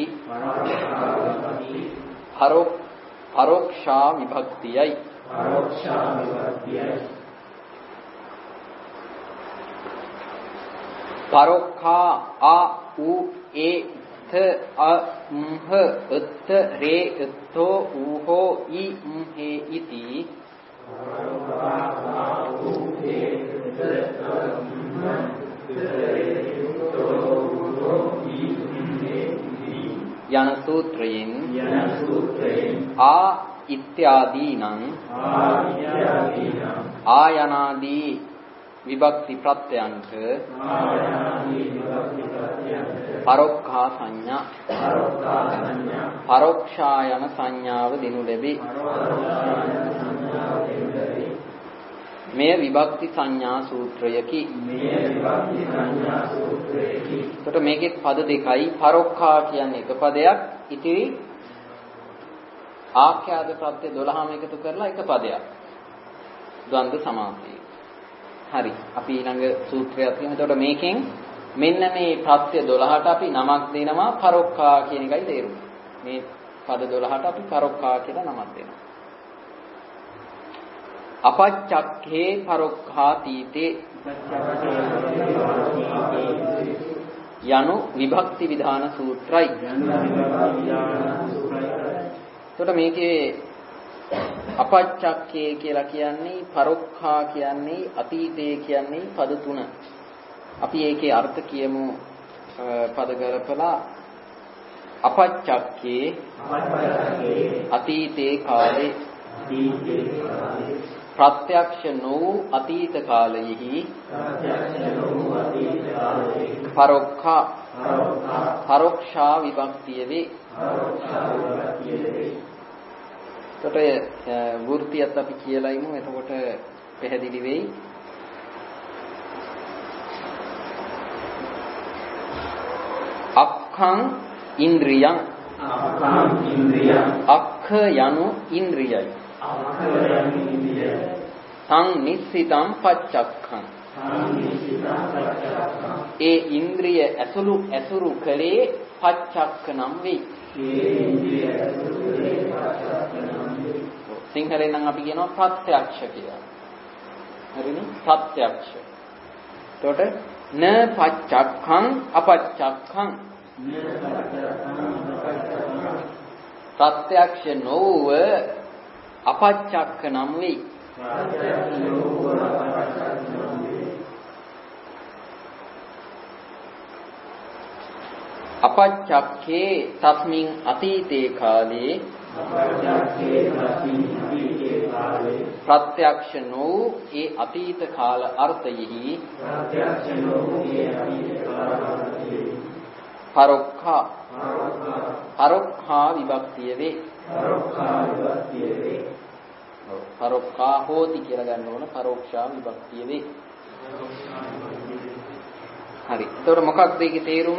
පරොක් පරෝක්ෂා විභක්තියයි පරෝක්ෂා විභක්තියයි පරොක්ඛා ආ උ ඒ ත අ ම්හ උත් රේ උත්තෝ ඌහෝ ඊ ම්හේ ඉති යන සූත්‍රයෙන් ආ ඉත්‍යාදීනං ආයනාදී විභක්ති ප්‍රත්‍යයන්ට පරොක්ඛා සංඥා පරොක්ෂායන සංඥාව දිනු ලැබේ. මෙය විභක්ති සංඥා සූත්‍රයකි. එතකොට මේකේ පද දෙකයි. පරොක්ඛා කියන්නේ එක පදයක්, ඉතිරි ආඛ්‍යාත ප්‍රත්‍ය දොළහම එකතු කරලා එක පදයක්. ද්වන්ද්ව සමාසය. හරි. අපි ඊළඟ සූත්‍රයක් තියෙනවා. එතකොට මේකෙන් මෙන්න මේ ප්‍රත්‍ය දොළහට අපි නමක් දෙනවා පරොක්ඛා කියන එකයි තේරුම. මේ පද දොළහට අපි පරොක්ඛා කියලා නමක් දෙනවා. අපච්චක්ඛේ පරොක්ඛාතීතේ යනු විභක්ති විධාන සූත්‍රයි. එතකොට මේකේ අපච්චක්ඛේ කියලා කියන්නේ පරොක්ඛා කියන්නේ අතීතේ කියන්නේ පද තුන. අපි ඒකේ අර්ථ කියමු පද ගලපලා අපච්චක්ඛේ අතීතේ කාලේ ප්‍රත්‍යක්ෂ නො අතීත කාලයෙහි පරොක්ඛා පරොක්ෂා විභක්තිය වේ. එතකොට වෘත්තියත් අපි කියලා ඉමු. එතකොට පැහැදිලි වෙයි. අක්ඛං ඉන්ද්‍රියං අක්ඛං ඉන්ද්‍රියං අක්ඛ යනු ඉන්ද්‍රියයි. අක්ඛ යනු ඉන්ද්‍රියයි. සං නිස්සිතං පච්චක්ඛං සං නිස්සිතං පච්චක්ඛං ඒ ඉන්ද්‍රිය ඇසුරු ඇසුරු කලේ පච්චක්ඛ නම් වේ. ඒ ඉන්ද්‍රිය ඇසුරු කලේ පච්චක්ඛ නම් වේ. සිංහලෙන් නම් අපි කියනවා ප්‍රත්‍යක්ෂ කියලා. හරිනේ? ප්‍රත්‍යක්ෂ. එතකොට න පච්චක්ඛං අපච්චක්ඛං ප්‍රත්‍යක්ෂ නොව අපච්චක්ඛ නම් වේ. අපච්චක්ඛේ තස්මින් අතීතේ කාලේ ප්‍රත්‍යක්ෂ නො ඒ අතීත කාල අර්ථයෙහි පරොක්ඛා පරොක්ඛා විභක්තිය වේ. පරොක්ඛා හෝති කියලා ගන්න ඕන. පරෝක්ෂා විභක්තිය වේ. හරි. එතකොට මොකක්ද ඒකේ තේරුම?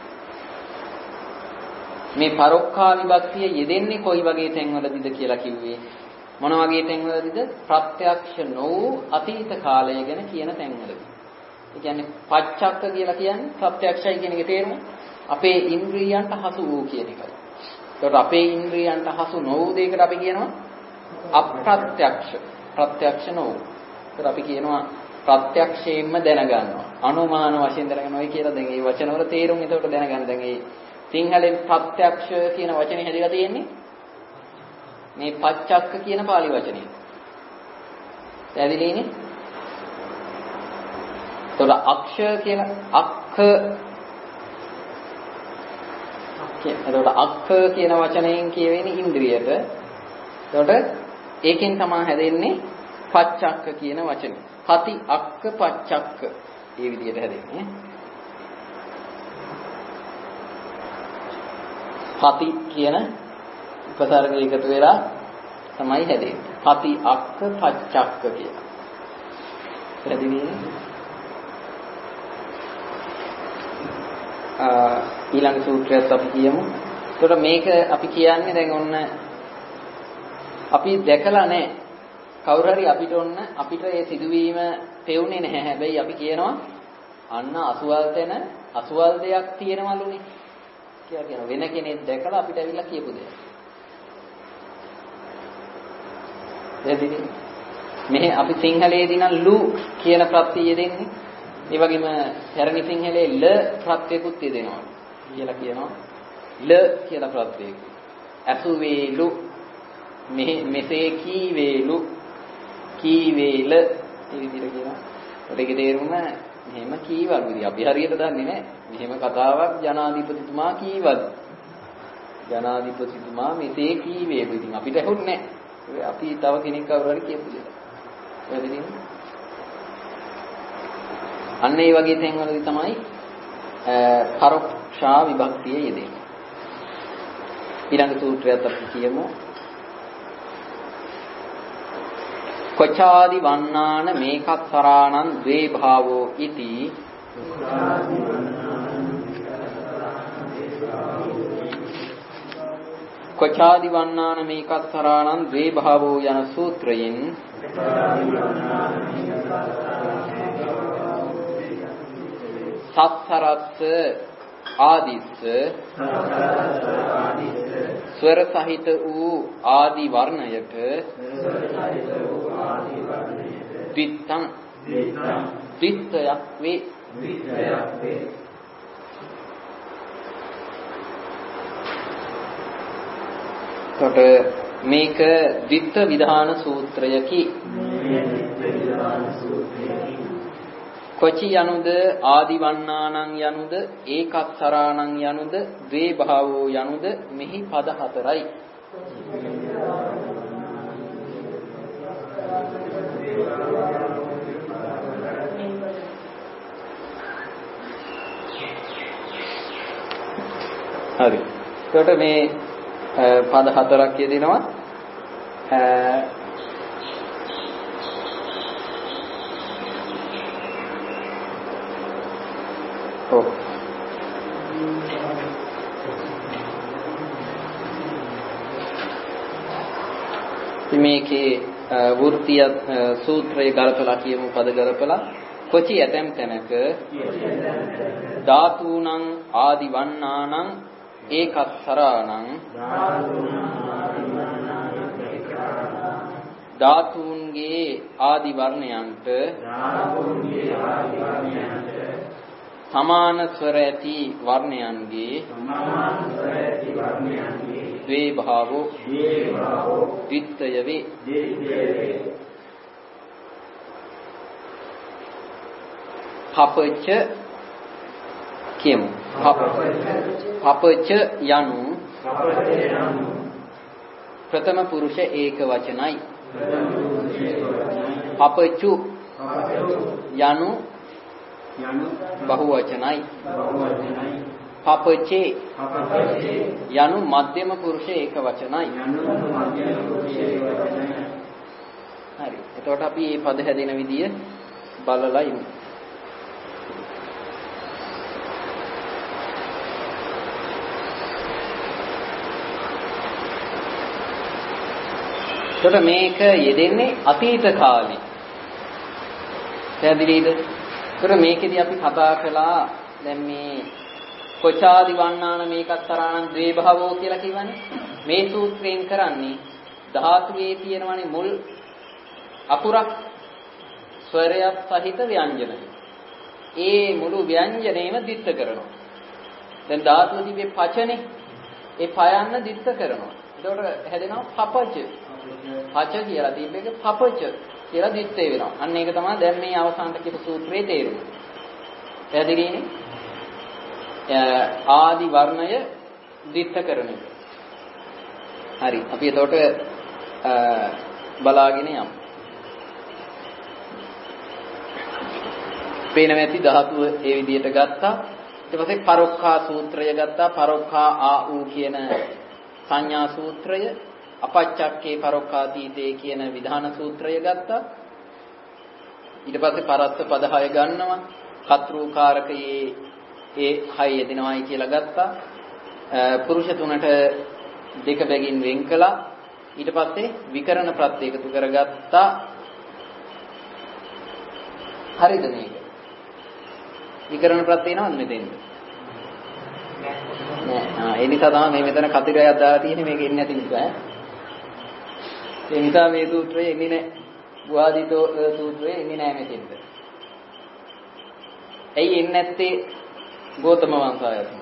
මේ පරොක්ඛා විභක්තිය යෙදෙන්නේ කොයි වගේ තැන්වලදීද කියලා කිව්වේ? මොන වගේ තැන්වලදීද? ප්‍රත්‍යක්ෂ නො අතීත කාලය ගැන කියන තැන්වලදී. ඒ කියන්නේ පච්චක්ක කියලා කියන්නේ ප්‍රත්‍යක්ෂයි කියන එකේ තේරුම අපේ ඉන්ද්‍රියයන්ට හසු වූ කියන එකයි. ඒකට අපේ ඉන්ද්‍රියයන්ට හසු නොවූ දෙයකට අපි කියනවා අප්‍රත්‍යක්ෂ. ප්‍රත්‍යක්ෂ නොවූ. ඒකට අපි කියනවා ප්‍රත්‍යක්ෂයෙන්ම දැනගන්නවා. අනුමාන වශයෙන් දැනගන්නවා කියලා දැන් මේ වචනවල තේරුම් එතකොට දැනගන්න. දැන් මේ සිංහලෙන් ප්‍රත්‍යක්ෂ කියන වචනේ හැදලා තියෙන්නේ මේ පච්චක්ක කියන පාලි වචනේ. පැහැදිලිනේ? එතකොට අක්ෂ කියලා අක්ඛ එතකොට අක්ඛ කියන වචනයෙන් කියවෙන්නේ ඉන්ද්‍රියට. එතකොට ඒකෙන් තමයි හැදෙන්නේ පච්චක්ක කියන වචනේ. කති අක්ඛ පච්චක්ක. මේ විදිහට හැදෙන්නේ. කති කියන උපසර්ගය එකතු වෙලා තමයි හැදෙන්නේ. කති අක්ඛ පච්චක්ක කියලා. පැහැදිලිනේ? ඊළඟ සූත්‍රයත් අපි කියමු. එතකොට මේක අපි කියන්නේ දැන් ඔන්න අපි දැකලා නැහැ. කවුරු හරි අපිට ඔන්න අපිට ඒ සිදුවීම පෙවුනේ නැහැ. හැබැයි අපි කියනවා අන්න අසුවල් තැන අසුවල් දෙයක් තියෙනවලුනේ කියලා කියනවා. වෙන කෙනෙක් දැකලා අපිට ඇවිල්ලා කියපු දෙයක්. එදිනේ මෙහි අපි සිංහලයේදී නම් ලු කියන ප්‍රත්‍යය දෙන්නේ. ඒ වගේම පැරණි සිංහලයේ ල ප්‍රත්‍යයකුත් දෙනවා කියලා කියනවා. ල කියලා ප්‍රත්‍යයක. අසුවේලු මෙහි මෙසේ කීවේලු කීවේල මේ විදිහට කියනවා. ඒකේ තේරුම මෙහෙම කීවලු. ඉතින් අපි හරියට දන්නේ නැහැ. මෙහෙම කතාවක් ජනාධිපතිතුමා කීවද? ජනාධිපතිතුමා මෙසේ කීවේ. ඉතින් අපිට ඇහුන්නේ නැහැ. අපි තව කෙනෙක් කවුරු හරි කියපු දෙයක්. වැදගත්. අන්න ඒ වගේ තැන්වලදී තමයි පරෝක්ෂා විභක්තිය යෙදෙන්නේ. ඊළඟ සූත්‍රයත් අපි කියමු. කොචාදි වන්නාන මේකස්සරාණං ද්වේ භාවෝ ඉති කොචාදි වන්නාන මේකස්සරාණං ද්වේ භාවෝ යන සූත්‍රයෙන් සත්සරස්ස ආදිස්ස ස්වර සහිත වූ ආදි වර්ණයට ද්විත්තං ද්විත්වයක් වේ. කොට මේක ද්විත්ව විධාන සූත්‍රයකි. කොචි යනුද ආදි වන්නානං යනුද ඒකස්සරාණං යනුද ද්වේ භාවෝ යනුද මෙහි පද හතරයි. හරි. එතකොට මේ පද හතරක් යෙදෙනවා. ඔව්. මේකේ වෘත්තීය සූත්‍රයේ ගලපලා කියමු පද ගලපලා කොචි ඇතැම් තැනක ධාතුණං ආදි වන්නානං ඒකස්සරාණං ධාතුන්ගේ ආදි වර්ණයන්ට සමාන ස්වර ඇති වර්ණයන්ගේ ද්වේ භාවෝ ද්විත්වය වේ. පපච්ච කියමු. පපච්ච යනු ප්‍රථම පුරුෂ ඒක වචනයි. පපච්චු යනු බහු වචනයි. පපචේ යනු මධ්‍යම පුරුෂ ඒක වචනයි. හරි. එතකොට අපි මේ පද හැදෙන විදිය බලලා ඉමු. එතකොට මේක යෙදෙන්නේ අතීත කාලේ. පැහැදිලිද? එතකොට මේකෙදි අපි කතා කළා දැන් මේ කොචාදි වන්නාන මේකස්සරාණං ද්වේ භාවෝ කියලා කියවනේ. මේ සූත්‍රයෙන් කරන්නේ ධාතුවේ තියෙනවනේ මුල් අකුරක් ස්වරයක් සහිත ව්‍යංජනය. ඒ මුළු ව්‍යංජනයම දිත්ත කරනවා. දැන් ධාතුව තිබේ පචනේ. ඒ පයන්න දිත්ත කරනවා. එතකොට හැදෙනවා පපච. පච කියලා තිබෙක පපච කියලා දිත්තේ වෙනවා. අන්න ඒක තමයි දැන් මේ අවසානට කියපු සූත්‍රයේ තේරුම. පැහැදිලිනේ? ආදි වර්ණය දිත්ත කරන එක. හරි. අපි එතකොට බලාගෙන යමු. පේනවා ඇති ධාතුව ඒ විදිහට ගත්තා. ඊට පස්සේ පරොක්ඛා සූත්‍රය ගත්තා. පරොක්ඛා ආ ඌ කියන සංඥා සූත්‍රය, අපච්චක්කේ පරොක්ඛාතීතේ කියන විධාන සූත්‍රය ගත්තා. ඊට පස්සේ පරස්ස පද හය ගන්නවා. කතෘකාරකයේ ඒ හය යෙදෙනවායි කියලා ගත්තා. පුරුෂ තුනට දෙක බැගින් වෙන් කළා. ඊට පස්සේ විකරණ ප්‍රත්‍ය එකතු කරගත්තා. හරිද මේක? විකරණ ප්‍රත්‍ය එනවද මෙතෙන්ද? නෑ. ආ ඒ නිසා තමයි මේ මෙතන කතිරයක් දාලා තියෙන්නේ මේක එන්නේ නැති නිසා. ඒ නිසා මේ සූත්‍රයේ එන්නේ නෑ. බුආදීතෝ සූත්‍රයේ එන්නේ නෑ මෙතෙන්ද. ඇයි එන්නේ නැත්තේ? ගෝතම වංශායතන.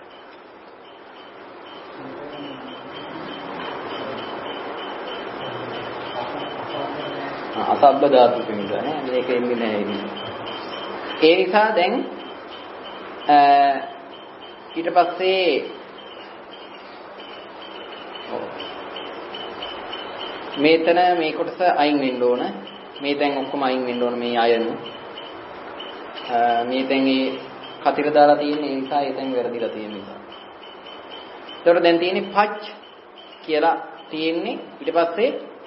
අසබ්බ ධාතු කෙනෙකුට නේ මේක එන්නේ නැහැ. ඒ නිසා දැන් ඊට පස්සේ මේතන මේ කොටස අයින් වෙන්න ඕන. මේ තැන් ඔක්කොම අයින් වෙන්න ඕන මේ අයනු. මේ තැන් ඒ කතිර දාලා තියෙන නිසා ඒ තැන් වැරදිලා තියෙන නිසා. ඒතකොට දැන් තියෙන්නේ පච් කියලා තියෙන්නේ. ඊට පස්සේ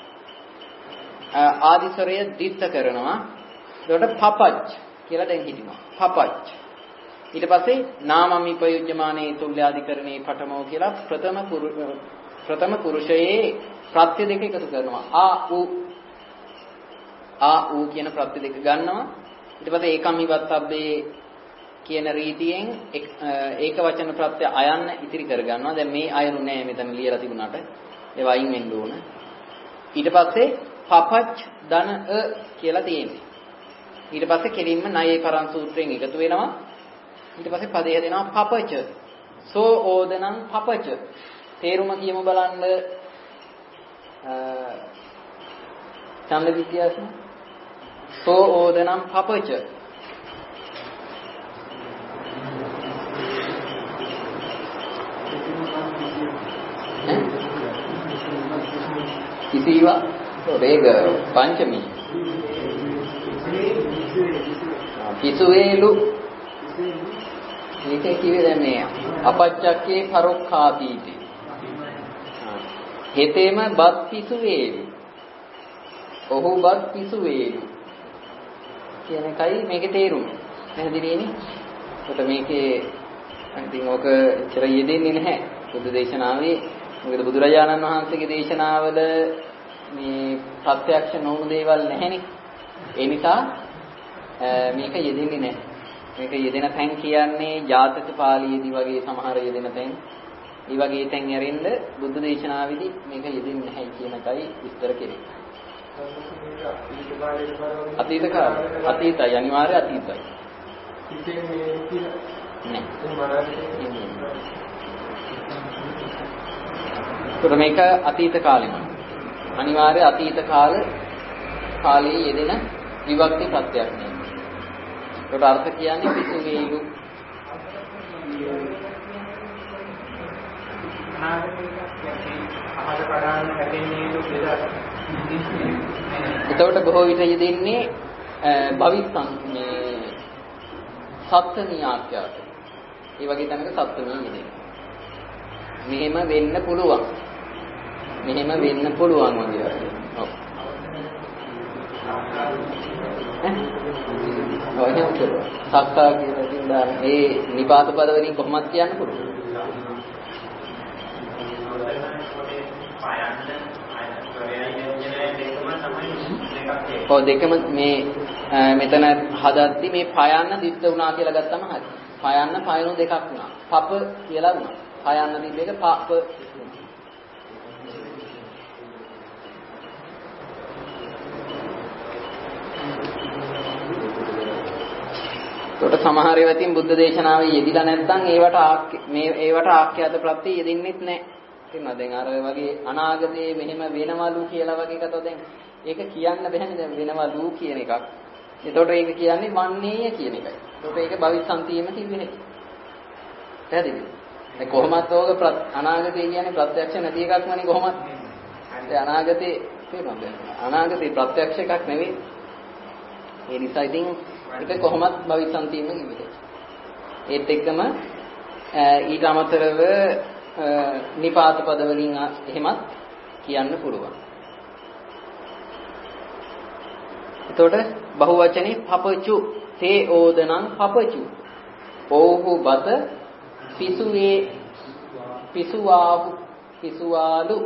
ආදිස්වරය දිත්ත කරනවා. ඒකට පපච් කියලා දැන් හිටිනවා. පපච්. ඊට පස්සේ නාමමි ප්‍රයුජ්‍යමානේ තුල්‍යාධිකරණේ පඨමෝ කියලා ප්‍රථම ප්‍රථම පුරුෂයේ ප්‍රත්‍ය දෙක එකතු කරනවා. ආ උ ආ උ කියන ප්‍රත්‍ය දෙක ගන්නවා. ඊට පස්සේ ඒකම් විවත්තබ්බේ කියන රීතියෙන් ඒක වචන ප්‍රත්‍ය අයන්න ඉතිරි කර ගන්නවා. දැන් මේ අයනු නෑ මෙතන ලියලා තිබුණාට ඒව අයින් වෙන්න ඕන. ඊට පස්සේ පපච් ධන අ කියලා තියෙන්නේ. ඊට පස්සේ කෙලින්ම ණයේ පරං සූත්‍රයෙන් එකතු වෙනවා. ඊට පස්සේ පදේ හැදෙනවා පපච. සෝ ඕදනං පපච. තේරුම කියමු බලන්න. ඡන්ද විද්‍යාව. සෝ ඕදනං පපච. කිසිවා රේග පංචමී කිසුවේලු මේක කිව්වේ දැන් මේ අපච්චක්කේ පරොක්ඛාදීති හෙතේම බත් පිසුවේලු ඔහු බත් පිසුවේලු කියන එකයි මේකේ තේරුම පැහැදිලිනේ. ඒකට මේකේ ඉතින් ඔක ඉතර යෙදෙන්නේ නැහැ බුදු දේශනාවේ. මොකද බුදුරජාණන් වහන්සේගේ දේශනාවල මේ ප්‍රත්‍යක්ෂ නොවුණු දේවල් නැහැනේ. ඒ නිසා මේක යෙදෙන්නේ නැහැ. මේක යෙදෙන තැන් කියන්නේ ජාතක පාළියේදී වගේ සමහර යෙදෙන තැන්. ඒ වගේ තැන් ඇරෙන්න බුදු දේශනාවේදී මේක යෙදෙන්නේ නැහැ කියන එකයි විස්තර කෙරේ. අතීත කාලය අතීතයි අනිවාර්ය අතීතයි. නෑ. මේක අතීත කාලෙමයි. අනිවාර්ය අතීත කාල කාලයේ යෙදෙන විභක්ති ප්‍රත්‍යක් නේ. ඒකට අර්ථ කියන්නේ පිසු වේලු. එතකොට බොහෝ විට යෙදෙන්නේ භවිස්සං මේ සත්ත්වනියාක්‍යයට. ඒ වගේ තැනක සත්ත්වනිය යෙදෙනවා. මෙහෙම වෙන්න පුළුවන්. මෙහෙම වෙන්න පුළුවන් වගේ. ඔව්. ඈ? ඔය නේද? සත්තා කියලා තියෙනවා. මේ නිපාත පද වලින් කොහොමද කියන්න පුළුවන්? ඔව් දෙකම මේ මෙතන හදද්දි මේ පයන්න දිද්ද වුණා කියලා ගත්තම හරි. පයන්න පයනු දෙකක් වුණා. පප කියලා වුණා. පයන්න දිද්ද එක පප. ඒකට සමහර ඒවා තින් බුද්ධ දේශනාවේ යෙදිලා නැත්නම් ඒවට මේ ඒවට ආඛ්‍යාත ප්‍රත්‍ය යෙදින්නෙත් නැහැ. තේරුණාද? දැන් අර වගේ අනාගතේ මෙහෙම වෙනවලු කියලා වගේ කතාව දැන් ඒක කියන්න බැහැනේ දැන් වෙනවලු කියන එකක්. එතකොට ඒක කියන්නේ වන්නේය කියන එකයි. එතකොට ඒක භවිස්සන්තියෙම කිව්වේ නැහැ. පැහැදිලිද? දැන් කොහොමද ඕක අනාගතේ කියන්නේ ප්‍රත්‍යක්ෂ නැති එකක්මනේ කොහොමද? ඒ අනාගතේ තේරුණාද? අනාගතේ ප්‍රත්‍යක්ෂ එකක් නෙවෙයි. ඒ නිසා ඉතින් ඒක කොහොමද භවිස්සන්තියෙම කිව්වේ. ඒත් එක්කම ඊට අමතරව නිපාත පද වලින් එහෙමත් කියන්න පුළුවන්. එතකොට බහුවචනේ පපචු තේ ඕදනං පපචු. ඕහු බත පිසුවේ පිසුවාහු පිසුවාලු.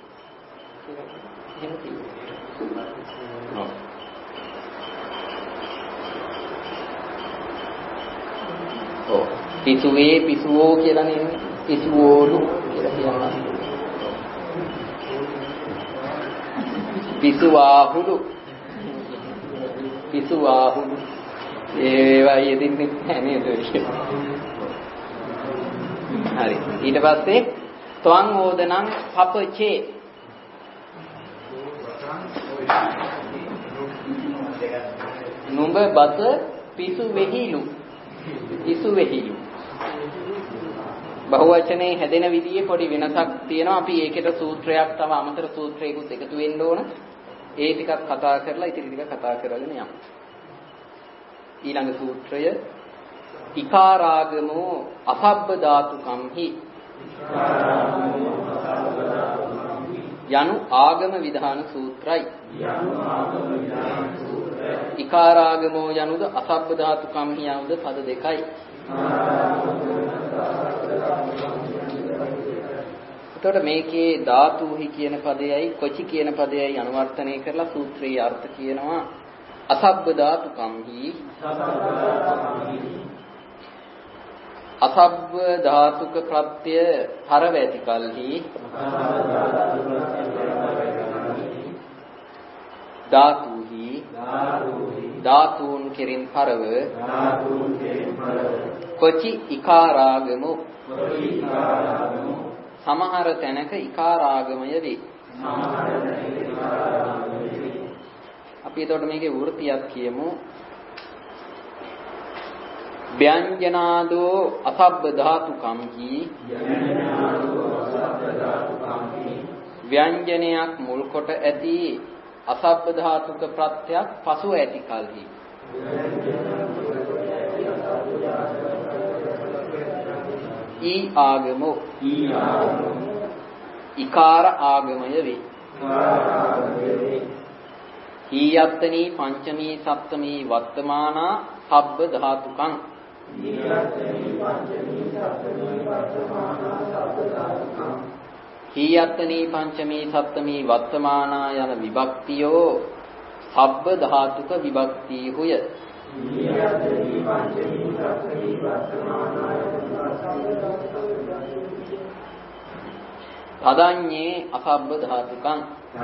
එහෙම කියනවා. ඔව්. පිසුවේ පිසුවෝ කියලා නෙමෙයි. පිසුවෝලු කියලා කියනවා. පිසුවාහුලු. පිසුවාහුලු. ඒවා යෙදින්නේ නැහැ නේද? හරි. ඊට පස්සේ ත්වං ඕදනං පපචේ. නුඹ බත පිසු වෙහිලු. පිසු වෙහිලු. බහුවචනේ හැදෙන විදිහේ පොඩි වෙනසක් තියෙනවා. අපි ඒකේට සූත්‍රයක් තව අමතර සූත්‍රයකුත් එකතු වෙන්න ඕන. ඒ ටිකක් කතා කරලා ඉතිරි ටික කතා කරගෙන යමු. ඊළඟ සූත්‍රය ඉකාරාගමෝ අසබ්බ ධාතුකම්හි යනු ආගම විධාන සූත්‍රයි. ඉකාරාගමෝ යනුද අසබ්බ ධාතුකම්හි යනුද පද දෙකයි. එතකොට මේකේ ධාතුහි කියන පදයයි කොචි කියන පදයයි අනුවර්තනය කරලා සූත්‍රයේ අර්ථ කියනවා අසබ්බ ධාතුකම්හි අසබ්බ ධාතුක ප්‍රත්‍ය හරවැති කල්හි ධාතුහි ධාතුන් කෙරින් පරව කොචි ඉකාරාගමු සමහර තැනක ඉකාරාගමය වේ. අපි එතකොට මේකේ වෘත්තියක් කියමු. ව්‍යංජනාදෝ අසබ්බ ධාතුකම්හි ව්‍යංජනයක් මුල් කොට ඇති අසබ්බ ධාතුක ප්‍රත්‍යක් පසු ඇති කල්හි ඊ ආගමෝ ඉකාර ආගමය වේ. හීයත්තනී පංචමී සප්තමී වර්තමානා සබ්බ ධාතුකං හීයත්තනී පංචමී සප්තමී වර්තමානා යන විභක්තියෝ සබ්බ ධාතුක විභක්තිය හුය. තදඤ්ඤේ අසබ්බ ධාතුකං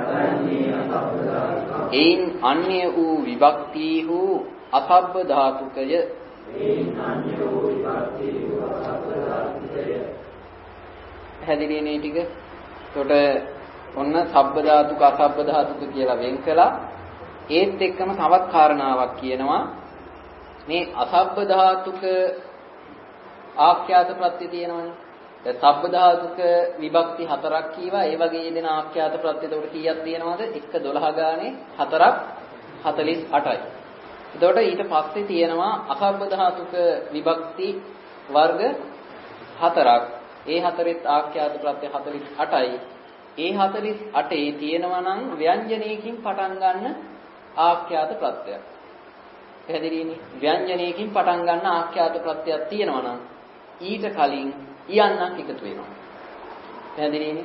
එයින් අන්‍ය වූ විභක්තිහු අසබ්බ ධාතුකය හැදිරිනේ ටික. එතකොට ඔන්න සබ්බ ධාතුක අසබ්බ ධාතුක කියලා වෙන් කළා. ඒත් එක්කම තවත් කාරණාවක් කියනවා. මේ අසබ්බ ධාතුක ආඛ්‍යාත ප්‍රත්‍ය තියෙනවනේ. දැන් සබ්බ ධාතුක විභක්ති හතරක් කීවා. ඒ වගේ දෙන ආඛ්‍යාත ප්‍රත්‍ය එතකොට කීයක් තියෙනවද? එක දොළහ ගානේ හතරක් හතළිස් අටයි. එතකොට ඊට පස්සේ තියෙනවා අසබ්බ ධාතුක විභක්ති වර්ග හතරක්. ඒ හතරෙත් ආඛ්‍යාත ප්‍රත්‍ය හතළිස් අටයි. ඒ හතළිස් අටේ තියෙනවා නම් ව්‍යංජනයකින් පටන් ගන්න ආඛ්‍යාත ප්‍රත්‍යක්. පැහැදිලිනේ? ව්‍යංජනයකින් පටන් ගන්න ආඛ්‍යාත ප්‍රත්‍යක් තියෙනවා නම් ඊට කලින් ඉයන්නක් එකතු වෙනවා. පැහැදිලිනේ?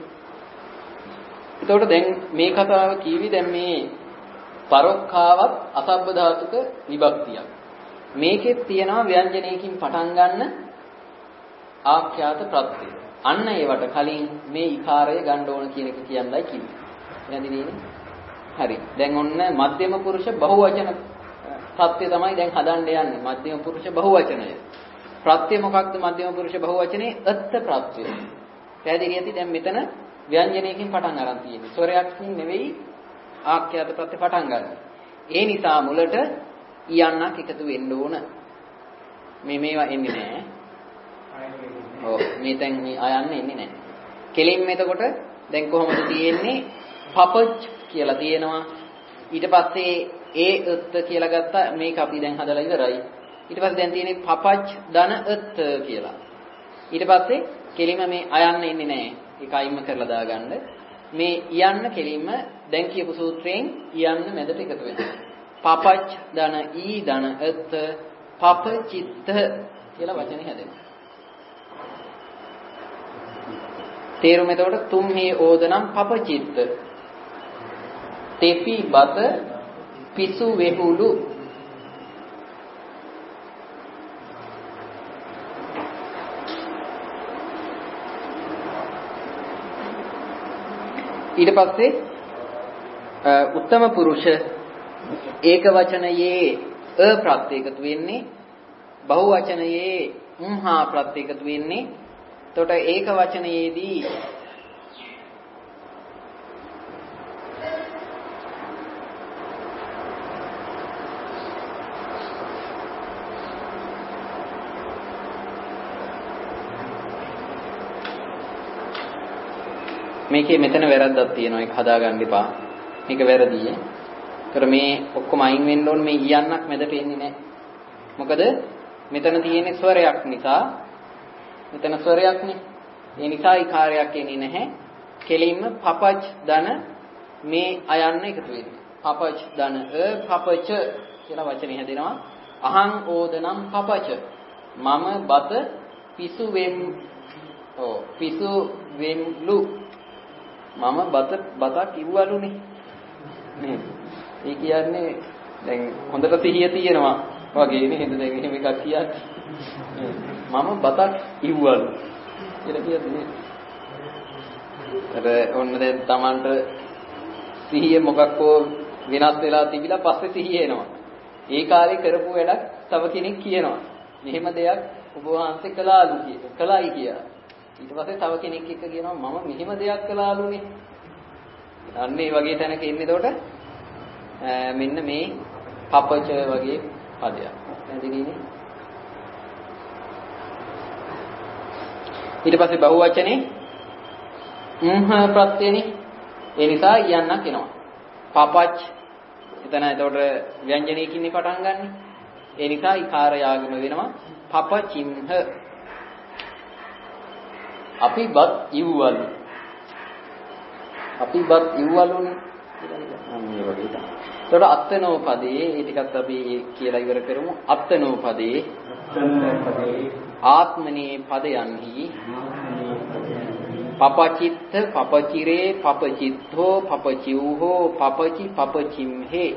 එතකොට දැන් මේ කතාව කීවි දැන් මේ පරොක්ඛාවත් අසබ්බ ධාතුක විභක්තියක්. මේකෙත් තියෙනවා ව්‍යංජනයකින් පටන් ගන්න ආඛ්‍යාත ප්‍රත්‍ය. අන්න ඒවට කලින් මේ ඉකාරය ගන්න ඕන කියන එක කියන්නයි කිව්වේ. පැහැදිලිනේ? හරි. දැන් ඔන්න මධ්‍යම පුරුෂ බහුවචන ප්‍රත්‍ය තමයි දැන් හදන්න යන්නේ. මධ්‍යම පුරුෂ බහුවචනය. ප්‍රත්‍ය මොකක්ද මධ්‍යම පුරුෂ බහුවචනේ? අත්ත ප්‍රත්‍ය. පැහැදිලි ඇති දැන් මෙතන ව්‍යංජනයකින් පටන් අරන් තියෙන්නේ. ස්වරයක්කින් නෙවෙයි ආඛ්‍යාත ප්‍රත්‍ය පටන් ගන්න. ඒ නිසා මුලට ඉයන්නක් එකතු වෙන්න ඕන. මේ මේවා එන්නේ නැහැ. ඔව් මේ දැන් මේ අයන්න එන්නේ නැහැ. කෙලින්ම එතකොට දැන් කොහොමද තියෙන්නේ? පපච් කියලා තියෙනවා. ඊට පස්සේ ඒ අත්ත කියලා ගත්තා. මේක අපි දැන් හදලා ඉවරයි. ඊට පස්සේ දැන් තියෙන්නේ පපච් ධන අත්ත කියලා. ඊට පස්සේ කෙලින්ම මේ අයන්න එන්නේ නැහැ. ඒක අයින්ම කරලා දාගන්න. මේ යන්න කෙලින්ම දැන් කියපු සූත්‍රයෙන් යන්න මැදට එකතු වෙනවා. පපච් ධන ඊ ධන අත්ත පපචිත්ත කියලා වචනේ හැදෙනවා. තේරුම එතකොට තුම්හි ඕදනම් පපචිත්ත තෙපි බත පිසු වෙහුළු ඊට පස්සේ උත්තම පුරුෂ ඒක වචනයේ අ ප්‍රත්‍ය එකතු වෙන්නේ බහු වචනයේ උම්හා ප්‍රත්‍ය එකතු වෙන්නේ. එතකොට ඒක වචනයේදී මේකේ මෙතන වැරද්දක් තියෙනවා. ඒක හදාගන්න එපා. මේක වැරදියි. ඒතර මේ ඔක්කොම අයින් වෙන්න ඕනේ. මේ ඊයන්නක් මැදට එන්නේ නැහැ. මොකද මෙතන තියෙන ස්වරයක් නිසා මෙතන ස්වරයක්නේ. ඒ නිසා ඊකාරයක් එන්නේ නැහැ. කෙලින්ම පපච් දන මේ අයන්න එකතු වෙන්නේ. පපච දන අ පපච කියලා වචනේ හැදෙනවා. අහං ඕදනම් පපච. මම බත පිසු වෙම් ඕ පිසු වෙම්ලු. මම බත බතක් ඉව්වලුනේ. නේද? ඒ කියන්නේ දැන් හොඳට සිහිය තියෙනවා වගේ නේද? දැන් එහෙම එකක් කියන්නේ. මම බතක් ඉව්වලු කියලා කියන්නේ. අර ඔන්න දැන් Tamanට සිහිය මොකක්කෝ වෙනස් වෙලා තිබිලා පස්සේ සිහිය එනවා. ඒ කාර්යය කරපු වැඩක් තව කෙනෙක් කියනවා. මෙහෙම දෙයක් ඔබ වහන්සේ කළාලු කියලා. කළායි කියලා. ඊට පස්සේ තව කෙනෙක් එක්ක කියනවා මම මෙහෙම දෙයක් කළාලුනේ. අන්න ඒ වගේ තැනක ඉන්නේ එතකොට මෙන්න මේ පපච වගේ පදයක්. පැහැදිලිනේ? ඊට පස්සේ බහුවචනේ උම්හ ප්‍රත්‍යනේ. ඒ නිසා යන්නක් එනවා. පපච් එතන එතකොට ව්‍යංජනයකින් පටන් ගන්න. ඒ නිසා ඊකාර යාගම වෙනවා පපචින්හ. අපි බත් ඉව්වලු. අපි බත් ඉව්වලුනේ කියලා මේ වගේ තමයි. එතකොට අත්තනෝ පදේ ඒ ටිකත් අපි කියලා ඉවර කරමු. අත්තනෝ පදේ ආත්මනේ පදයන්හි පපචිත්ත පපචිරේ පපචිත්තෝ පපචිව්හෝ පපචි පපචිම්හේ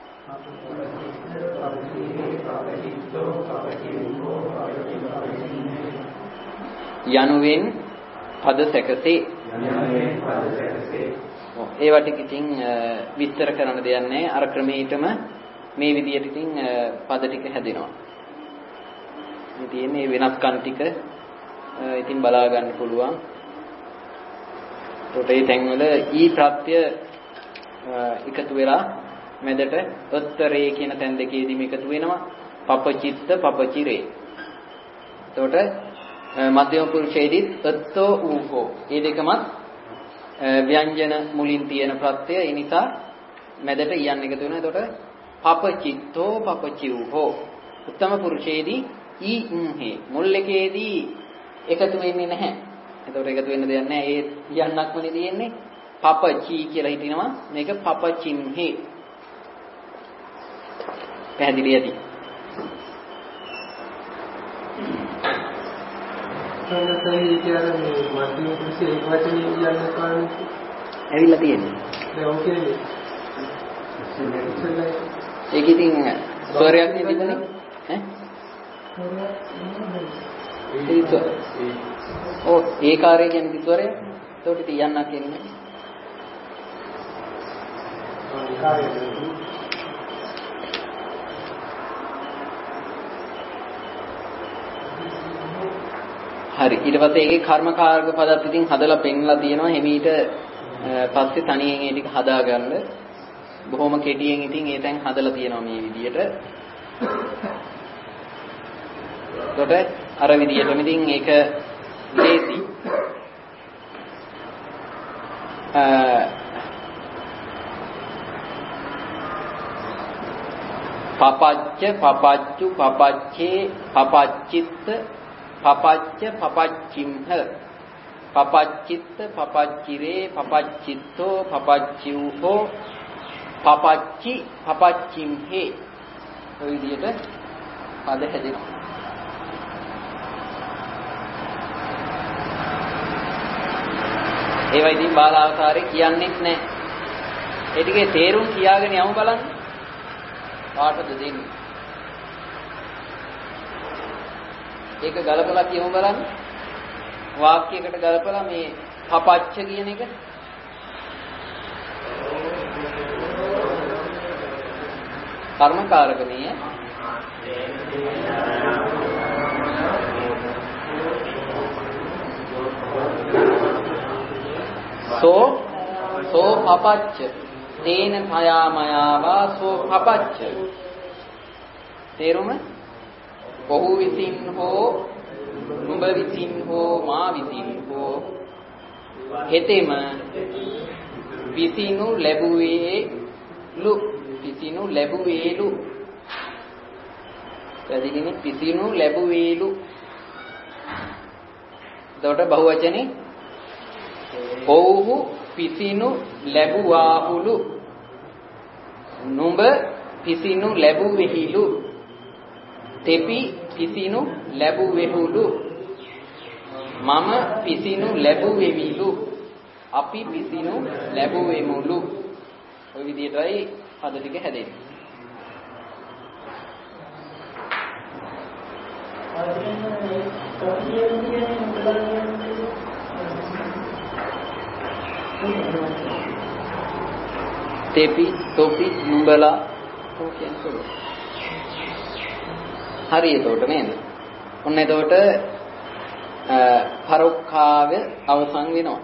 යනුවෙන් පද සැකසේ. ඒවා ටික ඉතින් විස්තර කරන්න දෙයක් නැහැ. අර ක්‍රමයටම මේ විදියට ඉතින් පද ටික හැදෙනවා. මේ තියෙන මේ වෙනස්කම් ටික ඉතින් බලා ගන්න පුළුවන්. ඒකට මේ තැන්වල ඊ ප්‍රත්‍ය එකතු වෙලා මැදට උත්තරේ කියන තැන් දෙකේදීම එකතු වෙනවා. පපචිත්ත පපචිරේ. එතකොට මධ්‍යම පුරුෂයේදීත් අත්තෝ ඌකෝ. මේ දෙකමත් ව්‍යංජන මුලින් තියෙන ප්‍රත්‍යය. ඒ නිසා මැදට යන්න එකතු වෙනවා. එතකොට පපචිත්තෝ පපචිව්හෝ. උත්තම පුරුෂයේදී ඊ උම්හේ. මුල් එකේදී එකතු වෙන්නේ නැහැ. එතකොට එකතු වෙන්න දෙයක් නැහැ. ඒ යන්නක්මනේ තියෙන්නේ. පපචි කියලා හිටිනවා. මේක පපචිම්හේ. පැහැදිලි ඇති. සංගතයි කියන්නේ මේ මධ්‍යම පුරුෂයේ එක වචනේ යන්න කාරණේ ඇවිල්ලා තියෙන්නේ. දැන් ඔක කියන්නේ ඒක ඉතින් ස්වරයක් නේ තිබුණේ ඈ ඒක ඔව් ඒ කාර්යය කියන්නේ ස්වරය. ඒකට ඉතින් යන්නක් කියන්නේ ඒ කාර්යය හරි. ඊට පස්සේ ඒකේ කර්මකාරක පදත් ඉතින් හදලා පෙන්නලා තියෙනවා. හිමීට පස්සේ තනියෙන් ඒ ටික හදාගන්න. බොහොම කෙටියෙන් ඉතින් ඒ තැන් හදලා තියෙනවා මේ විදියට. එතකොට අර විදියටම ඉතින් ඒක ලේසි. පපච්ච පපච්චු පපච්චේ පපච්චිත්ත පපච්ච පපච්චිම්හ පපච්චිත්ත පපච්චිරේ පපච්චිත්තෝ පපච්චිව්හෝ පපච්චි පපච්චිම්හේ. ඔය විදිහට පද හැදෙනවා. ඒවා ඉතින් බාලාවතාරේ කියන්නෙත් නැහැ. ඒ ටිකේ තේරුම් කියාගෙන යමු බලන්න. කාටද දෙන්නේ? ඒක ගලපලා කියමු බලන්න. වාක්‍යයකට ගලපලා මේ පපච්ච කියන එක කර්මකාරකමීය. සෝ සෝ පපච්ච තේන භයාමයාවා සෝ පපච්ච. තේරුම ඔහු විසින් හෝ නුඹ විසින් හෝ මා විසින් හෝ හෙතෙම පිසිනු ලැබුවේලු පිසිනු ලැබුවේලු පැහැදිලිනේ පිසිනු ලැබුවේලු එතකොට බහුවචනේ ඔව්හු පිසිනු ලැබුවාහුලු නුඹ පිසිනු ලැබුවෙහිලු තෙපි පිසිනු ලැබුවෙහුලු මම පිසිනු ලැබුවෙමිලු අපි පිසිනු ලැබුවෙමුලු ඔය විදිහටයි පද ටික හැදෙන්නේ. තෙපි තොපි නුඹලා ඔය කියන්නේ හරි එතකොට නේද? ඔන්න එතකොට පරොක්ඛාව අවසන් වෙනවා.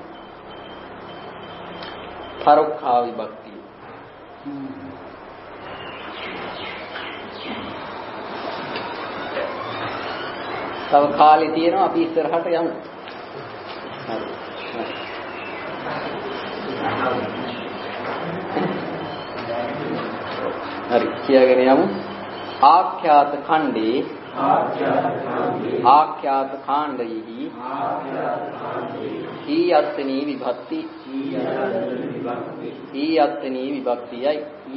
පරොක්ඛා විභක්තිය. තව කාලේ තියෙනවා අපි ඉස්සරහට යමු. හරි කියාගෙන යමු. ආඛ්‍යාත ඛණ්ඩේ ආඛ්‍යාත කාණ්ඩයෙහි ඊයත්තනී විභක්ති ඊයත්තනී විභක්තියයි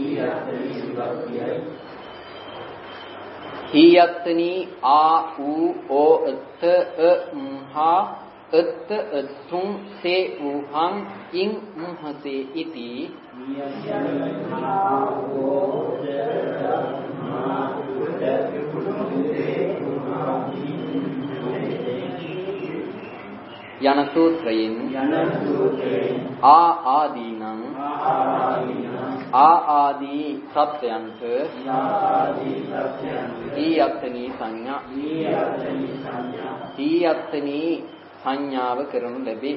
ඊයත්තනී ආ ඌ ඕ අත් අ මහා අත් අතුම් සේ උහං ඉන් මහසේ ඉති යන සූත්‍රයෙන් ආ ආදීනං ආ ආදී සත්‍යයන්ට ඊයත්තනී සංඥා ඊයත්තනී සංඥාව කරනු ලැබේ.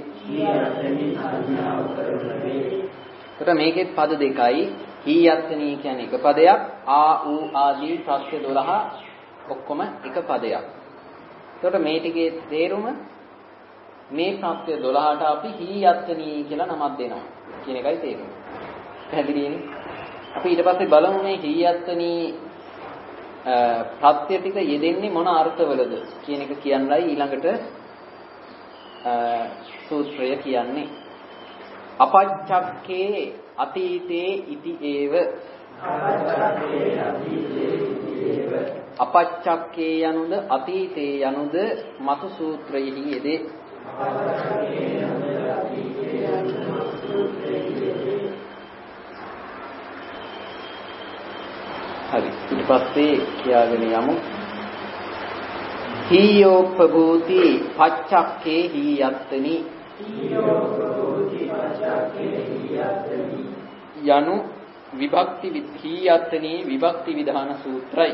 ඒතර මේකෙත් පද දෙකයි. ඊයත්තනී කියන්නේ එක පදයක්, ආ ඌ ආදී සත්‍ය දොළහ ඔක්කොම එක පදයක්. ඒතර මේ ටිකේ තේරුම මේ සත්‍ය දොළහට අපි හීයත්තනී කියලා නමක් දෙනවා කියන එකයි තේරුම. පැහැදිලිනේ? අපි ඊට පස්සේ බලමු මේ හීයත්තනී සත්‍ය ටික යෙදෙන්නේ මොන අර්ථවලද කියන එක කියන්නයි ඊළඟට සූත්‍රය කියන්නේ. අපච්චක්කේ අතීතේ ඉති ඒව අපච්චක්කේ යනුද අතීතේ යනුද මතු සූත්‍රයෙහි යෙදේ. හරි ඊට පස්සේ කියාගෙන යමු. හීයෝපභූති පච්චක්කේ හීයත්තනි යනු විභක්ති හීයත්තනි විභක්ති විධාන සූත්‍රයි.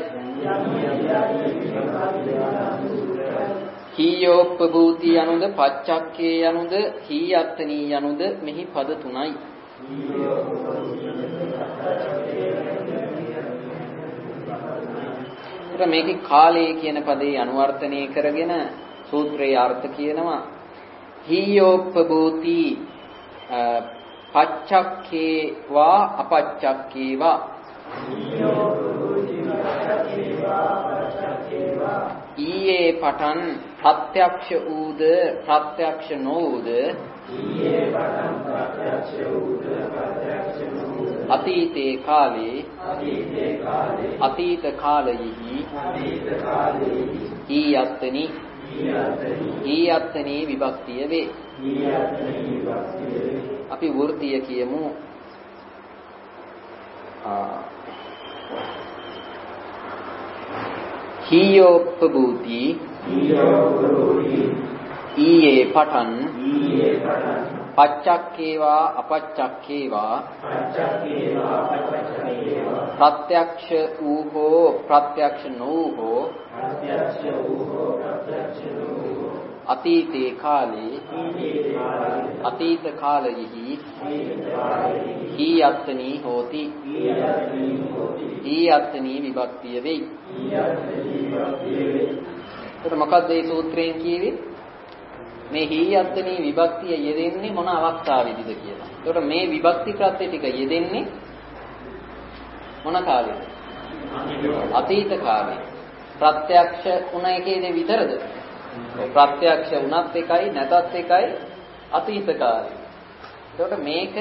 හීයෝපභූති යනුද පච්චක්කේ යනුද හීයත්තනි යනුද මෙහි පද තුනයි. මේකේ කාලය කියන පදේ අනුවර්තනය කරගෙන සූත්‍රයේ අර්ථ කියනවා. හීයෝපභූති පච්චක්කේ වා අපච්චක්කේ වා ඊයේ පටන් ප්‍රත්‍යක්ෂ ඌද ප්‍රත්‍යක්ෂ නොඌද අතීතේ කාලේ අතීත කාලයෙහි ඊයත්තනි ඊයත්තනි විභක්තිය වේ. අපි වෘත්තිය කියමු. හීයෝපභූති ඊයේ පටන් පච්චක්කේවා අපච්චක්කේවා ප්‍රත්‍යක්ෂ ඌහෝ ප්‍රත්‍යක්ෂ නොඌහෝ අතීතේ කාලේ අතීත කාලයෙහි හීයත්තනි හෝති හීයත්තනි විභක්තිය වෙයි. එතකොට මොකක්ද මේ සූත්‍රයෙන් කියවේ? මේ හීයත්තනී විභක්තිය යෙදෙන්නේ මොන අවස්ථාවේදීද කියලා. එතකොට මේ විභක්ති ප්‍රත්‍ය ටික යෙදෙන්නේ මොන කාලෙද? අතීත කාලේ. ප්‍රත්‍යක්ෂ උන එකේදී විතරද? ප්‍රත්‍යක්ෂ උනත් එකයි නැතත් එකයි අතීත කාලේ. එතකොට මේක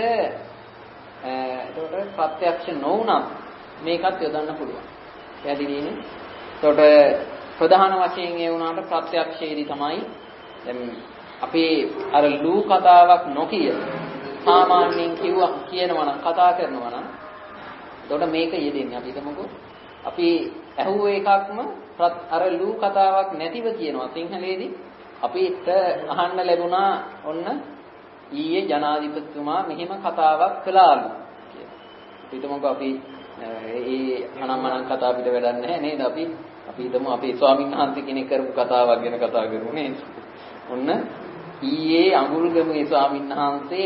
එතකොට ප්‍රත්‍යක්ෂ නොවුනත් මේකත් යොදන්න පුළුවන්. පැහැදිලිනේ? එතකොට ප්‍රධාන වශයෙන් ඒ වුණාට ප්‍රත්‍යක්ෂයේදී තමයි දැන් අපි අර ලූ කතාවක් නොකිය සාමාන්‍යයෙන් කිව්වා කියනවා නම් කතා කරනවා නම් එතකොට මේක යෙදෙන්නේ අපි හිතමුකෝ අපි ඇහුව එකක්ම අර ලූ කතාවක් නැතිව කියනවා සිංහලයේදී අපිට අහන්න ලැබුණා ඔන්න ඊයේ ජනාධිපතිතුමා මෙහෙම කතාවක් කළාලු කියලා. හිතමුකෝ අපි ඒ අනම්මනම් කතා අපිට වැඩක් නැහැ නේද? අපි අපි හිතමු අපේ ස්වාමීන් වහන්සේ කෙනෙක් කරපු කතාවක් ගැන කතා කරමු නේද? ඔන්න ඊයේ අඟුල්ගමුවේ ස්වාමීන් වහන්සේ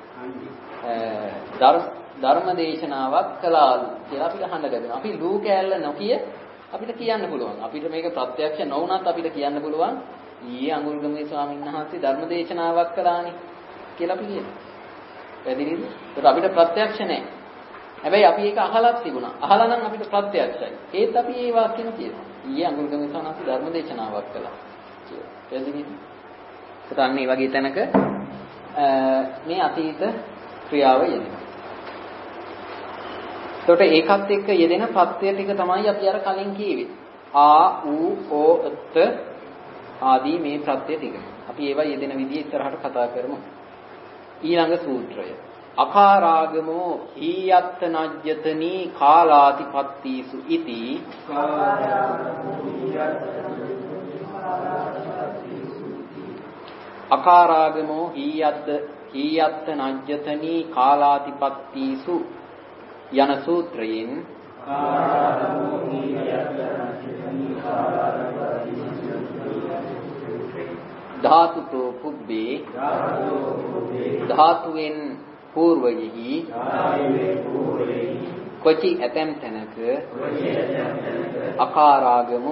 ධර්ම දේශනාවක් කළාලු කියලා අපිට අහන්න ලැබෙනවා. අපි ලූ කෑල්ල නොකිය අපිට කියන්න පුළුවන්. අපිට මේක ප්‍රත්‍යක්ෂ නොවුනත් අපිට කියන්න පුළුවන් ඊයේ අඟුල්ගමුවේ ස්වාමීන් වහන්සේ ධර්ම දේශනාවක් කළානේ කියලා අපි කියනවා. පැහැදිලිද? ඒකට අපිට ප්‍රත්‍යක්ෂ නැහැ. හැබැයි අපි ඒක අහලත් තිබුණා. අහලා නම් අපිට ප්‍රත්‍යක්ෂයි. ඒත් අපි මේ වාක්‍යෙම කියනවා. ඊයේ අඟුල්ගමුවේ ස්වාමීන් වහන්සේ ධර්ම දේශනාවක් කළා කියලා. පැහැදිලිද? ඒත් අන්න මේ වගේ තැනක මේ අතීත ක්‍රියාව යෙදෙනවා. එතකොට ඒකත් එක්ක යෙදෙන ප්‍රත්‍ය ටික තමයි අපි අර කලින් කිව්වේ. ආ ඌ ඕ ත් ආදී මේ ප්‍රත්‍ය ටික. අපි ඒවා යෙදෙන විදිහ ඉස්සරහට කතා කරමු. ඊළඟ සූත්‍රය. අකාරාගමෝ ඊයත්ත නජ්‍යතනී කාලාතිපත්තීසු ඉති අකාරාගමෝ ඊයත්ත ඊයත්ත නජ්‍යතනී කාලාතිපත්තීසු යන සූත්‍රයෙන් ධාතුතෝ පුබ්බේ ධාතුවෙන් పూర్වයෙහි කොචි ඇතැම් තැනක අකාරාගමු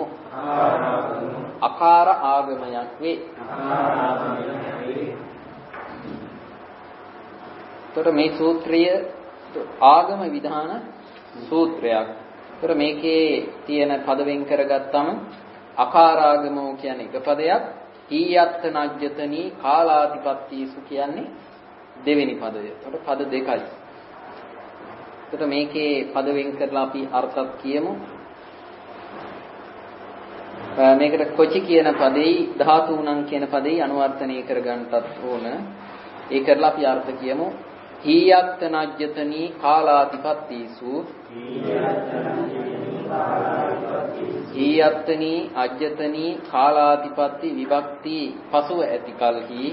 අකාර ආගමයක් වේ. එතකොට මේ සූත්‍රය ආගම විධාන සූත්‍රයක්. ඒතර මේකේ තියෙන පද වෙන් කරගත්තම අකාරාගමෝ කියන්නේ එක පදයක්, ඊයත්ත නජ්‍යතනී කාලාතිපත්තීසු කියන්නේ දෙවෙනි පදය. ඒතර පද දෙකයි. ඒතර මේකේ පද වෙන් කරලා අපි අර්ථත් කියමු. මේකට කොචි කියන පදෙයි ධාතුණං කියන පදෙයි අනුවර්තනය කරගන්නටත් ඕන. ඒ කරලා අපි අර්ථ කියමු. ඊයත්ත නජ්‍යතනී කාලාතිපත්තීසු ඊයත්තනී අජ්‍යතනී කාලාතිපත්ති විභක්ති පසුව ඇති කලෙහි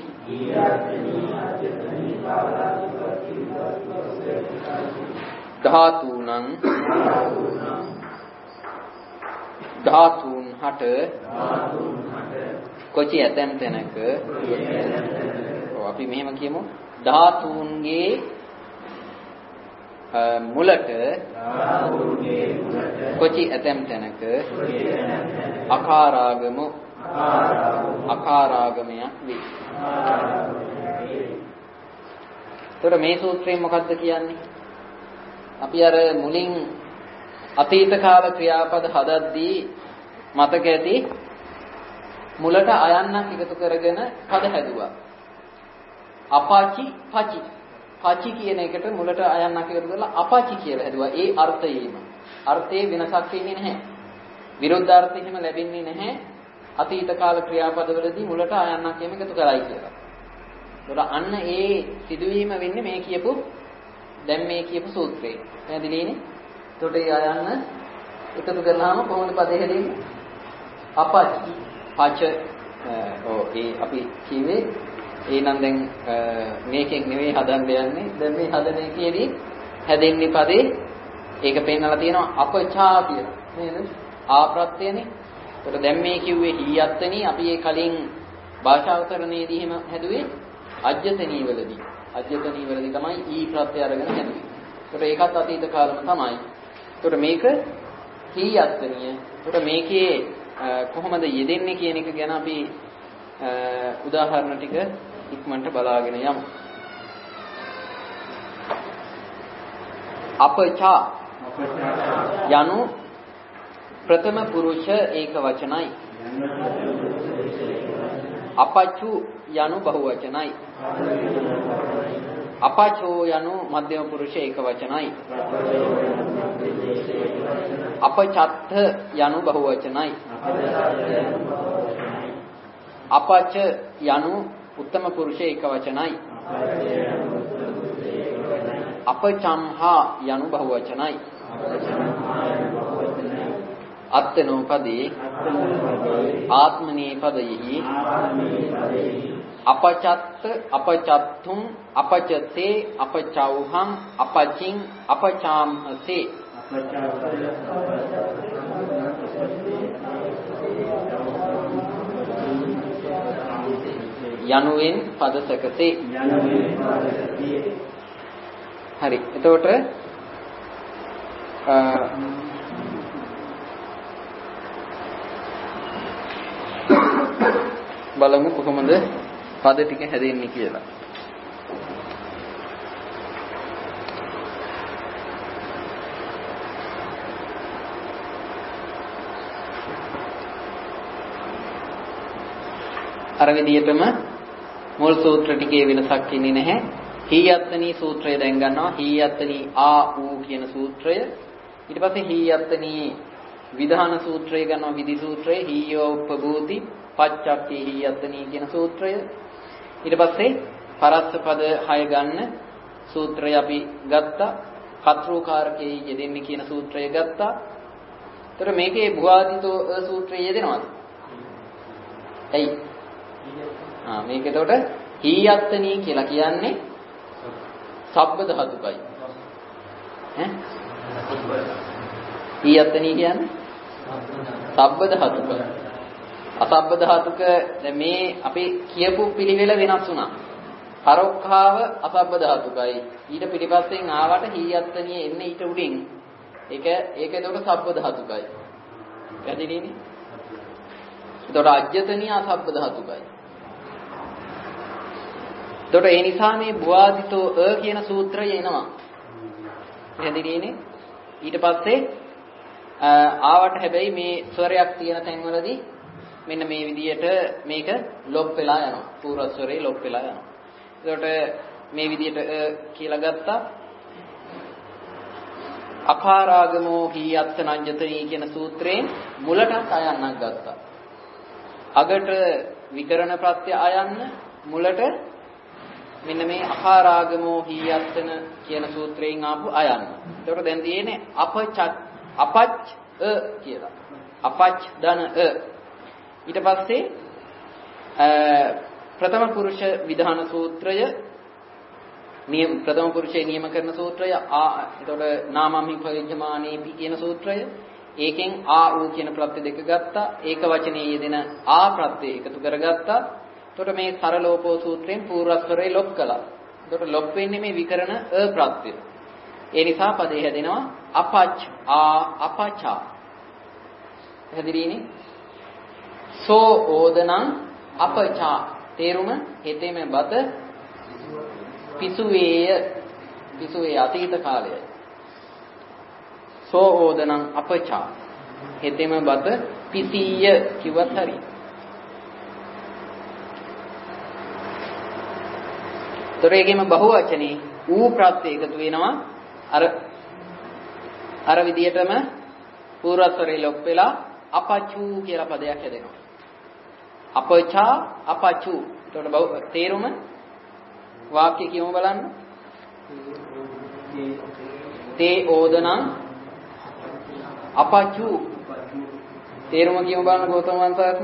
ධාතුණං ධාතුන් හට කොචි ඇතැම් තැනක අපි මෙහෙම කියමු ධාතුන්ගේ මුලට කොචි ඇතැම් තැනක අකාරාගමු අකාරාගමයක් වේ. ඒතර මේ සූත්‍රයෙන් මොකද්ද කියන්නේ? අපි අර මුලින් අතීත කාල ක්‍රියාපද හදද්දී මතක ඇති මුලට අයන්නක් එකතු කරගෙන පද හැදුවා. අපාචි පචි පචි කියන එකට මුලට අයන්නක් එකතු කරලා අපචි කියලා හැදුවා. ඒ අර්ථයේම අර්ථයේ වෙනසක් වෙන්නේ නැහැ. විරුද්ධ අර්ථ එහෙම ලැබෙන්නේ නැහැ. අතීත කාල ක්‍රියාපදවලදී මුලට අයන්නක් එහෙම එකතු කරයි කියලා. ඒතකොට අන්න ඒ සිදුවීම වෙන්නේ මේ කියපු දැන් මේ කියපු සූත්‍රයේ. පැහැදිලිනේ? ඒතකොට ඒ අයන්න එකතු කරලාම කොහොමද පදේ හැදෙන්නේ? අපචි පච ඔව් ඒ අපි කියවේ එහෙනම් දැන් මේකෙන් නෙවෙයි හදන්න යන්නේ. දැන් මේ හදන එකේදී හැදෙන්නේ පදේ ඒක පෙන්නලා තියෙනවා අපචා කියලා. නේද? ආප්‍රත්‍යනේ. ඒකට දැන් මේ කිව්වේ හීයත්තනී අපි ඒ කලින් භාෂාවතරණයේදී එහෙම හැදුවේ අජ්‍යතනී වලදී. අජ්‍යතනී වලදී තමයි ඊ ප්‍රත්‍ය අරගෙන හැදුවේ. ඒකට ඒකත් අතීත කාලෙම තමයි. ඒකට මේක හීයත්තනිය. ඒකට මේකේ කොහොමද යෙදෙන්නේ කියන එක ගැන අපි උදාහරණ ටික ඉක්මනට බලාගෙන යමු. අපචා යනු ප්‍රථම පුරුෂ ඒක වචනයි. අපචු යනු බහු වචනයි. අපචෝ යනු මධ්‍යම පුරුෂ ඒක වචනයි. අපචත්ත යනු බහු වචනයි. අපච යනු උත්තම පුරුෂ ඒක වචනයි. අපචම්හා යනු බහු වචනයි. අත්තනෝ පදේ ආත්මනේ පදයෙහි අපචත්ත අපචත්තුම් අපචතේ අපචෞහං අපචින් අපචාම්හසේ යනුවෙන් පද සකසේ. හරි. එතකොට බලමු කොහොමද පද ටික හැදෙන්නේ කියලා. අර විදිහටම මුල් සූත්‍ර ටිකේ වෙනසක් ඉන්නේ නැහැ. හීයත්තනී සූත්‍රය දැන් ගන්නවා. හීයත්තනී ආ ඌ කියන සූත්‍රය. ඊට පස්සේ හීයත්තනී විධාන සූත්‍රය ගන්නවා. විධි සූත්‍රය. හීයෝ උපභූති පච්චක්ඛී හීයත්තනී කියන සූත්‍රය. ඊට පස්සේ පරස්ස පද හය ගන්න සූත්‍රය අපි ගත්තා. කතෘකාරකේ යෙදෙන්නේ කියන සූත්‍රය ගත්තා. ඒතර මේකේ භුවාදිතෝ සූත්‍රය යෙදෙනවද? එයි. ආ මේක එතකොට හීයත්තනී කියලා කියන්නේ සබ්බ ධාතුකයි. ඈ? හීයත්තනී කියන්නේ සබ්බ ධාතුක. අසබ්බ ධාතුක දැන් මේ අපි කියපු පිළිවෙල වෙනස් වුණා. පරොක්ඛාව අසබ්බ ධාතුකයි. ඊට පිටිපස්සෙන් ආවට හීයත්තනිය එන්නේ ඊට උඩින්. ඒක ඒක එතකොට සබ්බ ධාතුකයි. පැහැදිලිනේ? එතකොට අජ්‍යතනිය අසබ්බ ධාතුකයි. එතකොට ඒ නිසා මේ භුවාදිතෝ අ කියන සූත්‍රය එනවා. පැහැදිලිනේ? ඊට පස්සේ ආවට හැබැයි මේ ස්වරයක් තියෙන තැන්වලදී මෙන්න මේ විදියට මේක ලොප් වෙලා යනවා. පූර්වස්වරේ ලොප් වෙලා යනවා. එතකොට මේ විදියට කියලා ගත්තා. අපාරාගමෝ හීයත්ත නංජතනී කියන සූත්‍රයෙන් මුලටත් අයන්නක් ගත්තා. අගට විකරණ ප්‍රත්‍ය අයන්න මුලට මෙන්න මේ අපාරාගමෝ හීයත්තන කියන සූත්‍රයෙන් ආපු අයන්න. එතකොට දැන් තියෙන්නේ අපච අපච් අ කියලා. අපච් දන අ. ඊට පස්සේ ප්‍රථම පුරුෂ විධාන සූත්‍රය නියම ප්‍රථම පුරුෂේ නියම කරන සූත්‍රය ආ එතකොට නාමම්හි පරිජ්ජමානේපි කියන සූත්‍රය ඒකෙන් ආ ඌ කියන ප්‍රත්‍ය දෙක ගත්තා. ඒක වචනේ යෙදෙන ආ ප්‍රත්‍ය එකතු කරගත්තා. එතකොට මේ සරලෝපෝ සූත්‍රයෙන් පූර්වස්වරේ ලොප් කළා. එතකොට ලොප් වෙන්නේ මේ විකරණ අ ප්‍රත්‍ය. ඒ නිසා පදේ හැදෙනවා අපච් ආ අපචා. හැදිරීනේ සෝ ඕදනං අපචා. තේරුම හෙතෙම බත පිසුවේය. පිසුවේ අතීත කාලයයි. සෝ ඕදනං අපචා. හෙතෙම බත පිසීය කිව්වත් හරි. තොරේගෙම බහුවචනේ ඌ ප්‍රත්‍ය එකතු වෙනවා. අර අර විදියටම පූර්වස්වරේ ලොප් වෙලා අපචු කියලා පදයක් හැදෙනවා. අපචා අපචු. එතකොට තේරුම වාක්‍ය කියමු බලන්න. තේ ඕදනං අපචු. තේරුම කියමු බලන්න ගෞතම වංශාත්ම.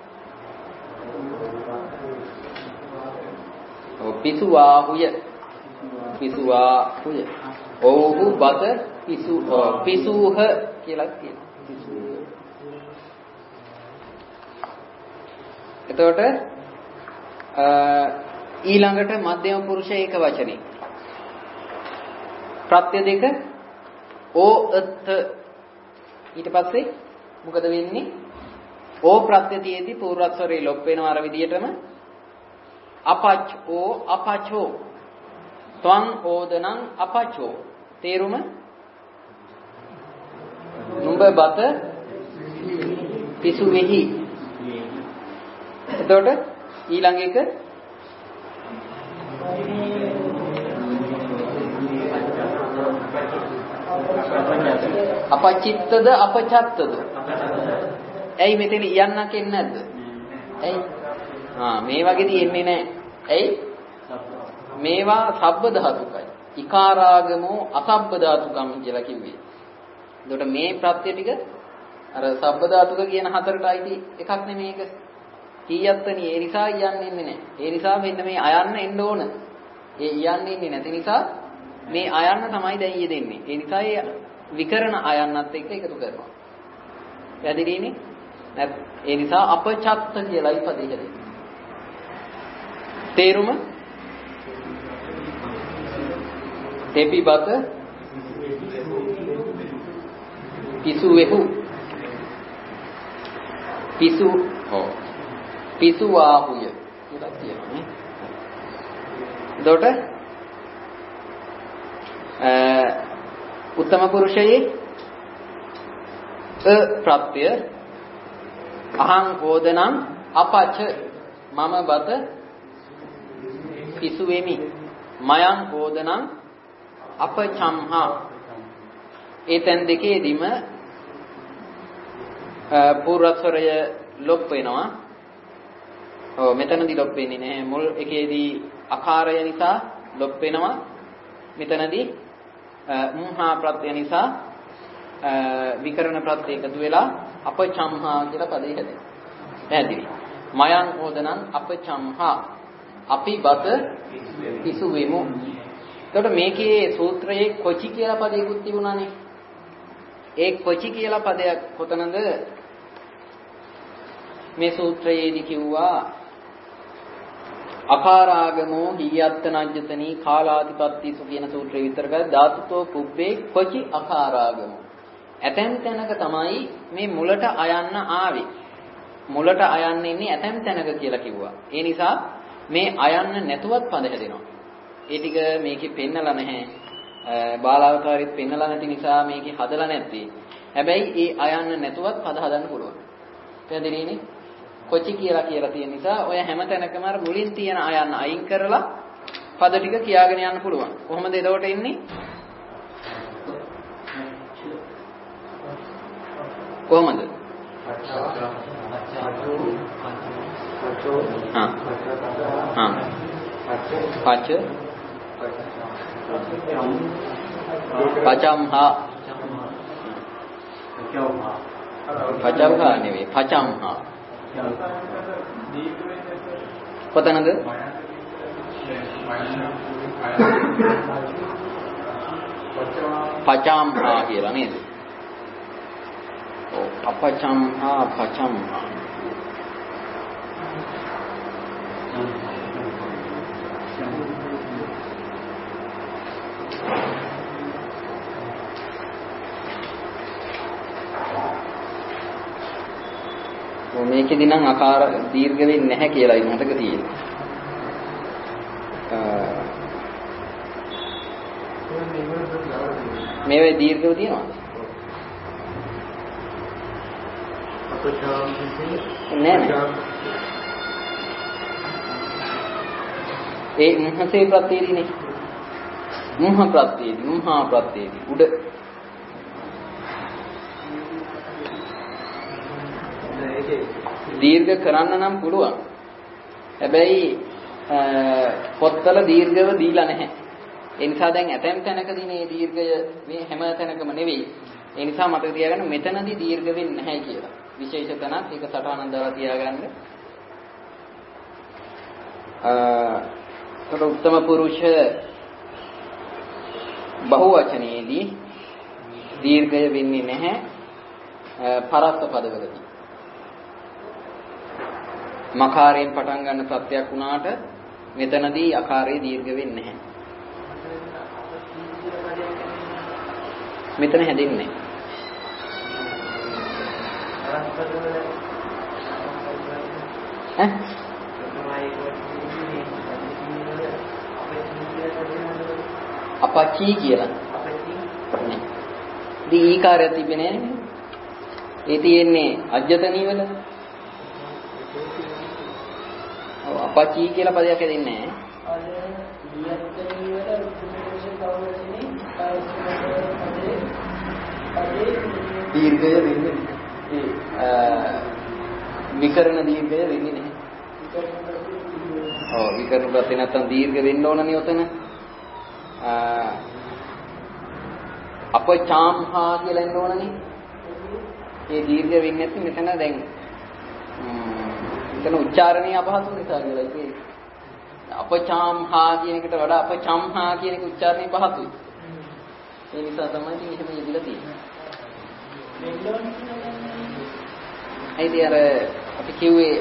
පිසුවාහුය. පිසුවාහුය. ඔව්හු බත පිසු පිසුහ කියලා කියනවා. එතකොට ඊළඟට මධ්‍යම පුරුෂ ඒක වචනේ ප්‍රත්‍ය දෙක ඕ අත් ඊට පස්සේ මොකද වෙන්නේ? ඕ ප්‍රත්‍යතියේදී පූර්වස්වරේ ලොප් වෙනවා අර විදිහටම අපච් ඕ අපචෝ ත්වං ඕදනං අපචෝ තේරුම නුඹ බත පිසු වෙහි. එතකොට ඊළඟ එක අපචිත්තද අපචත්තද? ඇයි මෙතන යන්නක් එන්නේ නැද්ද? ඇයි? ආ මේ වගේදී එන්නේ නැහැ. ඇයි? මේවා සබ්බ ධාතුකයි. ඉකාරාගමෝ අසබ්බ ධාතුකම් කියලා කිව්වේ. එතකොට මේ ප්‍රත්‍ය ටික අර සබ්බ ධාතුක කියන හතරට අයිති එකක් නෙමෙයි ඒක. කීයත්තනි ඒ නිසා යන්නේ නැහැ. ඒ නිසා මෙන්න මේ අයන්න එන්න ඕන. ඒ යන්නේ ඉන්නේ නැති නිසා මේ අයන්න තමයි දැන් යෙදෙන්නේ. ඒ නිසා ඒ විකරණ අයන්නත් එක්ක එකතු කරනවා. පැහැදිලිනේ? නැත් ඒ නිසා අපචත්ත කියලායි පදේ හැදෙන්නේ. තේරුම? තෙපිබත පිසු වෙහු පිසු හෝ පිසු ආහුය කියලා කියනවා නේ. එතකොට අ උත්තම පුරුෂයේ අ ප්‍රත්‍ය අහං ඕදනං අපච මම බත පිසු වෙමි මයං ඕදනං අපචම්හා ඒ තැන් දෙකේදීම පූර්වස්වරය ලොප් වෙනවා. ඔව් මෙතනදී ලොප් වෙන්නේ නැහැ. මුල් එකේදී අකාරය නිසා ලොප් වෙනවා. මෙතනදී මුහා ප්‍රත්‍ය නිසා විකරණ ප්‍රත්‍ය එකතු වෙලා අපචම්හා කියලා පදේ හැදෙනවා. පැහැදිලි. මයං ඕදනං අපචම්හා අපි බත පිසු වෙමු. එතකොට මේකේ සූත්‍රයේ කොචි කියලා පදයක්ත් තිබුණානේ. ඒ කොචි කියලා පදයක් කොතනද මේ සූත්‍රයේදී කිව්වා අකාරාගමෝ හියත්ත නජ්ජතනී කාලාතිපත්තිසු කියන සූත්‍රය විතර කරලා ධාතුතෝ පුබ්බේ කොචි අකාරාගමෝ ඇතැම් තැනක තමයි මේ මුලට අයන්න ආවේ. මුලට අයන්න ඉන්නේ ඇතැම් තැනක කියලා කිව්වා. ඒ නිසා මේ අයන්න නැතුවත් පද හැදෙනවා. ඒ ටික මේකේ පෙන්නලා නැහැ. බාලාවතාරිත් පෙන්නලා නැති නිසා මේකේ හදලා නැත්තේ. හැබැයි ඒ අයන්න නැතුවත් පද හදන්න පුළුවන්. පැහැදිලිනේ? කොචි කියලා කියලා තියෙන නිසා ඔය හැම තැනකම අර මුලින් තියෙන අයන්න අයින් කරලා පද ටික කියාගෙන යන්න පුළුවන්. කොහොමද එතකොට එන්නේ? කොහොමද? හා හා පච්ච පචම්හා පචම්හා නෙවෙයි පචම්හා කොතනද? පචම්හා කියලා නේද? ඔව් අපචම්හා පචම්හා මේකෙදි නම් ආකාර දීර්ඝ වෙන්නේ නැහැ කියලායි මතක තියෙන්නේ. මේවේ දීර්ඝව තියෙනවද? නෑ නෑ. ඒ මුහසේ ප්‍රත්‍යයේදීනේ. මුහ ප්‍රත්‍යයේදී, මුහා ප්‍රත්‍යයේදී උඩ දීර්ඝ කරන්න නම් පුළුවන්. හැබැයි පොත්වල දීර්ඝව දීලා නැහැ. ඒ නිසා දැන් ඇතැම් තැනකදී මේ දීර්ඝය මේ හැම තැනකම නෙවෙයි. ඒ නිසා මතක තියාගන්න මෙතනදී දීර්ඝ වෙන්නේ නැහැ කියලා. විශේෂ තැනක් ඒක සටහනක් දාලා තියාගන්න. අ උත්තම පුරුෂ බහුවචනයේදී දීර්ඝය වෙන්නේ නැහැ පරස්ස පදවලදී. මකාරයෙන් පටන් ගන්න ප්‍රත්‍යක් වුණාට මෙතනදී අකාරයේ දීර්ඝ වෙන්නේ නැහැ. මෙතන හැදෙන්නේ අපච්චි කියලා. දී ඊකාරය තිබෙන්නේ නැහැ. ඒ තියෙන්නේ අජ්ජතනී වල. ඔව් අපච්චි කියලා පදයක් දෙන්නේ නැහැ. අර ඊයත්තනී වල උපදේශ කවරනේ පදේ දීර්ඝය වෙන්නේ. ඒ විකරණ දීර්ඝය වෙන්නේ නැහැ. ඔව් විකරණ ප්‍රත්‍ය නැත්තම් දීර්ඝ වෙන්න ඕනනේ උතන. අපචාම්හා කියලා එන්න ඕනනේ. ඒ දීර්ඝ වෙන්නේ නැත්නම් මෙතන දැන් මෙතන උච්චාරණයේ අපහසු නිසා කියලා ඉතින් අපචාම්හා කියන එකට වඩා අපචම්හා කියන එක උච්චාරණේ පහසුයි. ඒ නිසා තමයි ඉතින් එහෙම යෙදিলা තියෙන්නේ. ඒදී අර අපි කිව්වේ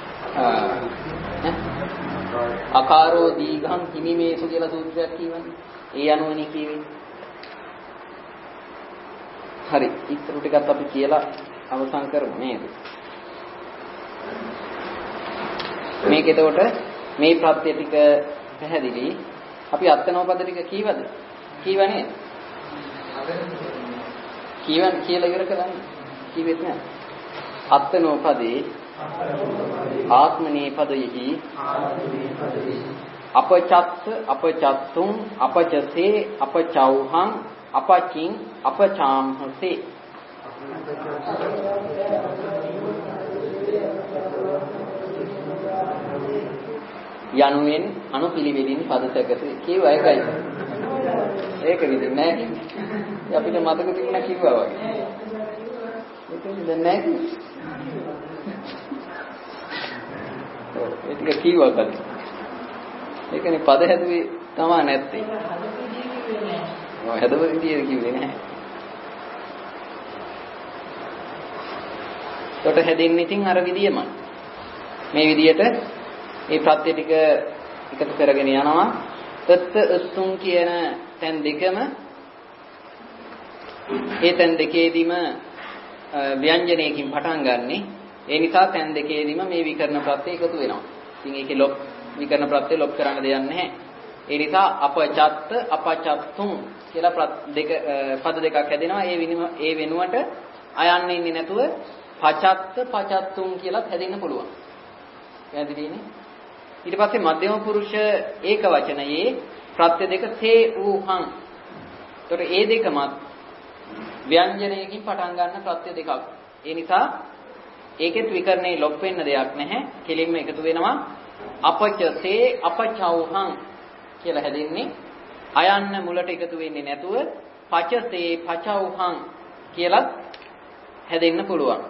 අකාරෝ දීඝං හිමිමේසු කියලා සූත්‍රයක් කියවනේ. ඒ අනුවනේ කියවේ. හරි. ඊටු ටිකක් අපි කියලා අවසන් කරමු නේද? මේක එතකොට මේ ප්‍රත්‍ය ටික පැහැදිලි. අපි අත්නෝපද ටික කීවද? කීවනේ? කීවන් කියලා ඉවර කරන්නේ. කීවෙත් නෑ. අත්නෝපදේ ආත්මනේ පදයෙහි අපචත්ත අපචත්තුම් අපචසේ අපචෞහං අපචින් අපචාම්හසේ යනුවෙන් අනුපිළිවෙලින් පද සැකසේ කියව එකයි. ඒක විදිහ නෑ. අපිට මතක තිබුණා කිව්වා වගේ. ඒක දැන් නෑ. ඔව් ඒක කිව්වා කලින්. ඒකනේ පද හැදුවේ තමයි නැත්තේ. ඔව් හැදව විදියට කිව්වේ නැහැ. කොට හැදෙන්නේ ඉතින් අර විදියමයි. මේ විදියට මේ ප්‍රත්‍ය ටික එකතු කරගෙන යනවා. තත් උස්තුම් කියන තැන් දෙකම ඒ තැන් දෙකේදීම ව්‍යංජනයකින් පටන් ගන්නෙ. ඒ නිසා තැන් දෙකේදීම මේ විකරණ ප්‍රත්‍ය එකතු වෙනවා. ඉතින් ඒකේ ලොප් විකරණ ප්‍රත්‍ය ලොප් කරන්න දෙයක් නැහැ. ඒ නිසා අපචත්ත අපචත්තුම් කියලා දෙක පද දෙකක් හැදෙනවා. ඒ ඒ වෙනුවට අයන්න ඉන්නේ නැතුව පචත්ත පචත්තුම් කියලා හැදෙන්න පුළුවන්. පැහැදිලිනේ? ඊට පස්සේ මධ්‍යම පුරුෂ ඒක වචනයේ ප්‍රත්‍ය දෙක තේ ඌහං. ඒතකොට ඒ දෙකමත් ව්‍යංජනයකින් පටන් ගන්න ප්‍රත්‍ය දෙකක්. ඒ නිසා ඒකෙත් විකරණේ ලොප් වෙන්න දෙයක් නැහැ. කෙලින්ම එකතු වෙනවා. අපචසේ අපචෞහං කියලා හැදෙන්නේ. අයන්න මුලට එකතු වෙන්නේ නැතුව පචසේ පචෞහං කියලා හැදෙන්න පුළුවන්.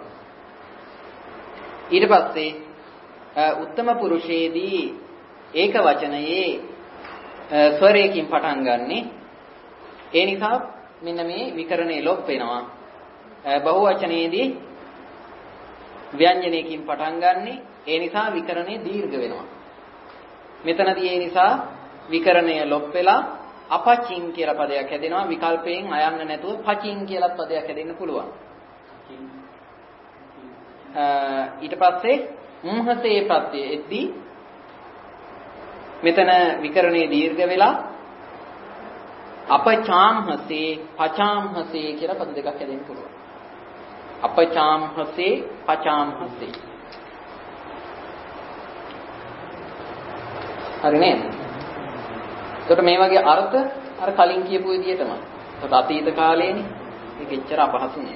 ඊට පස්සේ උත්තම පුරුෂයේදී ඒක වචනයේ ස්වරයකින් පටන් ගන්නෙ. ඒ නිසා මෙන්න මේ විකරණේ ලොප් වෙනවා. බහු වචනයේදී ව්‍යංජනයකින් පටන් ගන්නෙ. ඒ නිසා විකරණේ දීර්ඝ වෙනවා. මෙතනදී ඒ නිසා විකරණය ලොප් වෙලා අපචින් කියලා පදයක් හැදෙනවා. විකල්පයෙන් අයන්න නැතුව පචින් කියලා පදයක් හැදෙන්න පුළුවන්. ඊට පස්සේ මුහසේ ප්‍රත්‍ය එද්දී මෙතන විකරණේ දීර්ඝ වෙලා අපචාම්හසේ පචාම්හසේ කියලා පද දෙකක් හැදෙන්න පුළුවන්. අපචාම්හසේ පචාම්හසේ. හරි නේද? එතකොට මේ වගේ අර්ථ අර කලින් කියපු විදිහටමයි. එතකොට අතීත කාලේනේ මේක එච්චර අපහසු නෑ.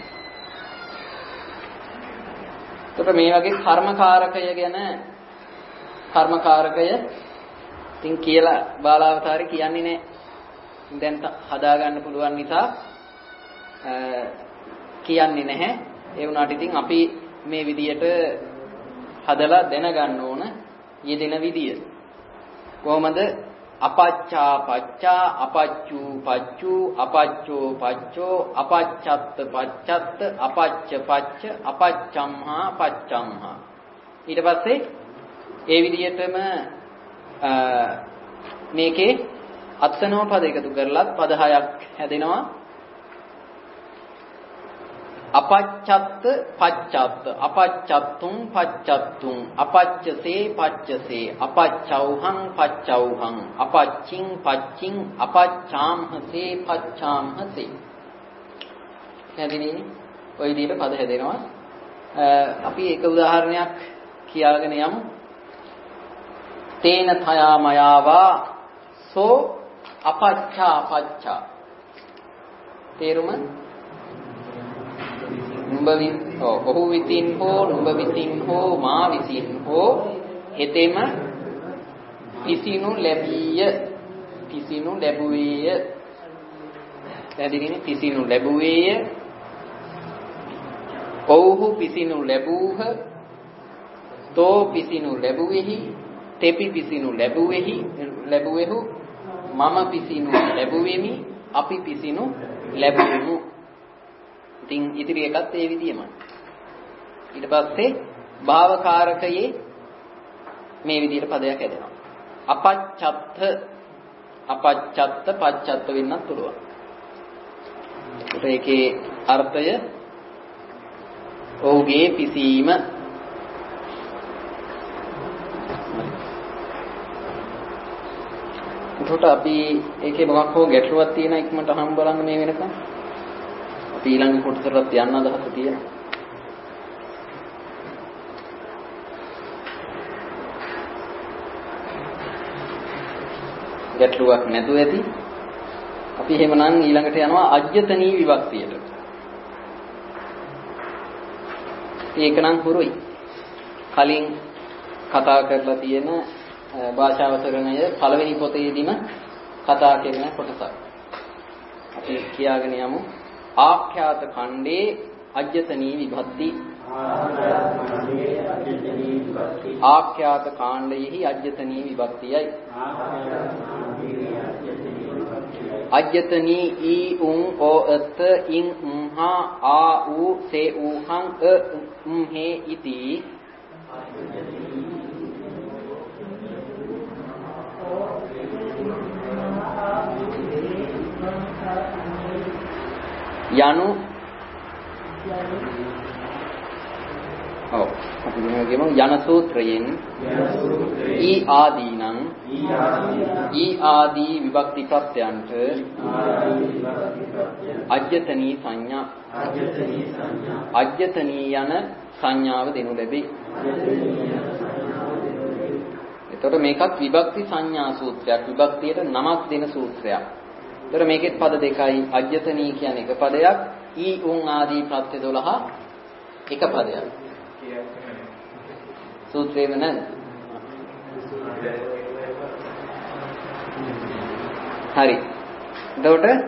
එතකොට මේ වගේ කර්මකාරකය ගැන කර්මකාරකය ඉතින් කියලා බාලාවතාරේ කියන්නේ නෑ. දැන් හදා ගන්න පුළුවන් නිසා කියන්නේ නැහැ. ඒ වුණාට ඉතින් අපි මේ විදියට හදලා දැනගන්න ඕන යෙදෙන විදිය. කොහොමද? අපච්චා පච්චා අපච්චු පච්චු අපච්චෝ පච්චෝ අපච්චත්ත පච්චත්ත අපච්ච පච්ච අපච්චම්හා පච්චම්හා. ඊට පස්සේ ඒ විදිහටම මේකේ අත්නෝ පද එකතු කරලත් පද හයක් හැදෙනවා. අපච්චත්ත පච්චත්ත අපච්චත්තුම් පච්චත්තුම් අපච්චසේ පච්චසේ අපච්චෞහං පච්චෞහං අපච්චින් පච්චින් අපච්චාම්හසේ පච්චාම්හසේ. හැදෙන්නේ ওই විදිහට පද හැදෙනවා. අපි එක උදාහරණයක් කියාගෙන යමු. තේන තයා මයාවා සෝ අපච්චා අපච්චා. තේරුම? නුඹ ඔහු විසින් හෝ නුඹ විසින් හෝ මා විසින් හෝ හෙතෙම පිසිනු ලැබීය පිසිනු ලැබුවේය. පැහැදිලිනේ? පිසිනු ලැබුවේය. ඔව්හු පිසිනු ලැබූහ. තෝ පිසිනු ලැබුවේහි. තෙපි පිසිනු ලැබුවේහි ලැබුවේහු. මම පිසිනු ලැබුවෙමි. අපි පිසිනු ලැබුවෙමු. ඉතින් ඉතිරි එකත් ඒ විදිහමයි. ඊට පස්සේ භාවකාරකයේ මේ විදිහට පදයක් හැදෙනවා. අපච්චත්ත අපච්චත්ත පච්චත්ත වෙන්නත් පුළුවන්. ඒකේ අර්ථය ඔහුගේ පිසීම. එතකොට අපි ඒකේ මොකක් හෝ ගැටලුවක් තියෙන ඉක්මනට අහම් බලන්න මේ වෙනකන්. අපි ඊළඟ කොටසට යන්න අදහස තියෙනවා. ගැටලුවක් නැතුව ඇති. අපි එහෙමනම් ඊළඟට යනවා අජ්‍යතනී විභක්තියට. ඒක නම් හුරුයි. කලින් කතා කරලා තියෙන භාෂාවතරණය පළවෙනි පොතේදීම කතා කරන කොටසක්. අපි කියාගෙන යමු. ආඛ්‍යාත ඛණ්ඩේ අජ්‍යතනී විභක්ති. ආඛ්‍යාත කාණ්ඩයෙහි අජ්‍යතනී විභක්තියයි. අජ්‍යතනී ඊ උං ඕ අත ඉන් උම්හා ආ ඌ සේ ඌහං අ උම් හේ ඉති යනු ඔව් අපි කියමු යන සූත්‍රයෙන් ඊ ආදීනං ඊ ආදී විභක්ති ප්‍රත්‍යයන්ට අජ්‍යතනී සංඥා අජ්‍යතනී යන සංඥාව දෙනු ලැබේ. එතකොට මේකත් විභක්ති සංඥා සූත්‍රයක්. විභක්තියට නමක් දෙන සූත්‍රයක්. ඒතර මේකෙත් පද දෙකයි. අජ්‍යතනී කියන්නේ එක පදයක්. ඊ උන් ආදී ප්‍රත්‍ය දොළහ එක පදයක්. සූත්‍රේම නේද? හරි. එතකොට හරි.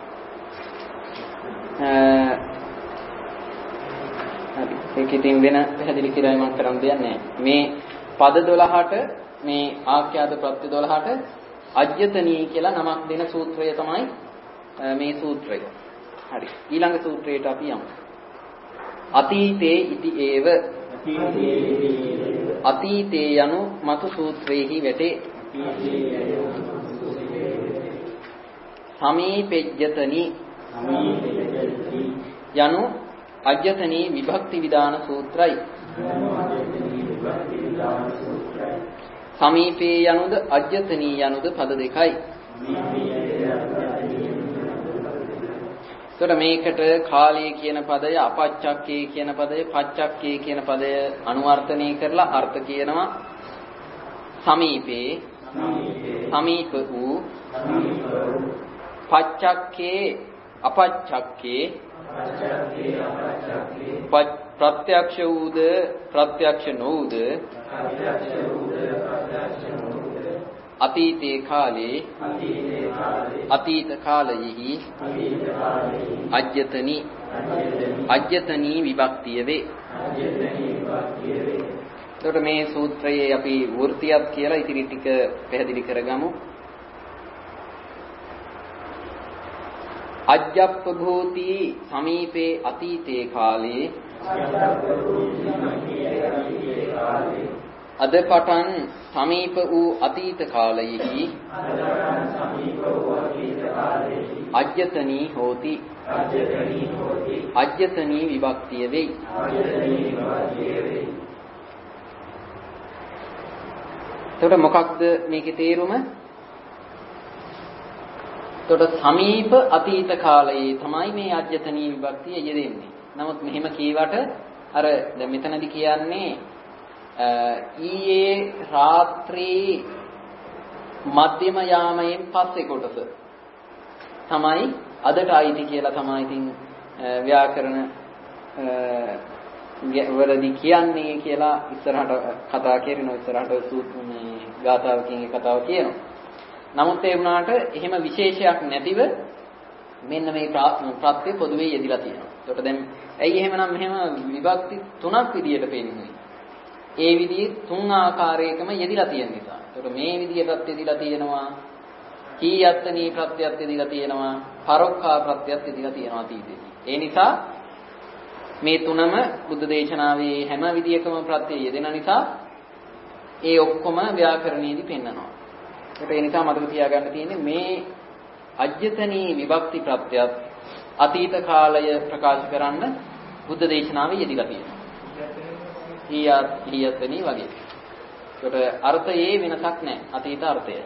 ඒක ඉතින් වෙන පැහැදිලි කිරීමක් මම කරන්න දෙයක් නැහැ. මේ පද දොළහට මේ ආඛ්‍යාත ප්‍රත්‍ය දොළහට අජ්‍යතනී කියලා නමක් දෙන සූත්‍රය තමයි මේ සූත්‍රය. හරි. ඊළඟ සූත්‍රයට අපි යමු. අතීතේ ඉති ඒව අතීතේ යනු මතු සූත්‍රයේහි වැටේ. සමීපෙජ්ජතනි යනු අජ්‍යතනී විභක්ති විධාන සූත්‍රයි. සමීපේ යනුද අජ්‍යතනී යනුද පද දෙකයි. එතකොට මේකට කාලයේ කියන පදය, අපච්චක්කේ කියන පදය, පච්චක්කේ කියන පදය අනුවර්තනය කරලා අර්ථ කියනවා. සමීපේ සමීප වූ පච්චක්කේ අපච්චක්කේ ප්‍රත්‍යක්ෂ වූද ප්‍රත්‍යක්ෂ නොවූද අතීතේ කාලේ අතීත කාලයෙහි අජ්‍යතනී අජ්‍යතනී විභක්තිය වේ. එතකොට මේ සූත්‍රයේ අපි වෘත්තියක් කියලා ඉතිරි ටික පැහැදිලි කරගමු. අජ්ජප්ප භූති සමීපේ අතීතේ කාලේ අද පටන් සමීප වූ අතීත කාලයෙහි අජ්ජතනී හෝති අජ්ජතනී විභක්තිය වෙයි. එතකොට මොකක්ද මේකේ තේරුම? එතකොට සමීප අතීත කාලයේ තමයි මේ අජ්ජතනී විභක්තිය යෙදෙන්නේ. නමුත් මෙහෙම කීවට අර දැන් මෙතනදී කියන්නේ ඊයේ රාත්‍රී මධ්‍යම යාමයෙන් පස්සේ කොටස තමයි අදට අයිති කියලා තමයි ඉතින් ව්‍යාකරණ වලදී කියන්නේ කියලා ඉස්සරහට කතා කරනවා. ඉස්සරහට සූත්‍රයේ ගාථාවකින් ඒ කතාව කියනවා. නමුත් ඒ වුණාට එහෙම විශේෂයක් නැතිව මෙන්න මේ ප්‍රත්‍ය පොදුවේ යෙදিলা තියෙනවා. ඒකට දැන් ඇයි එහෙමනම් මෙහෙම විභක්ති තුනක් විදියට පෙන්වන්නේ? ඒ විදිහේ තුන් ආකාරයකම යෙදিলা තියෙන නිසා. ඒකට මේ විදියටත් යෙදিলা තියෙනවා. කීයත්තනී ප්‍රත්‍යයත් යෙදিলা තියෙනවා. පරොක්ඛා ප්‍රත්‍යයත් යෙදিলা තියෙනවා අතීතයේදී. ඒ නිසා මේ තුනම බුද්ධ දේශනාවේ හැම විදියකම ප්‍රත්‍ය යෙදෙන නිසා ඒ ඔක්කොම ව්‍යාකරණයේදී පෙන්නනවා. ඒ නිසා මතක තියාගන්න තියෙන්නේ මේ අජ්ජතනී විභක්ති ප්‍රත්‍යයත් අතීත කාලය ප්‍රකාශ කරන්න බුද්ධ දේශනාවේ යෙදিলা තියෙනවා. ඊයත් ඊයතනී වගේ. ඒකට අර්ථයේ වෙනසක් නැහැ. අතීත අර්ථය.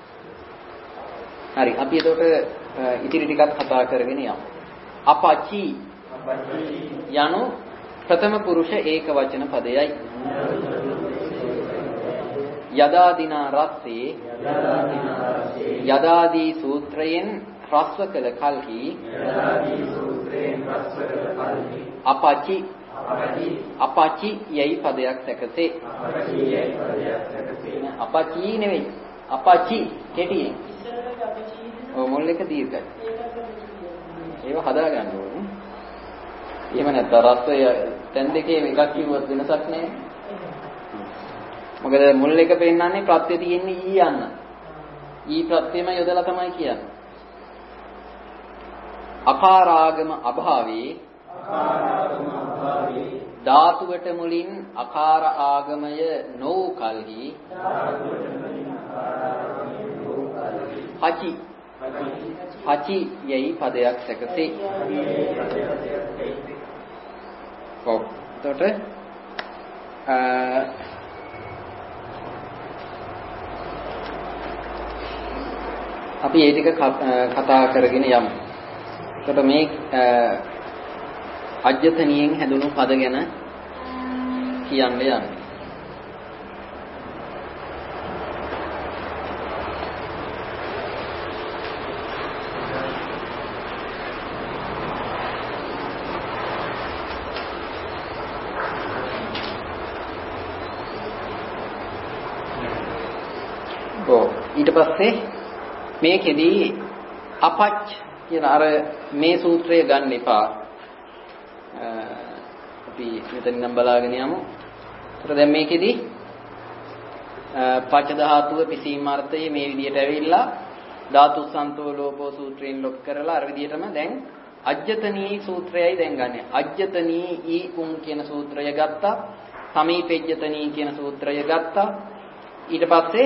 හරි. අපි එතකොට ඉතිරි ටිකත් කතා කරගෙන යමු. අපචි යනු ප්‍රථම පුරුෂ ඒක වචන පදයයි. යදාදිනා රස්සේ යදාදී සූත්‍රයෙන් රස්ව කළ කල්හි අපචි අපචි යයි පදයක් සැකසේ. අපචි නෙවෙයි අපචි කෙටියෙන්. ඔව් මුල් එක දීර්ඝයි. ඒව හදා ගන්න ඕනේ. එහෙම නැත්නම් රස්වය තැන් දෙකේ එකක් කිව්වොත් වෙනසක් නැහැ. මොකද මුල් එක පෙන්නන්නේ ප්‍රත්‍ය තියෙන්නේ ඊ යන්න. ඊ ප්‍රත්‍යෙම යොදලා තමයි කියන්නේ. අකාරාගම අභාවේ ධාතුවට මුලින් අකාර ආගමය නොවු කල්හි හචි හචි යයි පදයක් සැකසේ. ඔව්. එතකොට අපි ඒ ටික කතා කරගෙන යමු. එතකොට මේ අජ්ජතනියෙන් හැදුණු පද ගැන කියන්න යන්නේ. ඊට පස්සේ මේකෙදී අපච් කියන අර මේ සූත්‍රය ගන්න එපා. අපි මෙතනින් නම් බලාගෙන යමු. ඒතර දැන් මේකෙදී පච ධාතුව පිසීම අර්ථයේ මේ විදිහට ඇවිල්ලා ධාතු සන්තෝ ලෝපෝ සූත්‍රයෙන් ලොක් කරලා අර විදිහටම දැන් අජ්ජතනී සූත්‍රයයි දැන් ගන්න. අජ්ජතනී ඊ කුම් කියන සූත්‍රය ගත්තා. සමීපෙජ්ජතනී කියන සූත්‍රය ගත්තා. ඊට පස්සේ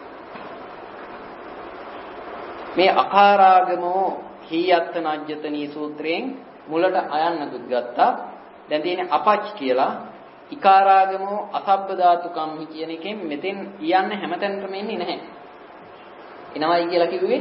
මේ අකාරාගමෝ හීයත්තන අජ්ජතනී සූත්‍රයෙන් මුලට අයන්නකුත් ගත්තා. දැන් තියෙන්නේ අපච් කියලා. ඉකාරාගමෝ අසබ්බ ධාතුකම්හි කියන එකෙන් මෙතෙන් යන්නේ හැමතැනටම එන්නේ නැහැ. එනවයි කියලා කිව්වේ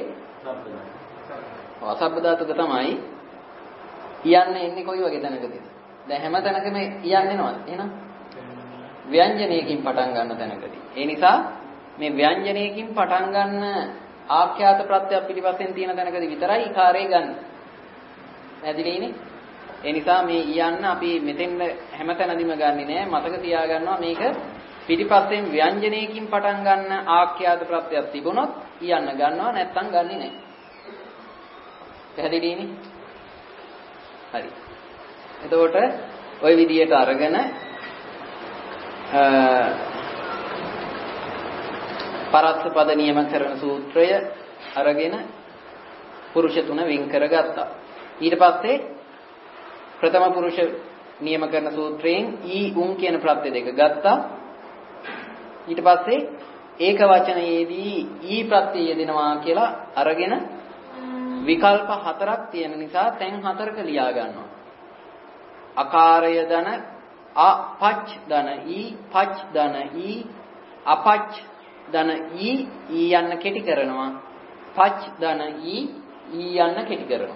අසබ්බ ධාතුක තමයි යන්නේ එන්නේ කොයි වගේ තැනකද? දැන් හැමතැනකම යන්නේ නේද? එහෙනම් ව්‍යංජනයකින් පටන් ගන්න තැනකදී. ඒ නිසා මේ ව්‍යංජනයකින් පටන් ගන්න ආඛ්‍යාත ප්‍රත්‍ය පිටිපස්සෙන් තියෙන තැනකදී විතරයි ඉකාරේ ගන්න. පැහැදිලිනේ? ඒ නිසා මේ යන්න අපි මෙතෙන් හැමතැනදීම ගන්නෙ නෑ. මතක තියාගන්නවා මේක පිටිපස්සෙන් ව්‍යංජනයකින් පටන් ගන්න ආඛ්‍යාත ප්‍රත්‍යක් තිබුණොත් යන්න ගන්නවා නැත්නම් ගන්නෙ නෑ. පැහැදිලිනේ? හරි. එතකොට ওই විදියට අරගෙන පරස්ස පද නියම කරන සූත්‍රය අරගෙන පුරුෂ තුන වෙන් කරගත්තා. ඊට පස්සේ ප්‍රථම පුරුෂ නියම කරන සූත්‍රයෙන් ඊ උන් කියන ප්‍රත්‍ය දෙක ගත්තා. ඊට පස්සේ ඒක වචනයේදී ඊ ප්‍රත්‍ය යෙදෙනවා කියලා අරගෙන විකල්ප හතරක් තියෙන නිසා තැන් හතරක ලියා ගන්නවා. අකාරය දන අපච් දන ඊ පච් දන ඊ අපච් දන ඊ ඊ යන්න කෙටි කරනවා. පච් දන ඊ ඊ යන්න කෙටි කරනවා.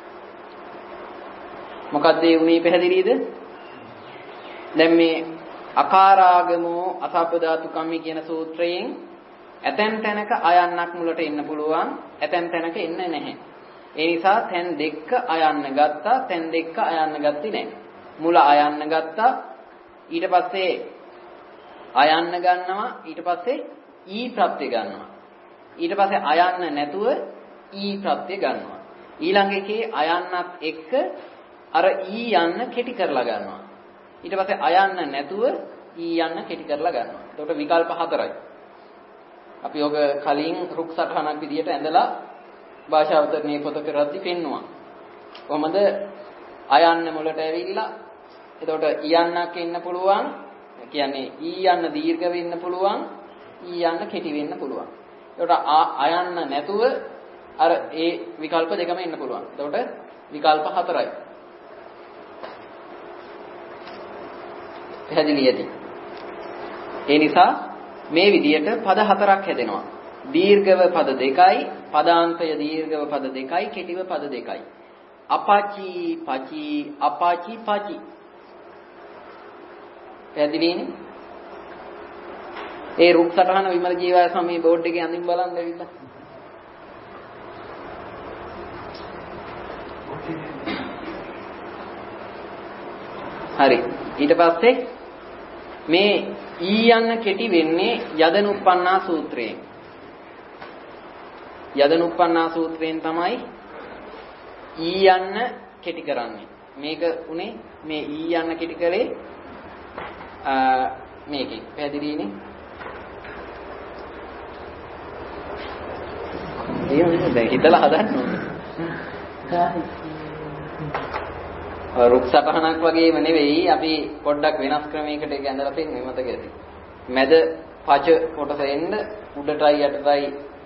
මොකක්ද ඒ උනේ පැහැදිලිද? දැන් මේ අකාරාගමෝ අසබ්බ ධාතු කම්මි කියන සූත්‍රයෙන් ඇතැම් තැනක අයන්නක් මුලට එන්න පුළුවන්, ඇතැම් තැනක එන්නේ නැහැ. ඒ නිසා තැන් දෙක අයන්න ගත්තා, තැන් දෙක අයන්න ගත්තේ නැහැ. මුල අයන්න ගත්තා, ඊට පස්සේ අයන්න ගන්නවා, ඊට පස්සේ ඊ ප්‍රත්‍ය ගන්නවා. ඊට පස්සේ අයන්න නැතුව ඊ ප්‍රත්‍ය ගන්නවා. ඊළඟ එකේ අයන්නත් එක්ක අර ඊ යන්න කෙටි කරලා ගන්නවා. ඊට පස්සේ අයන්න නැතුව ඊ යන්න කෙටි කරලා ගන්නවා. එතකොට විකල්ප හතරයි. අපි ඔබ කලින් රුක් සටහනක් විදියට ඇඳලා භාෂාවතරණයේ පොත කරද්දි පෙන්නුවා. කොහොමද අයන්න මුලට ඇවිල්ලා එතකොට ඊයන්නක් එන්න පුළුවන්. ඒ කියන්නේ ඊ යන්න දීර්ඝ වෙන්න පුළුවන්, ඊ යන්න කෙටි වෙන්න පුළුවන්. එතකොට අයන්න නැතුව අර ඒ විකල්ප දෙකම එන්න පුළුවන්. එතකොට විකල්ප හතරයි. පැහැදිලියද? ඒ නිසා මේ විදියට පද හතරක් හැදෙනවා. දීර්ඝව පද දෙකයි, පදාන්තය දීර්ඝව පද දෙකයි, කෙටිව පද දෙකයි. අපචි පචි අපචි පචි. පැහැදිලිනේ? ඒ රුක් සටහන විමල ජීවය සමී බෝඩ් එකේ අඳින් බලන්න ඇවිල්ලා. හරි. ඊට පස්සේ මේ ඊ යන්න කෙටි වෙන්නේ යදනුප්පන්නා සූත්‍රයෙන්. යදනුප්පන්නා සූත්‍රයෙන් තමයි ඊ යන්න කෙටි කරන්නේ. මේක උනේ මේ ඊ යන්න කෙටි කරේ මේකේ. පැහැදිලිනේ? එහෙනම් දැන් හිතලා හදන්න ඕනේ. රුක් සටහනක් වගේම නෙවෙයි අපි පොඩ්ඩක් වෙනස් ක්‍රමයකට ඒක ඇඳලා තියෙන්නේ මතක ඇති. මැද පච කොටස එන්න උඩටයි යටටයි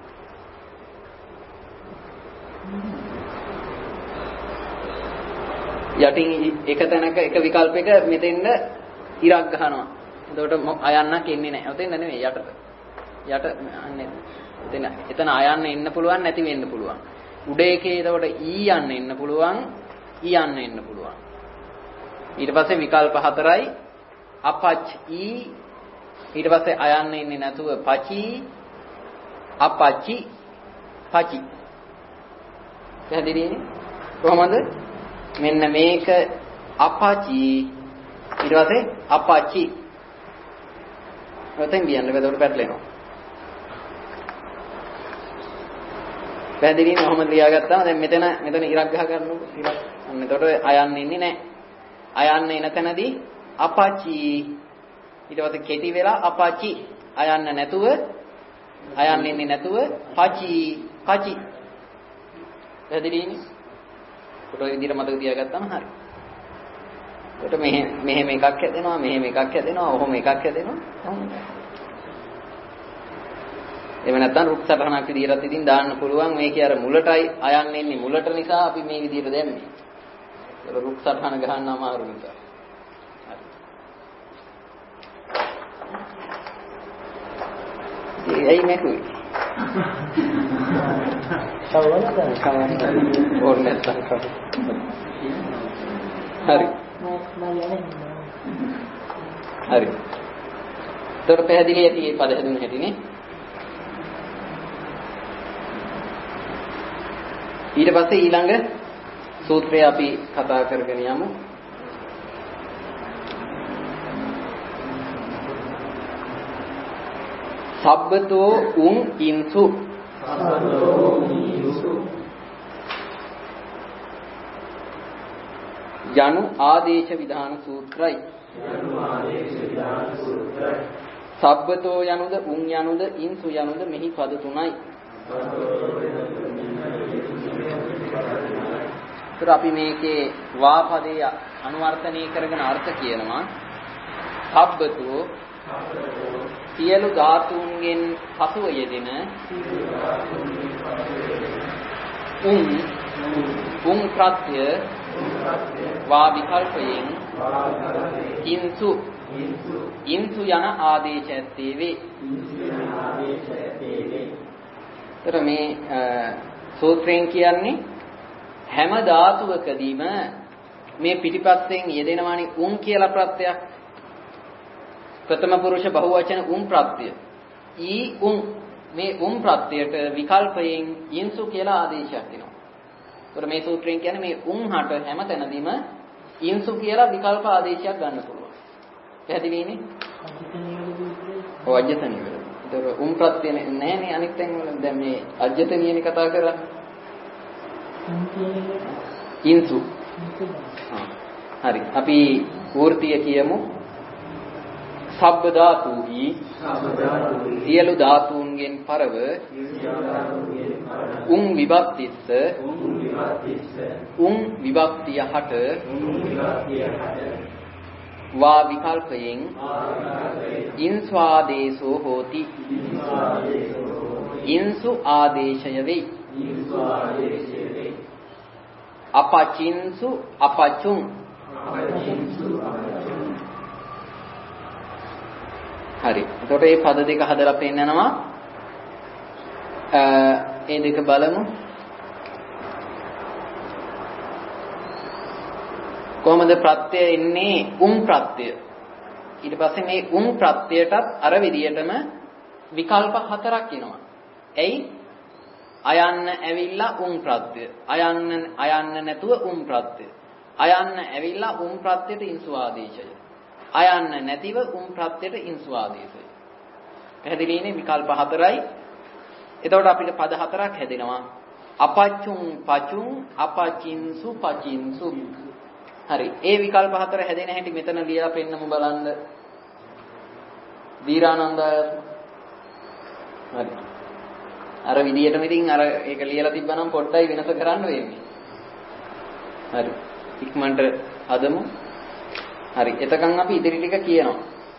යටින් එක තැනක එක විකල්පයක මෙතෙන්ද ඉරක් ගහනවා. එතකොට අයන්නක් එන්නේ නැහැ. ඔතෙන්ද නෙවෙයි යටට. යට අන්නේ එතන එතන අයන්න එන්න පුළුවන් නැති වෙන්න පුළුවන්. උඩ එකේ එතකොට ඊ යන්න එන්න පුළුවන්, ඊ යන්න එන්න පුළුවන්. ඊට පස්සේ විකල්ප හතරයි අපච් ඊ, ඊට පස්සේ අයන්න එන්නේ නැතුව පචි, අපචි, පචි. පැහැදිලිනේ? කොහොමද? මෙන්න මේක අපචි, ඊට පස්සේ අපචි. ඔතෙන් කියන්නේ බෙදවට පැටලෙනවා. පැහැදිලිනේ? කොහොමද ලියාගත්තාම දැන් මෙතන මෙතන ඉරක් ගහ ගන්නකො. ඉරක්. අන්න එතකොට අයන්න ඉන්නේ නැහැ. අයන්න එන තැනදී අපචි. ඊට පස්සේ කෙටි වෙලා අපචි. අයන්න නැතුව අයන්න ඉන්නේ නැතුව පචි, පචි. පැහැදිලිනේ? කොට ඔය විදිහට මතක තියාගත්තාම හරි. කොට මෙහෙ මෙහෙම එකක් හැදෙනවා, මෙහෙම එකක් හැදෙනවා, ඔහොම එකක් හැදෙනවා. එහෙම නැත්නම් රුක් සටහනක් විදිහට ඉතින් දාන්න පුළුවන්. මේකේ අර මුලටයි අයන්න එන්නේ මුලට නිසා අපි මේ විදිහට දැම්මේ. ඒක රුක් සටහන ගහන්න අමාරු නිසා. හරි. ඒයි මේකුයි. සවන කරා කවන්න ඕනේ නැත්නම් හරි. හරි. තොර පැහැදිලි ඇති මේ පද හැදුන හැටිනේ. ඊට පස්සේ ඊළඟ සූත්‍රය අපි කතා කරගෙන යමු. සබ්බතෝ උං ඉන්සු යනු ආදේශ විධාන සූත්‍රයි. සබ්බතෝ යනුද උං යනුද ඉන්සු යනුද මෙහි පද තුනයි. ඒතර අපි මේකේ වා පදේ අනුවර්තනය කරගෙන අර්ථ කියනවා. සබ්බතෝ සියලු ධාතුන්ගෙන් පසුව යෙදෙන උන් උන් ප්‍රත්‍ය වා විකල්පයෙන් ඉන්සු ඉන්සු යන ආදේශ ඇත්තේ වේ. තර මේ සූත්‍රයෙන් කියන්නේ හැම ධාතුවකදීම මේ පිටිපස්සෙන් යෙදෙනවානේ උන් කියලා ප්‍රත්‍යක්. ප්‍රථම පුරුෂ බහුවචන උන් ප්‍රත්‍ය. ඊ උන් මේ උන් ප්‍රත්‍යයට විකල්පයෙන් ඉන්සු කියලා ආදේශයක් දෙනවා. ඒතර මේ සූත්‍රයෙන් කියන්නේ මේ උන් හට හැම තැනදීම ඉන්සු කියලා විකල්ප ආදේශයක් ගන්න පුළුවන්. පැහැදිලිනේ? ඔව් අජ්‍යතනිය වල. ඒතර උන් ප්‍රත්‍ය නෑනේ අනිත් තැන් වල දැන් මේ අජ්‍යතනියනේ කතා කරන්නේ. ඉන්සු. හරි. අපි වෘත්තිය කියමු. සබ්බ ධාතුහි සියලු ධාතුන්ගෙන් පරව උන් විභක්තිස්ස උන් විභක්තිය හට වා විකල්පයෙන් ඉන්සු ආදේශෝ හෝති. ඉන්සු ආදේශය වේ. අපචින්සු අපචුන් හරි. එතකොට මේ පද දෙක හදලා පෙන්නනවා. ඒ දෙක බලමු. කොහොමද ප්‍රත්‍යය එන්නේ? උම් ප්‍රත්‍යය. ඊට පස්සේ මේ උම් ප්‍රත්‍යයටත් අර විදියටම විකල්ප හතරක් එනවා. එයි අයන්න ඇවිල්ලා උම් ප්‍රත්‍යය. අයන්න අයන්න නැතුව උම් ප්‍රත්‍යය. අයන්න ඇවිල්ලා උම් ප්‍රත්‍යයට ඉන්සු ආදේශය. අයන්න නැතිව උම් ප්‍රත්‍යයට ඉන්සු ආදේශය. පැහැදිලිනේ? විකල්ප හතරයි. එතකොට අපිට පද හතරක් හැදෙනවා. අපච්චුම් පචුම් අපචින්සු පචින්සු. හරි. ඒ විකල්ප හතර හැදෙන හැටි මෙතන ලියලා පෙන්නමු බලන්න. දීරානන්ද. හරි. අර විදියටම ඉතින් අර ඒක ලියලා තිබ්බනම් පොඩ්ඩයි වෙනස කරන්න වෙන්නේ. හරි. ඉක්මනට හදමු. හරි. එතකන් අපි ඉදිරි ටික කියනවා.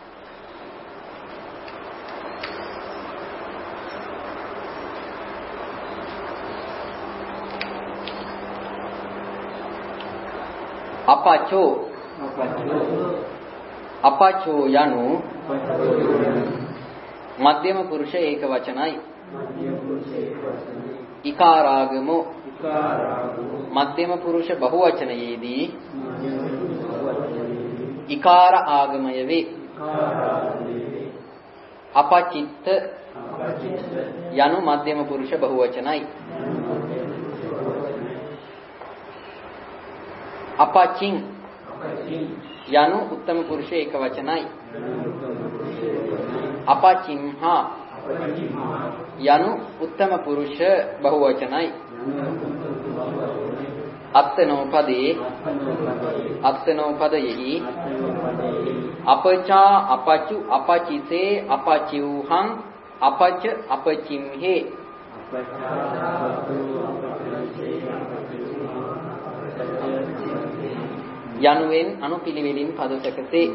අපචෝ අපචෝ යනු මධ්‍යම පුරුෂ ඒක වචනයි. ඉකාරාගමෝ මධ්‍යම පුරුෂ බහුවචනයේදී ඉකාර ආගමය වේ. අපචිත්ත යනු මධ්‍යම පුරුෂ බහුවචනයි. අපචින් යනු උත්තම පුරුෂ ඒක වචනයි. අපචින්හා යනු උත්තම පුරුෂ බහුවචනයි. අත්තනෝපදේ අත්තනෝපදයෙහි අපචා අපචු අපචිසේ අපචිව්හං අපච අපචිම්හේ යනුවෙන් අනුපිළිවෙලින් පද සැකසේ.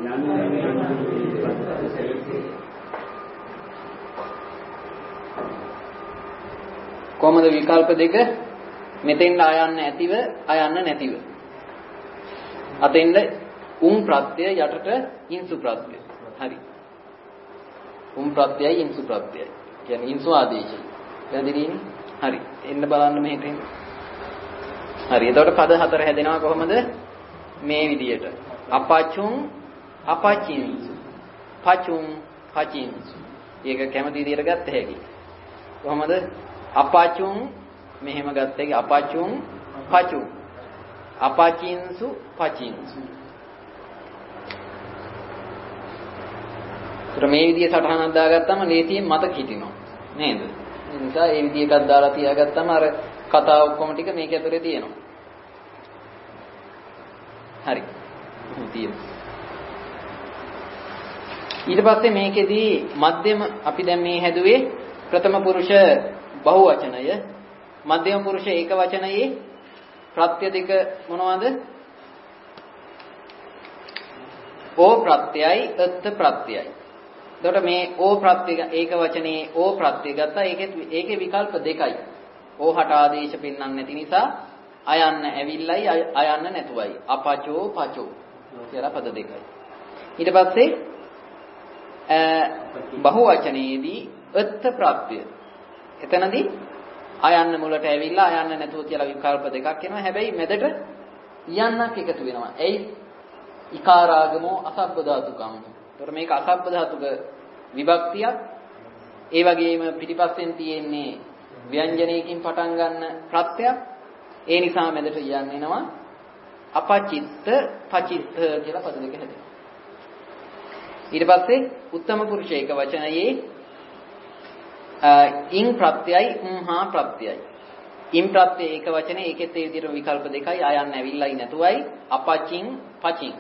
කොහොමද විකල්ප දෙක? මෙතෙන්ද ආයන්න ඇතිව ආයන්න නැතිව. අතෙන්ද උම් ප්‍රත්‍යය යටට ඉන්සු ප්‍රත්‍යය. හරි. උම් ප්‍රත්‍යයයි ඉන්සු ප්‍රත්‍යයයි. කියන්නේ ඉන්සු ආදේශය. පැහැදිලිනේ? හරි. එන්න බලන්න මෙහෙට. හරි. එතකොට පද හතර හැදෙනවා කොහොමද? මේ විදියට. අපචුම් අපචින්සු. පචුම් පචින්සු. ඒක කැමති විදියට ගත්ත හැකි. කොහොමද? අපචුම් මෙහෙම ගත්ත හැකි. අපචුම් පචුම්. අපචින්සු පචින්සු. ඒතර මේ විදිය සටහනක් දාගත්තම ලේසියෙන් මතක හිටිනවා. නේද? ඒ නිසා මේ විදිය එකක් දාලා තියාගත්තම අර කතාව ඔක්කොම ටික මේක ඇතුලේ තියෙනවා. හරි. තියෙනවා. ඊට පස්සේ මේකෙදී මධ්‍යම අපි දැන් මේ හැදුවේ ප්‍රථම පුරුෂ බහුවචනය. මධ්‍යම පුරුෂ ඒක වචනයේ ප්‍රත්‍ය දෙක මොනවද? ඕ ප්‍රත්‍යයයි අත් ප්‍රත්‍යයයි. එතකොට මේ ඕ ප්‍රත්‍ය ඒක වචනේ ඕ ප්‍රත්‍ය ගත්තා. ඒකේ ඒකේ විකල්ප දෙකයි. ඕහට ආදේශ පෙන්වන්නේ නැති නිසා අයන්න ඇවිල්ලයි අයන්න නැතුවයි. අපචෝ පචෝ කියලා පද දෙකයි. ඊට පස්සේ බහු වචනයේදී අත්ථ ප්‍රත්‍ය. එතනදී අයන්න මුලට ඇවිල්ලා අයන්න නැතුව කියලා විකල්ප දෙකක් එනවා. හැබැයි මැදට යන්නක් එකතු වෙනවා. එයි ඉකාරාගමෝ අසබ්බ ධාතුකම්. ඒතර මේක අසබ්බ ධාතුක විභක්තියක්. ඒ වගේම පිටිපස්සෙන් තියෙන්නේ ව්‍යංජනයකින් පටන් ගන්න ප්‍රත්‍යක්. ඒ නිසා මැදට යන්න එනවා අපචිත්ත පචිත්ත කියලා පද දෙක හැදෙනවා. ඊට පස්සේ උත්තම පුරුෂයක වචනයේ ඉන් ප්‍රත්‍යයයි උම්හා ප්‍රත්‍යයයි. ඉන් ප්‍රත්‍ය ඒක වචනේ ඒකෙත් ඒ විදිහට විකල්ප දෙකයි අයන්න ඇවිල්ලායි නැතුවයි අපචින් පචින්.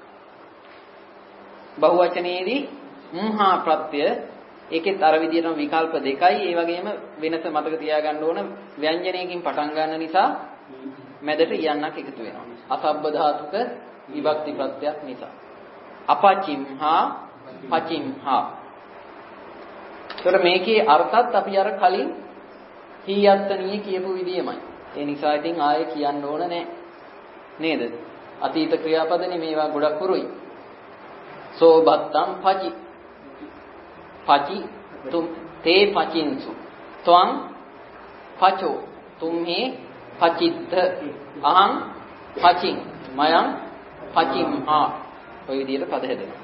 බහු වචනයේදී උම්හා ප්‍රත්‍ය ඒකෙත් අර විදිහටම විකල්ප දෙකයි. ඒ වගේම වෙනස මතක තියාගන්න ඕන ව්‍යංජනයකින් පටන් ගන්න නිසා මැදට යන්නක් එකතු වෙනවා. අසබ්බ ධාතුක විභක්ති ප්‍රත්‍යක් නිසා. අපචිම්හා පචිම්හා. ඒතර මේකේ අර්ථත් අපි අර කලින් හීයත්තනිය කියපු විදියමයි. ඒ නිසා ඉතින් ආයෙ කියන්න ඕන නැහැ. නේද? අතීත ක්‍රියාපදනේ මේවා ගොඩක් පුරුයි. සෝ බත්තම් පචි පචි තුම් තේ පචින්සු ත්වං පචෝ තුම්හි පචිත්ත අහං පචින් මයං පචිම්හා. ඔය විදිහට පද හැදෙනවා.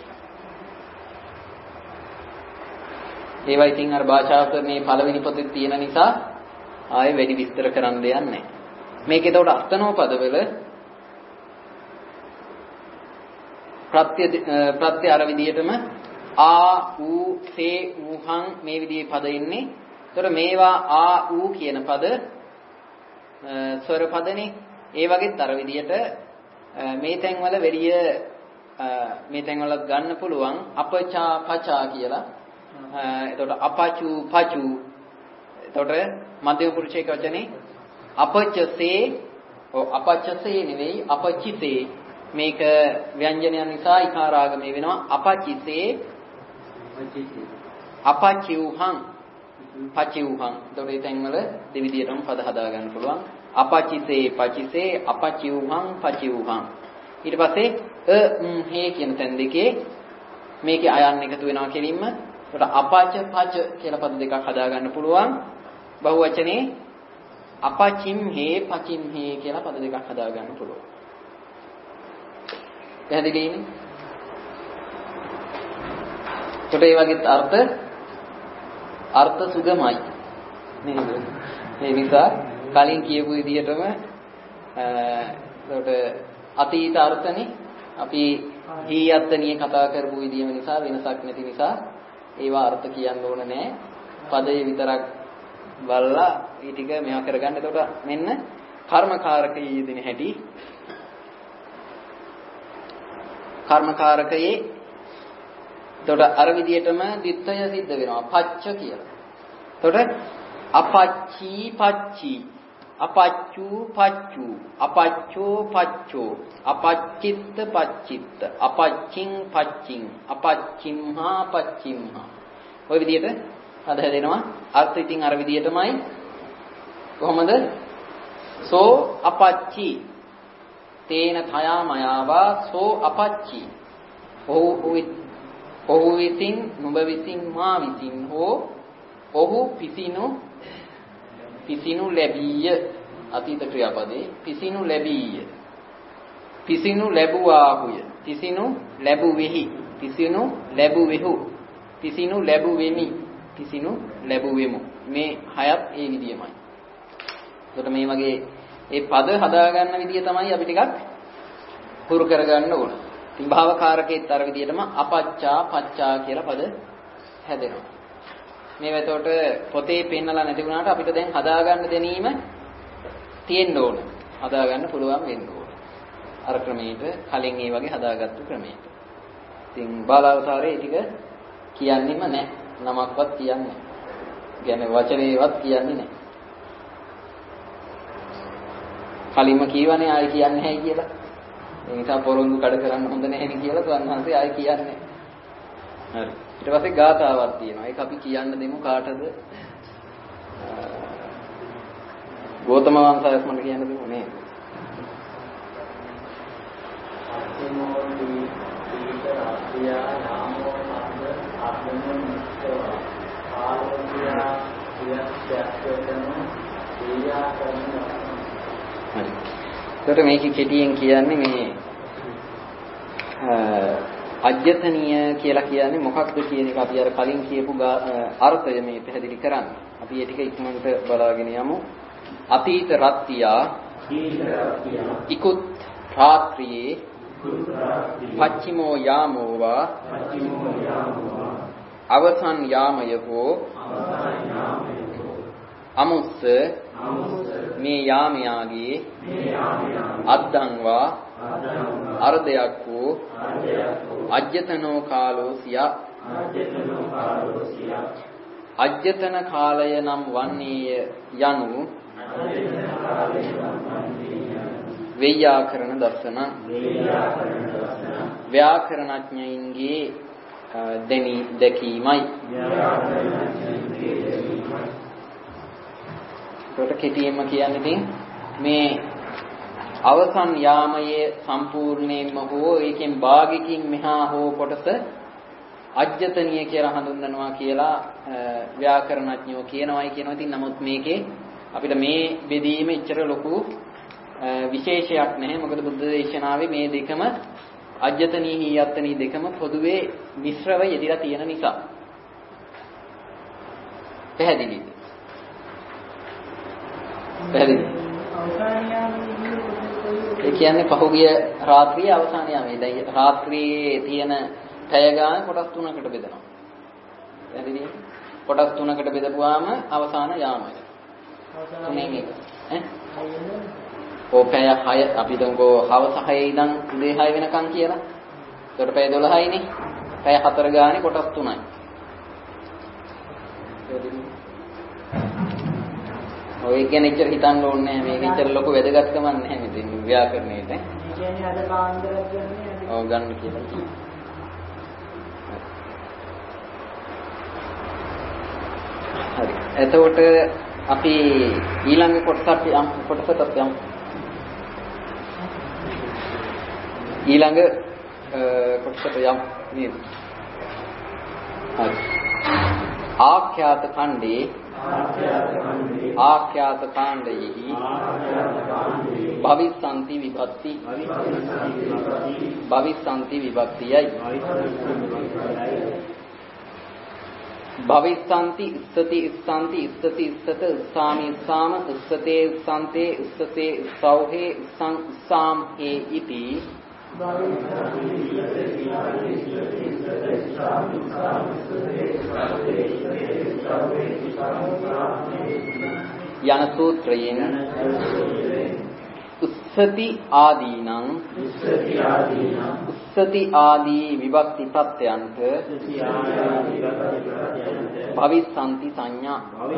ඒවා ඉතින් අර භාෂාකරණයේ පළවෙනි පොතේ තියෙන නිසා ආයෙ වැඩි විස්තර කරන්න දෙයක් නැහැ. මේක ඒතකොට අර්ථනෝ පදවල ප්‍රත්‍ය ප්‍රත්‍ය අර විදිහටම ආ ඌ සේ මුහං මේ විදිහේ පද ඉන්නේ. ඒතකොට මේවා ආ ඌ කියන පද ස්වර පදනේ. ඒ වගේත් අර විදිහට මේ තැන්වල වෙරිය මේ තැන්වල ගන්න පුළුවන් අපචා පචා කියලා. එතකොට අපචු පචු. එතකොට මධ්‍යම පුරුෂයක වචනේ අපචසේ ඔව් අපචසේ නෙවෙයි අපචිසේ. මේක ව්‍යංජනයන් නිසා ඉකාරාගමේ වෙනවා අපචිසේ අපචිව්හං පචිව්හං. එතකොට මේ තැන්වල දෙවිදියටම පද හදා ගන්න පුළුවන්. අපචිසේ පචිසේ අපචිව්හං පචිව්හං. ඊට පස්සේ අ ම් හේ කියන තැන් දෙකේ මේකේ අයන් එකතු වෙනවා කෙලින්ම. ඒකට අපච පච කියලා පද දෙකක් හදා ගන්න පුළුවන්. බහු වචනේ අපචිම් හේ පචිම් හේ කියලා පද දෙකක් හදා ගන්න පුළුවන්. පැහැදිලිනේ? ඒකට ඒ වගේ අර්ථ අර්ථ සුගමයි නේද? ඒ නිසා කලින් කියපු විදිහටම ඒකට අතීත අර්ථනේ අපි හීයත්තනිය කතා කරපු විදිහම නිසා වෙනසක් නැති නිසා ඒවා අර්ථ කියන්න ඕන නෑ. පදේ විතරක් බලලා ඒ ටික මෙහා කරගන්න. එතකොට මෙන්න කර්මකාරකයේ යෙදෙන හැටි. කර්මකාරකයේ එතකොට අර විදිහටම දිත්තය සිද්ධ වෙනවා. පච්ච කියලා. එතකොට අපච්චි පච්චි අපච්චු පච්චු අපච්චෝ පච්චෝ අපච්චිත්ත පච්චිත්ත අපච්චින් පච්චින් අපච්චිම්හා පච්චිම්හා. ඔය විදිහට අද හැදෙනවා. අර්ථ ඉතින් අර විදිහටමයි. කොහොමද? සෝ අපච්චි තේන තයා මයාවා සෝ අපච්චි. ඔහු ඔහු විසින් නුඹ විසින් මා විසින් හෝ ඔහු පිසිනු පිසිනු ලැබීය. අතීත ක්‍රියාපදේ පිසිනු ලැබීය. පිසිනු ලැබුවාහුය. පිසිනු ලැබුවෙහි. පිසිනු ලැබුවෙහු. පිසිනු ලැබුවෙමි. පිසිනු ලැබුවෙමු. මේ හයත් ඒ විදියමයි. එතකොට මේ වගේ ඒ පද හදා ගන්න විදිය තමයි අපි ටිකක් හුරු කරගන්න ඕන. ඉතින් භාවකාරකේත් අර විදියටම අපච්චා පච්චා කියලා පද හැදෙනවා. මේව එතකොට පොතේ පෙන්නලා නැති වුණාට අපිට දැන් හදා ගන්න දැනීම තියෙන්න ඕන. හදා ගන්න පුළුවන් වෙන්න ඕන. අර ක්‍රමයට කලින් ඒ වගේ හදාගත්තු ක්‍රමයට. ඉතින් බාලාවතාරේ ටික කියන්නෙම නැහැ. නමක්වත් කියන්නේ නැහැ. කියන්නේ වචනේවත් කියන්නේ නැහැ. කලින්ම කියවනේ ආයෙ කියන්නේ නැහැ කියලා. ඒ නිසා පොරොන්දු කඩ කරන්න හොඳ නැහැ නේ කියලා සවන්හන්සේ ආයෙ කියන්නේ. හරි. ඊට පස්සේ ගාථාවක් තියෙනවා. ඒක අපි කියන්න දෙමු කාටද? ගෞතම වංශයත් මට කියන්න දුන්නේ. අත්මෝ දීප රාත්‍යා නාමෝ සම්ද ආත්මෝ මුක්තවා ආලෝකියා සියස්ත්‍යතන දීයා කරනවා. හරි. ඒකට මේක කෙටියෙන් කියන්නේ මේ අජ්‍යතනීය කියලා කියන්නේ මොකක්ද කියන එක අපි අර කලින් කියපු අර්ථය මේ පැහැදිලි කරන්නේ. අපි ඒ ටික ඉක්මනට බලාගෙන යමු. අතීත රත්තියා ඉකුත් රාත්‍රියේ පච්චිමෝ යාමෝවා අවසන් යාමය හෝ අමුස්ස මේ යාමයාගේ අද්දංවා අර්ධයක් වූ අජ්‍යතනෝ කාලෝසියා අජ්‍යතන කාලය නම් වන්නේය යනු ව්‍යාකරණ දර්ශන ව්‍යාකරණඥයින්ගේ දෙනි දැකීමයි. ඒකට කෙටියෙන්ම කියන්නේ මේ අවසන් යාමයේ සම්පූර්ණයෙන්ම හෝ ඒකෙන් භාගිකින් මෙහා හෝ කොටස අජ්‍යතනීය කියලා හඳුන්වනවා කියලා ව්‍යාකරණඥයෝ කියනවායි කියනවා. ඉතින් නමුත් මේකේ අපිට මේ බෙදීම ඉච්චර ලොකු විශේෂයක් නැහැ. මොකද බුද්ධ දේශනාවේ මේ දෙකම අජ්‍යතනී හීයත්තනී දෙකම පොදුවේ මිශ්‍රව යෙදিলা තියෙන නිසා. පැහැදිලිද? පැහැදිලි. ඒ කියන්නේ පහුගිය රාත්‍රියේ අවසාන යාමේ. දැන් රාත්‍රියේ තියෙන පැය ගාන කොටස් තුනකට බෙදනවා. පැහැදිලිද? කොටස් තුනකට බෙදපුවාම අවසාන යාමය. තුනෙන් එක. ඈ? ඔපැය හය අපි දන්කෝ හවස හයේ ඉඳන් උදේ හය වෙනකන් කියලා. ඒකට පැය දොළහයිනේ. පැය හතර ගානේ කොටස් තුනයි. ඔය කියන්නේ ඉච්චර හිතන්න ඕනේ නැහැ. මේක ඉච්චර ලොකු වැදගත්කමක් නැහැ මෙතන ව්‍යාකරණයට. ඒ කියන්නේ අද කාන්දරක් කියන්නේ. ඔව් ගන්න කියලා කිව්වා. හරි. එතකොට අපි ඊළඟ කොටසට යම් කොටසට යම් ඊළඟ කොටසට යම් නේද? හරි. ආඛ්‍යාත ඛණ්ඩේ ආඛ්‍යාත කාණ්ඩයෙහි භවිස්සන්ති විභක්ති භවිස්සන්ති විභක්තියයි. භවිස්සන්ති ඉස්සති ඉස්සන්ති ඉස්සති ඉස්සත උස්සාමි උස්සාම උස්සතේ උස්සන්තේ උස්සතේ උස්සෞහේ උස්සං උස්සාම් හේ ඉති යන සූත්‍රයෙන් උස්සති ආදීනං උස්සති ආදී විභක්ති ප්‍රත්‍යයන්ත භවිස්සන්ති සංඥා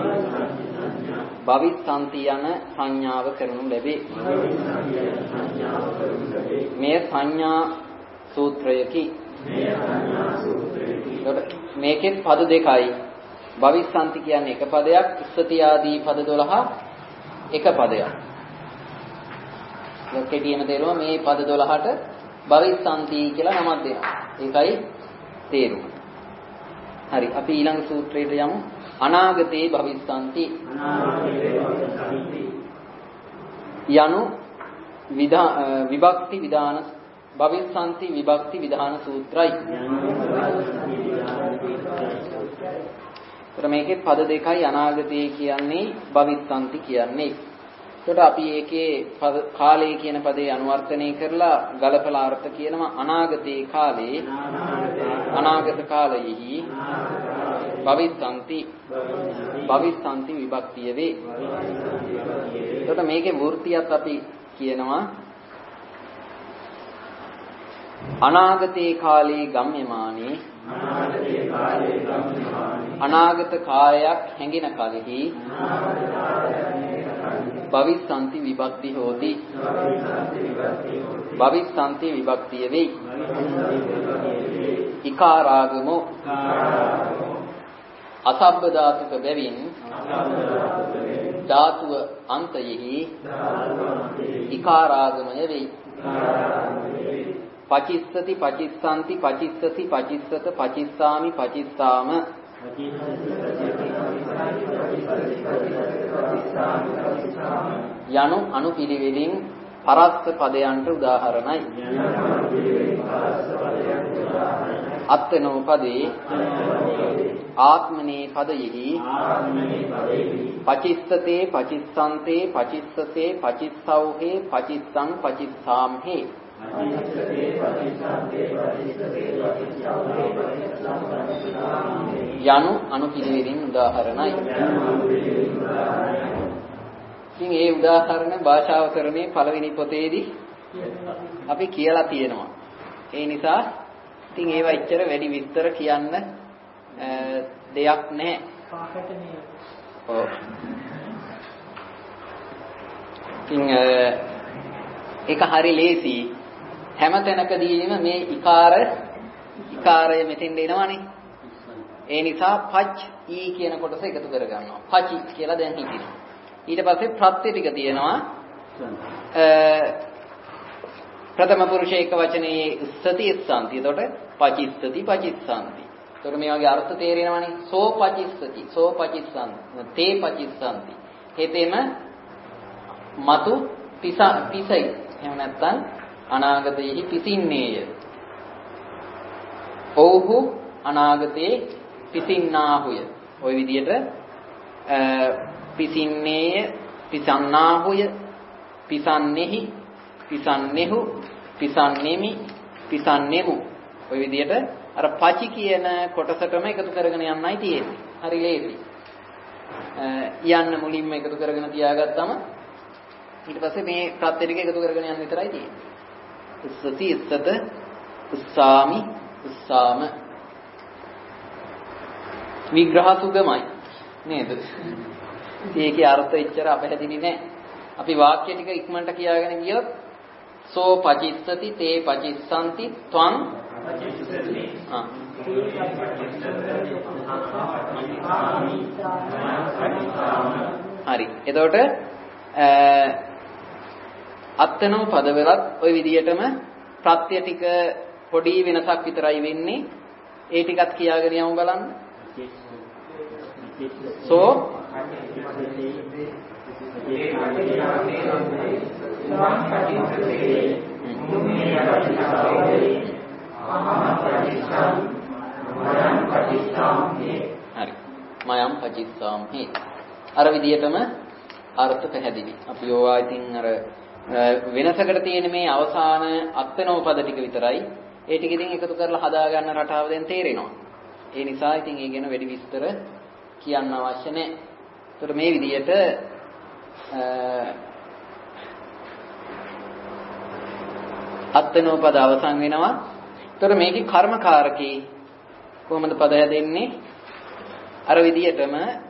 භවිස්සන්ති යන සංඥාව කරනු ලැබේ. මේ සංඥා සූත්‍රයකි. මේකෙත් පද දෙකයි. භවිස්සන්ති කියන්නේ එක පදයක්, උස්සති ආදී පද දොළහ එක පදයක්. කෙටියෙන්ම තේරුම මේ පද දොළහට භවිස්සන්ති කියලා නමක් දෙනවා. ඒකයි තේරුම. හරි, අපි ඊළඟ සූත්‍රයට යමු. අනාගතේ භවිස්සන්ති යනු විභක්ති විධාන භවිස්සන්ති විභක්ති විධාන සූත්‍රයි. ඒතර මේකේ පද දෙකයි අනාගතේ කියන්නේ භවිස්සන්ති කියන්නේ. ඒකට අපි ඒකේ කාලය කියන පදේ අනුවර්තනය කරලා ගලපලා අර්ථ කියනවා අනාගතේ කාලේ අනාගත කාලයෙහි භවිස්සන්ති භවිස්සන්ති විභක්තිය වේ. ඒකට මේකේ වෘත්තියත් අපි කියනවා අනාගතේ කාලේ ගම්යමානේ අනාගත කාලයක් හැඟෙන කලෙහි භවිස්සන්ති විභක්ති හෝති භවිස්සන්ති විභක්තිය වේ. ඉකාරාගමෝ අසබ්බ ධාතුක බැවින් ධාතුව අන්තයෙහි ඉකාරාගමය වෙයි. පචිස්සති පචිස්සanti පචිස්සති පචිස්සත පචිස්සාමි පචිස්සාම යනු අනුපිළිවෙලින් පරස්ස පදයන්ට උදාහරණයි. අත්තනෝ පදේ ආත්මනේ පදයෙහි පචිස්සතේ පචිස්සන්තේ පචිස්සසේ පචිස්සෞහේ පචිස්සං පචිස්සාම්හේ යනු අනුපිළිවෙලින් උදාහරණයි. ඉතින් ඒ උදාහරණ භාෂාව කරන්නේ පළවෙනි පොතේදී අපි කියලා තියෙනවා. ඒ නිසා ඉතින් ඒවා එච්චර වැඩි විස්තර කියන්න දෙයක් නැහැ. ඔව්. ඉතින් ඒක හරි ලේසි. හැම තැනකදීම මේ ඉකාර ඉකාරය මෙතෙන්ද එනවනේ. ඒ නිසා පච් ඊ කියන කොටස එකතු කර ගන්නවා. පචි කියලා දැන් හිතෙනවා. ඊට පස්සේ ප්‍රත්‍ය ටික තියෙනවා. ප්‍රථම පුරුෂ එක වචනේ ඉස්සති ඉස්සන්ති. එතකොට පචිස්සති පචිස්සන්ති. එතකොට මේ වගේ අර්ථ තේරෙනවනේ. සෝ පචිස්සති සෝ පචිස්සන්ති. තේ පචිස්සන්ති. හේතෙම මතු පිස පිසයි. එහෙම නැත්නම් අනාගතයේහි පිසින්නේය. ඔව්හු අනාගතේ පිසින්නාහුය. ওই විදිහට පිසින්නේය, පිසන්නාහුය, පිසන්නේහි, පිසන්නේහු, පිසන්නේමි, පිසන්නේමු. ওই විදිහට අර පචි කියන කොටසටම එකතු කරගෙන යන්නයි තියෙන්නේ. හරි ලේසි. යන්න මුලින්ම එකතු කරගෙන තියාගත්තම ඊට පස්සේ මේ ප්‍රත්‍ය ටික එකතු කරගෙන යන්න විතරයි තියෙන්නේ. උස්සති උස්සත උස්සාමි උස්සාම විග්‍රහ සුගමයි නේද? ඒකේ අර්ථ එච්චර අපහැදිලි නෑ. අපි වාක්‍ය ටික ඉක්මනට කියාගෙන ගියොත් සෝ පචිස්සති තේ පචිස්සanti ත්වං පචිස්සති ආ හරි. එතකොට අත්තනෝ පදවලත් ওই විදිහටම ප්‍රත්‍ය ටික පොඩි වෙනසක් විතරයි වෙන්නේ. ඒ ටිකත් කියාගෙන යමු බලන්න. සෝ හරි. මයම් පචිස්සාම්හි. අර විදිහටම අර්ථ පැහැදිලි. අපි ඕවා ඉතින් අර වෙනසකට තියෙන මේ අවසාන අත්නෝ පද ටික විතරයි. ඒ ටික ඉතින් එකතු කරලා හදා ගන්න රටාව දැන් තේරෙනවා. ඒ නිසා ඉතින් ඒ ගැන වැඩි විස්තර කියන්න අවශ්‍ය නැහැ. ඒතර මේ විදිහට අත්නෝ පද අවසන් වෙනවා. ඒතර මේකේ කර්මකාරකේ කොහොමද පද හැදෙන්නේ? අර විදිහටම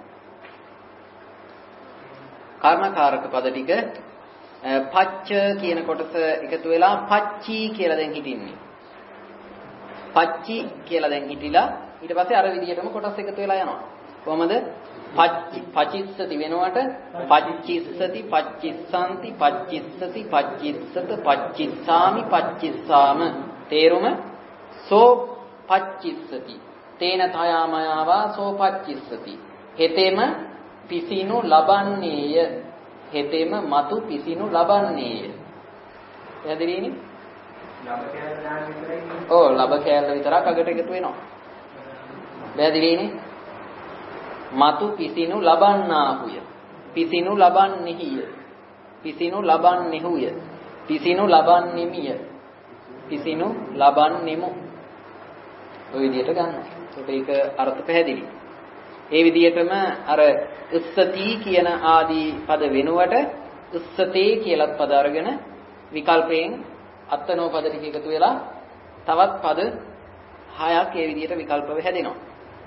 කර්මකාරක පද ටික පච්ච කියන කොටස එකතු වෙලා පච්චි කියලා දැන් හිටින්නේ. පච්චි කියලා දැන් හිටිලා ඊට පස්සේ අර විදිහටම කොටස් එකතු වෙලා යනවා. කොහමද? පච්චි පචිස්සති වෙනවට පච්චිස්සති පච්චිස්සanti පච්චිස්සති පච්චිස්සත පච්චිස්සාමි පච්චිස්සාම. තේරුම සෝ පච්චිස්සති තේන තයාමයාවා සෝ පච්චිස්සති. හෙතෙම පිසිනු ලබන්නේය. හෙතෙම මතු පිසිනු ලබන්නේය. පැහැදිලිනේ? ලබ කෑල්ල දාන්න විතරයි. ඔව් ලබ කෑල්ල විතරක් අගට එකතු වෙනවා. පැහැදිලිනේ? මතු පිසිනු ලබන්නාහුය. පිසිනු ලබන්නේහිය. පිසිනු ලබන්නේහුය. පිසිනු ලබන්නෙමිය. පිසිනු ලබන්නෙමු. ඔය විදිහට ගන්නවා. ඒක අර්ථ පැහැදිලි. ඒ විදිහටම අර උස්සති කියන ආදී පද වෙනුවට උස්සතේ කියලා පද අරගෙන විකල්පයෙන් අත්තනෝ පද ටික එකතු වෙලා තවත් පද හයක් ඒ විදිහට විකල්පව හැදෙනවා.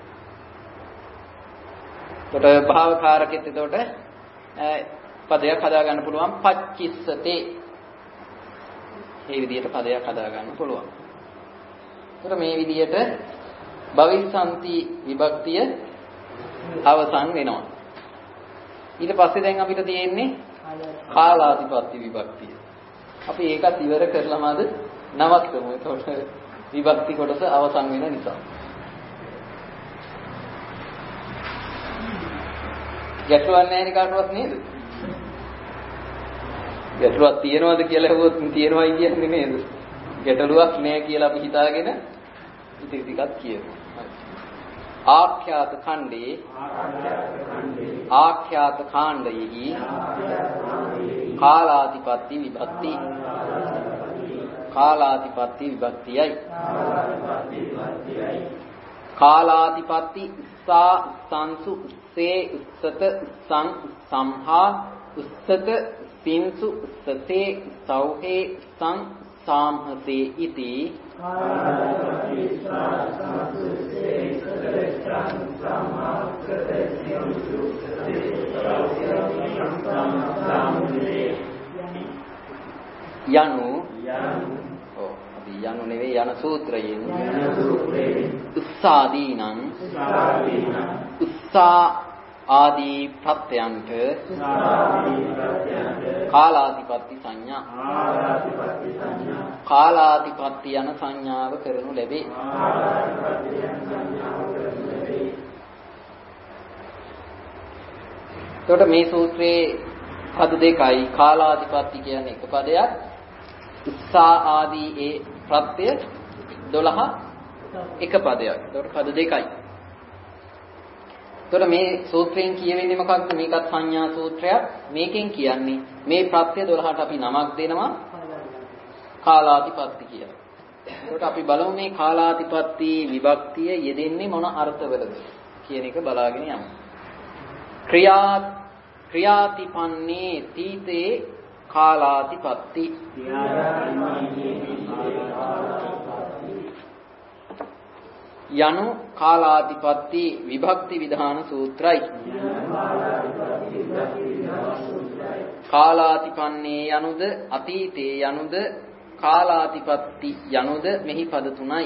එතකොට භාවකාරකෙත් එතකොට පදයක් හදා ගන්න පුළුවන් පච්චිස්සතේ. මේ විදිහට පදයක් හදා ගන්න පුළුවන්. එතකොට මේ විදිහට භවිස්සanti විභක්තිය අවසන් වෙනවා. ඊට පස්සේ දැන් අපිට තියෙන්නේ කාලාතිපත්ති විභක්තිය. අපි ඒකත් ඉවර කරලාමද නවත්තමු. ඒකට විභක්ති කොටස අවසන් වෙන නිසා. ගැටලුවක් නැහැ නේ කාටවත් නේද? ගැටලුවක් තියනවද කියලා හෙව්වොත් තියනවයි කියන්නේ නේද? ගැටලුවක් නැහැ කියලා අපි හිතාගෙන ඉතින් ටිකක් කියමු. ආඛ්‍යාත ඛණ්ඩේ ආඛ්‍යාත කාණ්ඩයෙහි කාලාතිපත්ති විභක්ති කාලාතිපත්ති විභක්තියයි කාලාතිපත්ති සා සංසු සේ උස්සත සං සම්හා උස්සත සින්සු සතේ සෞහේ සං සාම්හසේ ඉති කාලාතිපත්ති සා සංසු සේ උස්සත සං සම්හා උස්සත සින්සු සතේ සෞහේ සං සාම්හසේ යනු යනු ඔව් අපි යනු නෙවෙයි යන සූත්‍රයෙන් යන සූත්‍රයෙන් උස්සාදීනං උස්සාදීනං උස්සා ආදී ප්‍රත්‍යයන්ට උස්සාදී ප්‍රත්‍යයන්ට කාලාතිපත්ති සංඥා කාලාතිපත්ති සංඥා කාලාතිපත්ති යන සංඥාව කරනු ලැබේ කාලාතිපත්ති යන සංඥාව කරනු ලැබේ. එතකොට මේ සූත්‍රයේ පද දෙකයි. කාලාතිපත්ති කියන්නේ එක පදයක්. උස්සා ආදී ඒ ප්‍රත්‍ය දොළහ එක පදයක්. එතකොට පද දෙකයි. එතකොට මේ සූත්‍රයෙන් කියවෙන්නේ මොකක්ද? මේකත් සංඥා සූත්‍රයක්. මේකෙන් කියන්නේ මේ ප්‍රත්‍ය දොළහට අපි නමක් දෙනවා කාලාතිපත්ති කියලා. එතකොට අපි බලමු මේ කාලාතිපත්ති විභක්තිය යෙදෙන්නේ මොන අර්ථවලද කියන එක බලාගෙන යමු. ක්‍රියා ක්‍රියාතිපන්නේ තීතේ කාලාතිපත්ති යනු කාලාතිපත්ති විභක්ති විධාන සූත්‍රයි. කාලාතිපන්නේ යනුද අතීතේ යනුද කාලාතිපත්ති යනුද මෙහි පද තුනයි.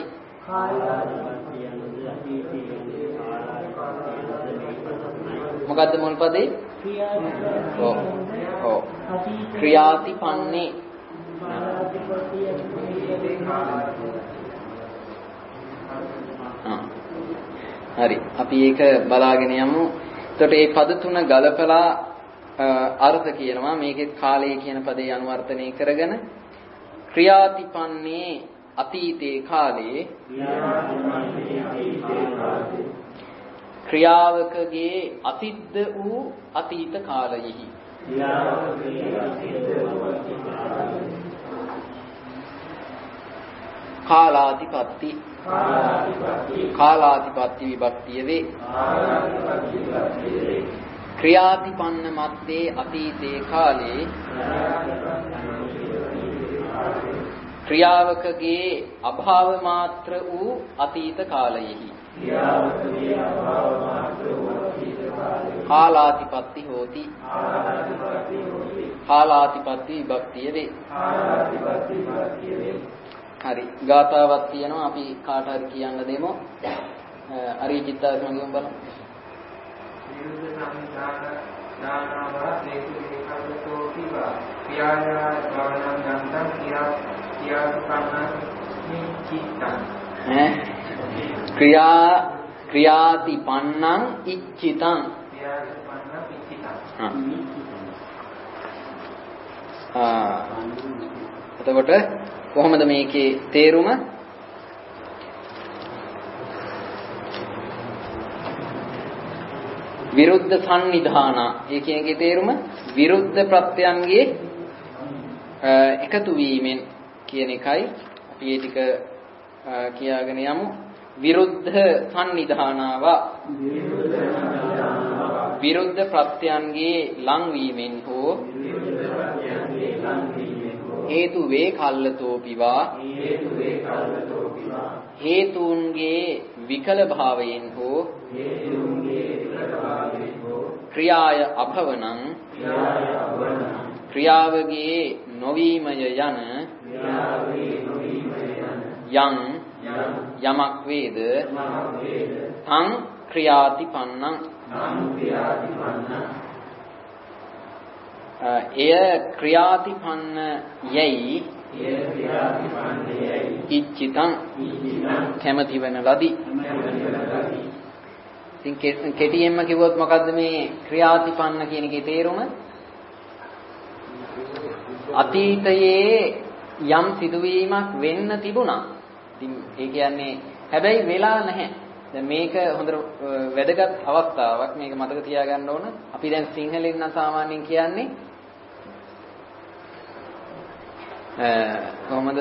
මොකද්ද මුල් පදේ? ඔව් ඔව් ක්‍රියාතිපන්නේ හරි අපි ඒක බලාගෙන යමු. එතකොට මේ පද තුන ගලපලා අර්ථ කියනවා. මේකෙත් කාලය කියන පදේ අනුවර්තනය කරගෙන ක්‍රියාතිපන්නේ අතීතේ කාලේ ක්‍රියාවකගේ අසිද්ධ වූ අතීත කාලයෙහි කාලාතිපත්ති කාලාතිපත්ති විභක්තිය වේ. ක්‍රියාතිපන්න මැත්තේ අතීතේ කාලේ ක්‍රියාවකගේ අභාව මාත්‍ර වූ අතීත කාලයෙහි කාලාතිපත්ති හෝති කාලාතිපත්ති විභක්තිය වේ. හරි ගාථාවක් තියෙනවා අපි කාට හරි කියන්න දෙමු. අරිජිත්තා කියමු බලමු. ක්‍රියා ක්‍රියාතිපන්නං ඉච්ඡිතං ආ එතකොට කොහොමද මේකේ තේරුම? විරුද්ධ සම්නිධාන ඒකේ තේරුම විරුද්ධ ප්‍රත්‍යයන්ගේ එකතු වීමෙන් කියන එකයි. අපි මේ ටික කියාගෙන යමු. විරුද්ධ සම්නිධානාව විරුද්ධ ප්‍රත්‍යයන්ගේ ලං වීමෙන් හෝ හේතු වේ කල්ලතෝ පිවා හේතුන්ගේ විකල භාවයෙන් හෝ ක්‍රියාය අභවනං ක්‍රියාවගේ නොවීමය යන යං යමක් වේද තං ක්‍රියාතිපන්නං එය ක්‍රියාතිපන්න යයි ඉච්ඡිතං කැමැති වෙන ලදී. ඉතින් කෙටියෙන්ම කිව්වොත් මොකද්ද මේ ක්‍රියාතිපන්න කියන එකේ තේරුම? අතීතයේ යම් සිදුවීමක් වෙන්න තිබුණා. ඉතින් ඒ කියන්නේ හැබැයි වෙලා නැහැ. දැන් මේක හොඳ වැදගත් අවස්ථාවක්. මේක මතක තියාගන්න ඕන. අපි දැන් සිංහලෙන් නම් සාමාන්‍යයෙන් කියන්නේ කොහොමද?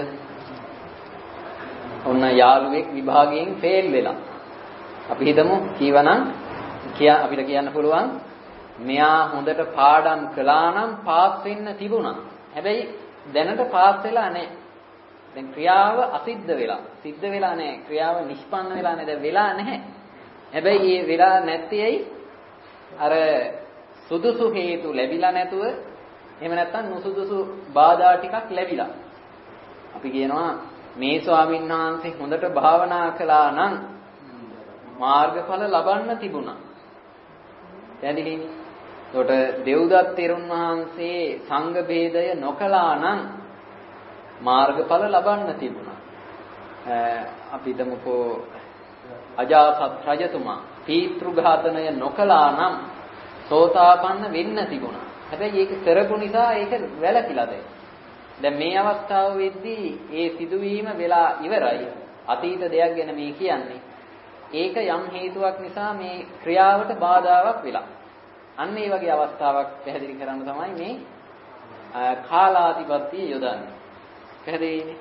ඔන්න යාළුවෙක් විභාගයෙන් ෆේල් වෙලා. අපි හිතමු කීවනම් කියා අපිට කියන්න පුළුවන් මෙයා හොඳට පාඩම් කළා නම් පාස් වෙන්න තිබුණා. හැබැයි දැනට පාස් වෙලා නැහැ. දැන් ක්‍රියාව අසිද්ධ වෙලා. සිද්ධ වෙලා නැහැ. ක්‍රියාව නිෂ්පන්න වෙලා නැහැ. දැන් වෙලා නැහැ. හැබැයි මේ වෙලා නැත්තේයි අර සුදුසු හේතු ලැබිලා නැතුව එහෙම නැත්නම් නුසුදුසු බාධා ටිකක් ලැබිලා. අපි කියනවා මේ ස්වාමීන් වහන්සේ හොඳට භාවනා කළා නම් මාර්ගඵල ලබන්න තිබුණා. පැහැදිලිනේ? ඒකට දෙව්දත් තෙරුන් වහන්සේ සංඝ ભેදය නොකළා නම් මාර්ගඵල ලබන්න තිබුණා. අපි හිතමුකෝ අජාසත් රජතුමා පීතෘ ඝාතනය නොකළා නම් සෝතාපන්න වෙන්න තිබුණා. හැබැයි ඒක කරපු නිසා ඒක වැළකීලා දැන්. දැන් මේ අවස්ථාව වෙද්දී ඒ සිදුවීම වෙලා ඉවරයි. අතීත දෙයක් ගැන මේ කියන්නේ. ඒක යම් හේතුවක් නිසා මේ ක්‍රියාවට බාධාවක් වෙලා. අන්න ඒ වගේ අවස්ථාවක් පැහැදිලි කරන්න තමයි මේ කාලාතිපත්තිය යොදන්නේ. පැහැදිලිනේ?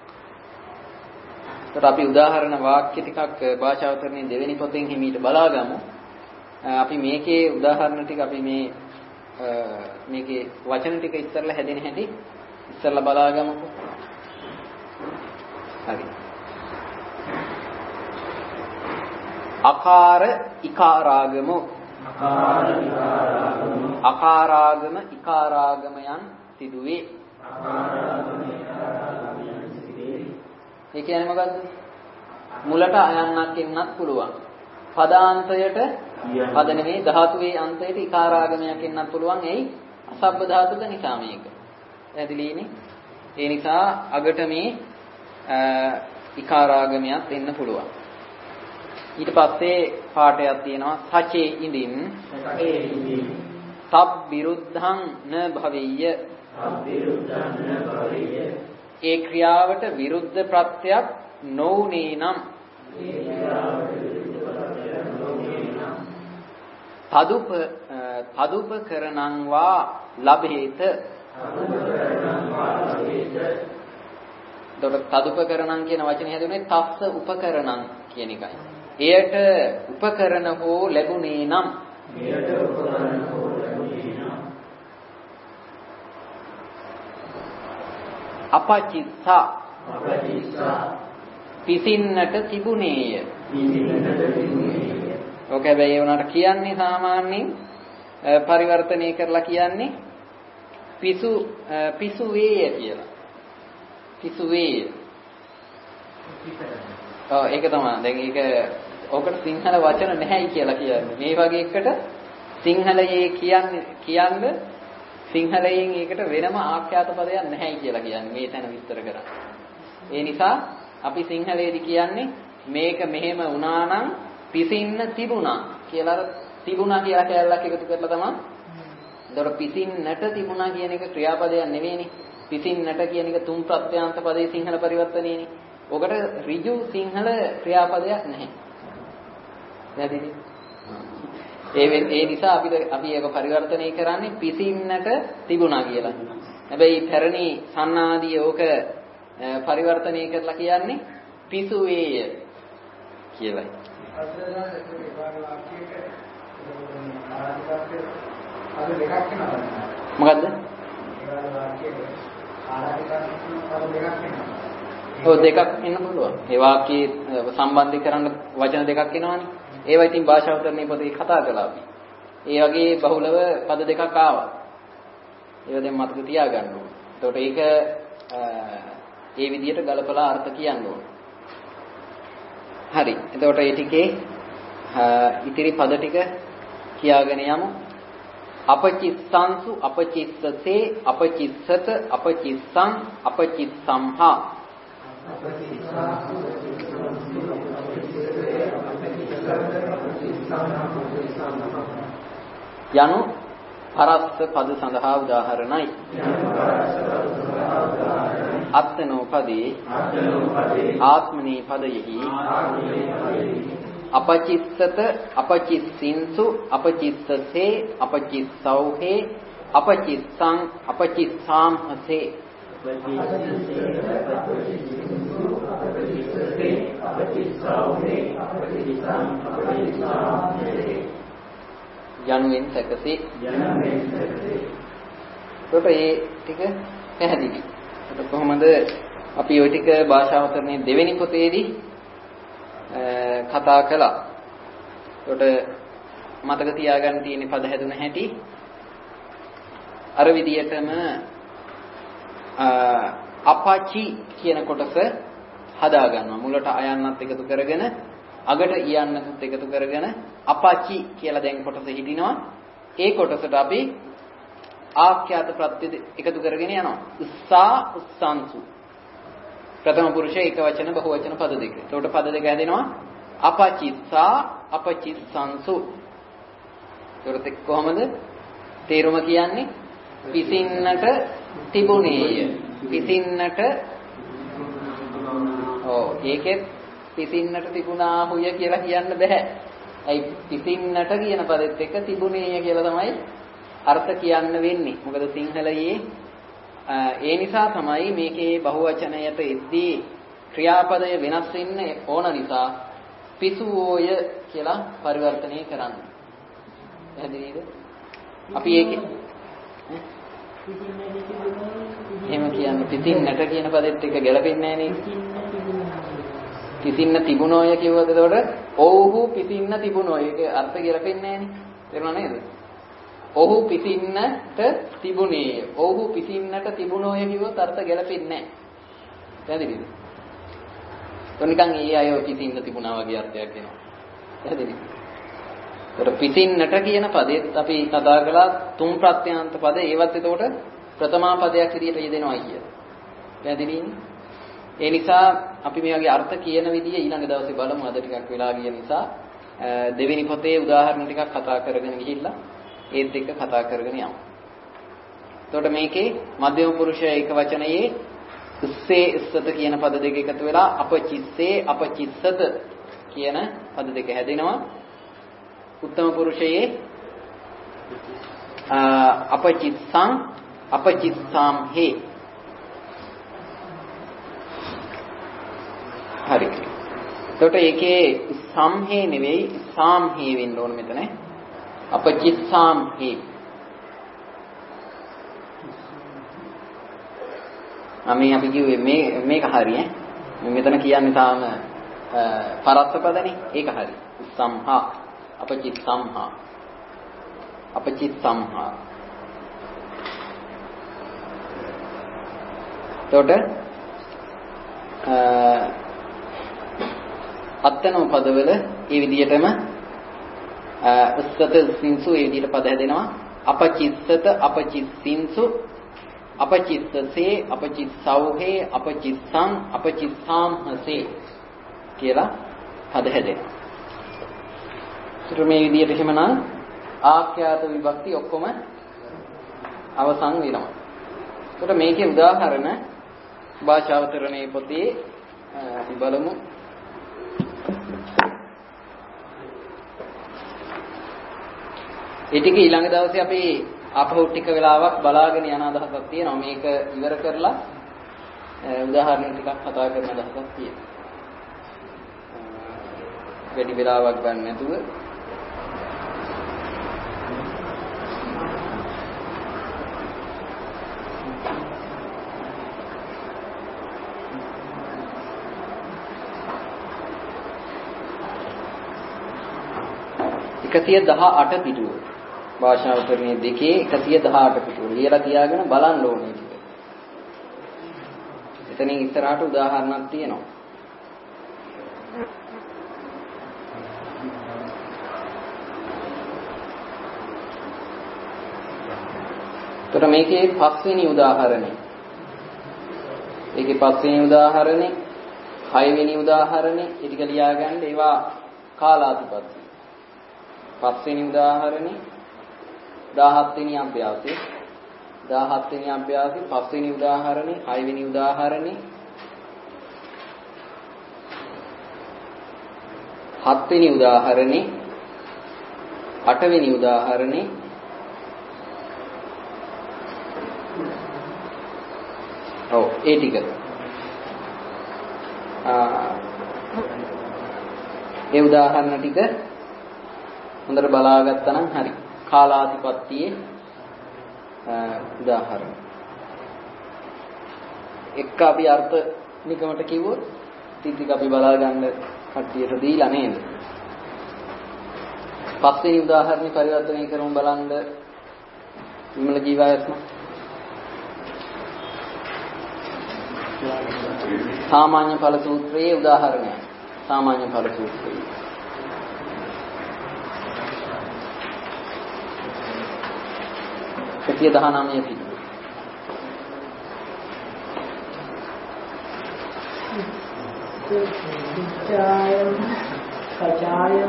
ඒත් අපි උදාහරණ වාක්‍ය ටිකක් භාෂාවතරණයේ දෙවෙනි පොතෙන් හිමීට බලාගමු. අපි මේකේ උදාහරණ ටික අපි මේ මේකේ වචන ටික ඉස්සරලා හැදෙන හැටි ඉස්සරලා බලාගමුකෝ. හරි. අකාර ඉකාරාගමෝ අකාරාගම ඉකාරාගමයන් සිදුවේ. ඒ කියන්නේ මොකද්ද? මුලට අයන්නක් එන්නත් පුළුවන්. පදාන්තයට පද නෙමෙයි ධාතුවේ අන්තයට ඉකාරාගමයක් එන්නත් පුළුවන්. එයි අසබ්බ ධාතුක නිසා මේක. පැහැදිලිනේ? ඒ නිසා අගට මේ ඉකාරාගමයක් එන්න පුළුවන්. ඊට පස්සේ පාඩයක් තියෙනවා සචේ ඉඳින් තබ් විරුද්ධං න භවෙය්‍ය ඒ ක්‍රියාවට විරුද්ධ ප්‍රත්‍යක් නොඋනේ නම් තදුප තදුප කරණං වා ලබේත දොට තදුප කරණං කියන වචනේ හැදුනේ තස්ස උපකරණං කියන එකයි. එයට උපකරණ හෝ ලැබුණේ නම් එයට උපකරණ හෝ ලැබුණේ නම් අපචිත්සා අපචිත්සා පිසින්නට තිබුණේය. පිසින්නට තිබුණේය. ඔක හැබැයි ඒ උනාට කියන්නේ සාමාන්‍යයෙන් පරිවර්තනය කරලා කියන්නේ පිසු පිසු වේය කියලා. පිසු වේය. ඔව් ඒක තමයි. දැන් ඒක ඔකට සිංහල වචන නැහැයි කියලා කියන්නේ. මේ වගේ එකට සිංහලයේ කියන්නේ කියන්නේ සිංහලයෙන් ඒකට වෙනම ආඛ්‍යාත පදයක් නැහැයි කියලා කියන්නේ. මේ තැන විස්තර කරන්නේ. ඒ නිසා අපි සිංහලයේදී කියන්නේ මේක මෙහෙම වුණා නම් පිසින්න තිබුණා කියලා තිබුණා කියලා කැලලක් එකතු කරලා තමයි. ඒතකොට පිසින්නට තිබුණා කියන එක ක්‍රියාපදයක් නෙවෙයිනේ. පිසින්නට කියන එක තුන් ප්‍රත්‍යයන්ත පදේ සිංහල පරිවර්තනයේනේ. ඔකට ඍජු සිංහල ක්‍රියාපදයක් නැහැ. නැතිනේ. ඒ ඒ නිසා අපි අපි ඒක පරිවර්තනය කරන්නේ පිසින්නට තිබුණා කියලා. හැබැයි පැරණි සන්නාදී ඕක පරිවර්තනය කරලා කියන්නේ පිසුවේය කියලායි. මොකද්ද? ඔව් දෙකක් එන්න පුළුවන්. ඒ වාක්‍යයේ සම්බන්ධ කරන්න වචන දෙකක් එනවනේ. ඒවා ඉතින් භාෂාවතරණේ පොතේ කතා කළා අපි. ඒ වගේ බහුලව පද දෙකක් ආවා. ඒවා දැන් මතක තියාගන්න ඕනේ. එතකොට ඒක ඒ විදිහට ගලපලා අර්ථ කියන්න ඕනේ. හරි. එතකොට ඒ ටිකේ ඉතිරි පද ටික කියාගෙන යමු. අපචිස්සංසු අපචිස්සසේ අපචිස්සත අපචිස්සං අපචිස්සම්හා යනු පරස්ස පද සඳහා උදාහරණයි. අත්තනෝ පදේ ආත්මනී පදයෙහි අපචිත්තත අපචිස්සින්සු අපචිත්තසේ අපචිස්සෞහේ අපචිස්සං අපචිස්සාම්හසේ යනුවෙන් සැකසේ එතකොට මේ ටික පැහැදිලි. එතකොට කොහොමද අපි ওই ටික භාෂාවතරණයේ දෙවෙනි පොතේදී කතා කළා. එතකොට මතක තියාගන්න තියෙන පද හැදුන හැටි අර විදියටම අපචි කියන කොටස හදා ගන්නවා. මුලට අයන්නත් එකතු කරගෙන අගට ඉයන්නත් එකතු කරගෙන අපචි කියලා දැන් කොටස හිටිනවා. ඒ කොටසට අපි ආඛ්‍යාත ප්‍රත්‍ය එකතු කරගෙන යනවා. උස්සා උස්සංසු. ප්‍රථම පුරුෂ එක වචන බහු වචන පද දෙක. එතකොට පද දෙක හැදෙනවා අපචිත්සා අපචිස්සංසු. එතකොට කොහොමද තේරුම කියන්නේ? පිසින්නට තිබුණේය. පිසින්නට ඔව් ඒකෙත් පිසින්නට තිබුණාහුය කියලා කියන්න බෑ. ඒ පිසින්නට කියන පදෙත් එක්ක තිබුණේය කියලා තමයි අර්ථ කියන්න වෙන්නේ. මොකද සිංහලයේ ඒ නිසා තමයි මේකේ බහුවචනයට එද්දී ක්‍රියාපදය වෙනස් වෙන්න ඕන නිසා පිසුවෝය කියලා පරිවර්තනය කරන්න. පැහැදිලිද? අපි ඒකේ එහෙම කියන්නේ පිසින්නට කියන පදෙත් එක්ක ගැලපෙන්නේ නැහැ නේද? පිසින්න තිබුණෝය කියවද එතකොට ඔව්හු පිසින්න තිබුණෝය. ඒකේ අර්ථය ගැලපෙන්නේ නැහැ නේ. තේරුණා නේද? ඔහු පිසින්නට තිබුණේය. ඔහු පිසින්නට තිබුණෝය කිව්වොත් අර්ථ ගැලපෙන්නේ නැහැ. පැහැදිලිද? તો නිකන් ඒ අය පිසින්න තිබුණා වගේ අර්ථයක් එනවා. පැහැදිලිද? ඒතර පිසින්නට කියන පදෙත් අපි කතා කළා තුන් ප්‍රත්‍යන්ත පද. ඒවත් එතකොට ප්‍රථමා පදයක් විදිහට යෙදෙනවා කියලා. පැහැදිලිද? ඒ නිසා අපි මේ වගේ අර්ථ කියන විදිය ඊළඟ දවසේ බලමු. අද ටිකක් වෙලා ගිය නිසා දෙවෙනි පොතේ උදාහරණ ටිකක් කතා කරගෙන ගිහිල්ලා ඒත් එක්ක කතා කරගෙන යමු. එතකොට මේකේ මධ්‍යම පුරුෂය එක වචනයේ උස්සේ ඉස්සත කියන පද දෙක එකතු වෙලා අපචිස්සේ අපචිස්සත කියන පද දෙක හැදෙනවා. උත්තම පුරුෂයේ අපචිස්සං අපචිස්සාම් හේ. හරි. එතකොට ඒකේ සම්හේ නෙවෙයි සාම්හේ වෙන්න ඕන මෙතන. අපචිස්සාම් හේ. අපි අපි කිව්වේ මේ මේක හරි ඈ. මෙතන කියන්නේ තාම පරස්ස පදනේ. ඒක හරි. සම්හා අපචිස්සම්හා අපචිස්සම්හා. එතකොට අත්තනම පදවල මේ විදිහටම උස්සත සින්සු මේ විදිහට පද හැදෙනවා. අපචිස්සත අපචිස්සින්සු අපචිස්සසේ අපචිස්සෞහේ අපචිස්සං අපචිස්සාම්හසේ කියලා පද හැදෙනවා. ඒතර මේ විදිහට එහෙමනම් ආඛ්‍යාත විභක්ති ඔක්කොම අවසන් වෙනවා. ඒතර මේකේ උදාහරණ භාෂාවතරණයේ පොතේ අපි බලමු. ඒ ටික ඊළඟ දවසේ අපි ආපහු ටික වෙලාවක් බලාගෙන යන අදහසක් තියෙනවා. මේක ඉවර කරලා උදාහරණ ටිකක් කතා කරන අදහසක් තියෙනවා. වැඩි වෙලාවක් ගන්න නැතුව එකසිය දහඅට පිටුව භාෂාවතරණයේ දෙකේ එකසිය දහඅට පිටුව ලියලා තියාගෙන බලන්න ඕනේ ටික. එතනින් ඉස්සරහට උදාහරණක් තියෙනවා. එතකොට මේකේ පස්වෙනි උදාහරණය. ඒකේ පස්වෙනි උදාහරණේ, හයවෙනි උදාහරණේ ටික ලියාගන්න ඒවා කාලාතිපත්ති. පස්වෙනි උදාහරණේ දහහත් වෙනි අභ්‍යාසයේ දහහත් වෙනි අභ්‍යාසයේ පස්වෙනි උදාහරණේ, හයවෙනි උදාහරණේ, හත්වෙනි උදාහරණේ, අටවෙනි උදාහරණේ, ඔව් ඒ ටික ඒ උදාහරණ ටික හොඳට බලාගත්තා නම් හරි. කාලාතිපත්තියේ උදාහරණ එක්ක අපි අර්ථ නිකමට කිව්වොත් ටික අපි බලා ගන්න කට්ටියට දීලා නේද? පස්වෙනි උදාහරණේ පරිවර්තනය කරමු බලන්න. විමල ජීවායත්ම සාමාන්‍ය ඵල සූත්‍රයේ උදාහරණය. සාමාන්‍ය ඵල සූත්‍රයේ සිය දහනවය පිටු. විචායම් කචායම්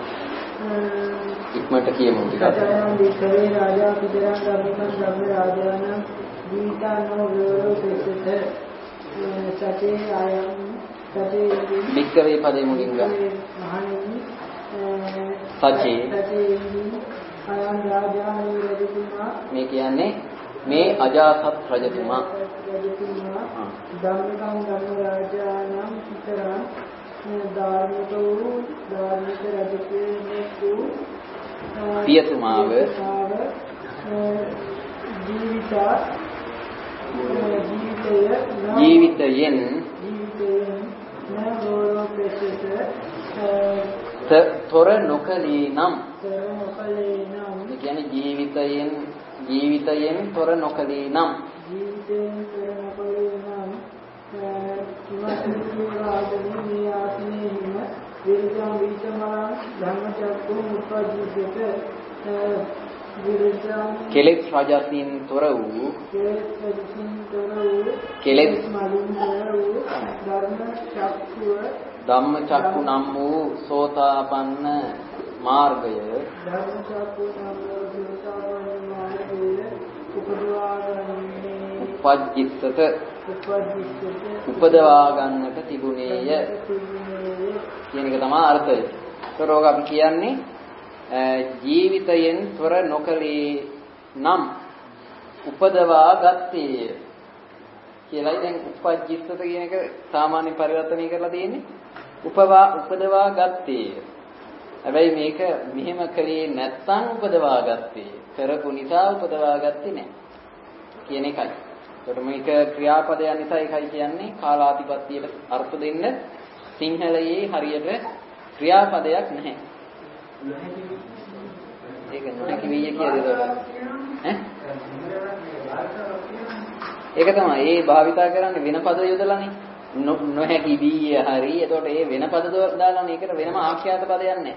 ඉක්මනට කියමු ටිකක්. කචායම් විකරේ රාජා පිටරන් ධම්මිකන් ධම්ම රාජාන දීතානෝ වේරෝ සෙසත සතේ ආයම් සතේ වික්‍රේ පදේ මුලින් ගන්න. මහණෙනි සචේ සතේ ආයම් රාජානි රජතුමා මේ කියන්නේ මේ අජාසත් රජතුමා ධම්මිකං ධම්ම රාජානම් පිටරන් ධාර්මික වූ ධාර්මික රජකෙනෙකු පියතුමාව ජීවිත ජීවිතයෙන් තොර නොකලී නම් ඒ කියන්නේ ජීවිතයෙන් ජීවිතයෙන් තොර නොකලී නම් ජීවිතයෙන් තොර නොකලී නම් කිමතු රාජනී ආසනේම විරජං විචමා ධම්මචක්කු මුප්පජිත විරජං කෙලෙස් රජසින් තොර වූ කෙලෙස් රජසින් තොර වූ කෙලෙස් මලින් තොර වූ ධර්ම චක්කුව ධම්ම චක්කු නම් වූ සෝතාපන්න මාර්ගය ධර්ම චක්කු නම් වූ සෝතාපන්න මාර්ගය උපදවාගන්නේ උපජ්ජිතත උපජ්ජිතත උපදවා ගන්නට තිබුණේය කියන එක තමයි අර්ථය. ඒතරෝග අපි කියන්නේ ජීවිතයෙන් තොර නොකලේ නම් උපදවා ගත්තේය කියලායි දැන් උපජ්ජිතත කියන එක සාමාන්‍ය පරිවර්තනය කරලා තියෙන්නේ. උපවා උපදවා ගත්තේය. හැබැයි මේක මෙහෙම කලේ නැත්තම් උපදවා ගත්තේ. කරපු නිසා උපදවා ගත්තේ නැහැ කියන එකයි. ඒකට මේක ක්‍රියාපදයන් නිසා එකයි කියන්නේ කාලාතිපත්තියට අර්ථ දෙන්න සිංහලයේ හරියට ක්‍රියාපදයක් නැහැ. ඒක නොහැකි වෙයි කියලාද ඈ? ඒක තමයි. ඒ භාවිතා කරන්නේ වෙන පද යොදලානේ. නොහැකි වී හරි. එතකොට ඒ වෙන පද දාලා මේකට වෙනම ආඛ්‍යාත පදයක් නැහැ.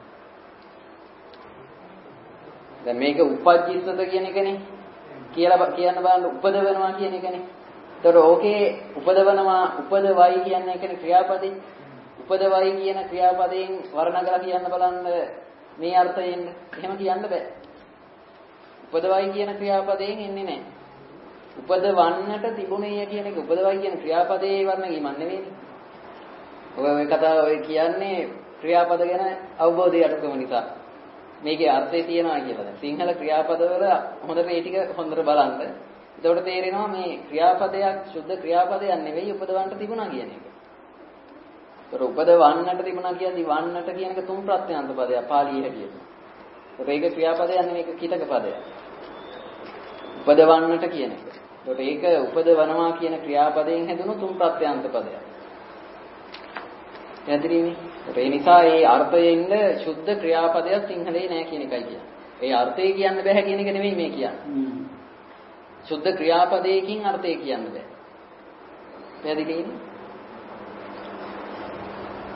දැන් මේක උපජ්ජිතද කියන එකනේ. කියලා කියන්න බලන්න උපදවනවා කියන එකනේ. ඒතකොට ඕකේ උපදවනවා උපදවයි කියන එකනේ ක්‍රියාපදේ. උපදවයි කියන ක්‍රියාපදයෙන් වර්ණ කරලා කියන්න බලන්න මේ අර්ථයෙන්. එහෙම කියන්න බෑ. උපදවයි කියන ක්‍රියාපදයෙන් එන්නේ නැහැ. උපදවන්නට තිබුණේ කියන එක උපදවයි කියන ක්‍රියාපදයේ වර්ණ ගීමක් නෙවෙයිනේ. ඔය ඔය කතාව ඔය කියන්නේ ක්‍රියාපද ගැන අවබෝධය අඩුකම නිසා. මේකේ අර්ථය තියනවා කියලා. දැන් සිංහල ක්‍රියාපදවල හොඳට ඒ ටික හොඳට බලන්න. එතකොට තේරෙනවා මේ ක්‍රියාපදයක් සුද්ධ ක්‍රියාපදයක් නෙවෙයි උපදවන්නට තිබුණා කියන එක. ඒතර උපදවන්නට තිබුණා කියන්නේ වන්නට කියන එක තුන් ප්‍රත්‍යන්ත පදයක් පාලියේ හැටියට. ඒතර ඒක ක්‍රියාපදයක් නෙවෙයි ඒක කීතක පදයක්. උපදවන්නට කියන එක. ඒතකොට ඒක උපදවනවා කියන ක්‍රියාපදයෙන් හැදුණු තුන් ප්‍රත්‍යන්ත පදයක්. පැහැදිලිනේ? ඒ නිසා ඒ අර්ථයෙන් සුද්ධ ක්‍රියාපදයක් සිංහලේ නෑ කියන එකයි කියන්නේ. ඒ අර්ථය කියන්න බෑ කියන එක නෙවෙයි මේ කියන්නේ. සුද්ධ ක්‍රියාපදයකින් අර්ථය කියන්න බෑ. පැහැදිලිනේ?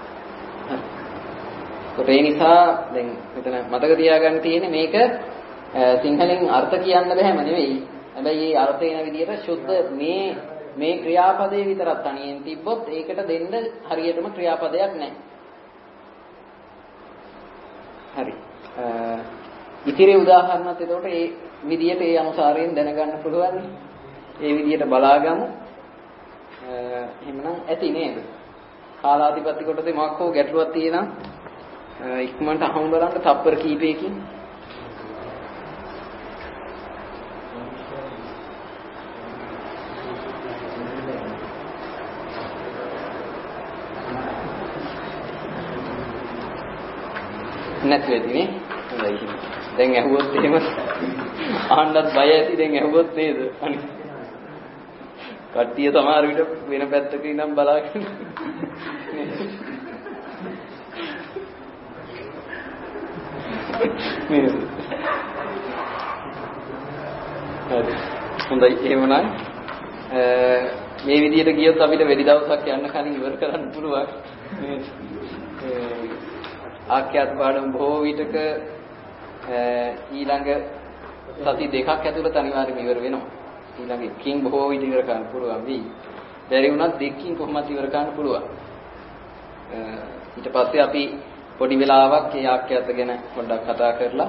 හරි. ඒ නිසා දැන් මෙතන මතක තියාගන්න තියෙන්නේ මේක සිංහලෙන් අර්ථ කියන්න බෑම නෙවෙයි. හැබැයි මේ අර්ථ එන විදිහට සුද්ධ මේ මේ ක්‍රියාපදේ විතරක් තනියෙන් තිබ්බොත් ඒකට දෙන්න හරියටම ක්‍රියාපදයක් නැහැ. හරි. ඉතිරි උදාහරණත් එතකොට ඒ විදිහට ඒ අනුසාරයෙන් දැනගන්න පුළුවන්. ඒ විදිහට බලාගමු. එහෙමනම් ඇති නේද? කාලාධිපති කොටසේ මොකක් හෝ ගැටලුවක් තියෙනම් ඉක්මනට අහමු බලන්න තප්පර කීපයකින්. නැත් වෙදිනේ. හොඳයි. දැන් ඇහුවොත් එහෙම අහන්නත් බය ඇති. දැන් ඇහුවොත් නේද? අනිත් කට්ටිය සමහර විට වෙන පැත්තක ඉඳන් බලාගෙන නේද? හරි. හොඳයි. එහෙමනම් මේ විදිහට ගියොත් අපිට වැඩි දවසක් යන්න කලින් ඉවර කරන්න පුළුවන්. ආඛ්‍යාත පාඩම බොහෝ විටක ඊළඟ සති දෙකක් ඇතුළත අනිවාර්යයෙන්ම ඉවර වෙනවා. ඊළඟ එකකින් බොහෝ විට ඉවර කරන්න පුළුවන් වෙයි. බැරි වුණත් දෙකකින් කොහොමද ඉවර කරන්න පුළුවන්. ඊට පස්සේ අපි පොඩි වෙලාවක් ඒ ආඛ්‍යාත ගැන පොඩ්ඩක් කතා කරලා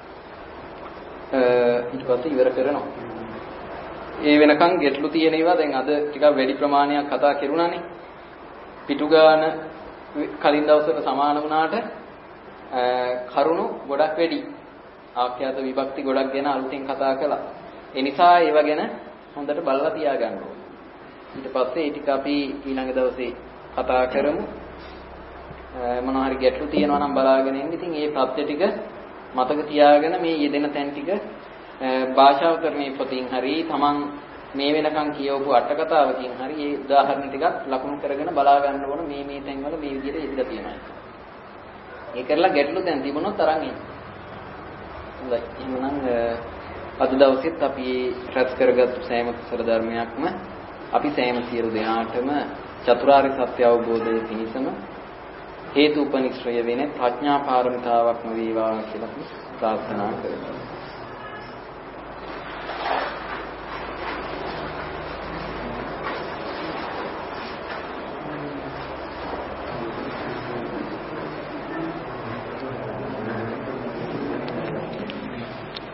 ඊට පස්සේ ඉවර කරනවා. ඒ වෙනකන් ගැටලු තියෙන ඒවා දැන් අද ටිකක් වැඩි ප්‍රමාණයක් කතා කරුණානේ. පිටු ගාන කලින් දවසට සමාන වුණාට කරුණු ගොඩක් වැඩි. ආඛ්‍යාත විභක්ති ගොඩක් ගැන අලුතින් කතා කළා. ඒ නිසා ඒව ගැන හොඳට බලලා තියාගන්න ඕනේ. ඊට පස්සේ ඒ ටික අපි ඊළඟ දවසේ කතා කරමු. මොනවා හරි ගැටලු තියෙනවා නම් බලාගෙන ඉන්න. ඉතින් මේ ප්‍රත්‍ය ටික මතක තියාගෙන මේ යෙදෙන තැන් ටික භාෂාවකරණයේ පොතින් හරි තමන් මේ වෙනකන් කියවපු අට කතාවකින් හරි මේ උදාහරණ ටිකක් ලකුණු කරගෙන බලා ගන්න ඕන මේ මේ තැන්වල මේ විදිහට යෙදලා තියෙනවා. ඒ කරලා ගැටලු දැන් තිබුණොත් අරන් එන්න. හොඳයි. එහෙනම් අද දවසෙත් අපි රැස් කරගත්තු සෑම කුසල ධර්මයක්ම අපි සෑම සියලු දෙනාටම චතුරාර්ය සත්‍ය අවබෝධයේ පිණිසම හේතු උපනිශ්‍රය වෙන ප්‍රඥා පාරමිතාවක්ම වේවා කියලා ප්‍රාර්ථනා කරමු.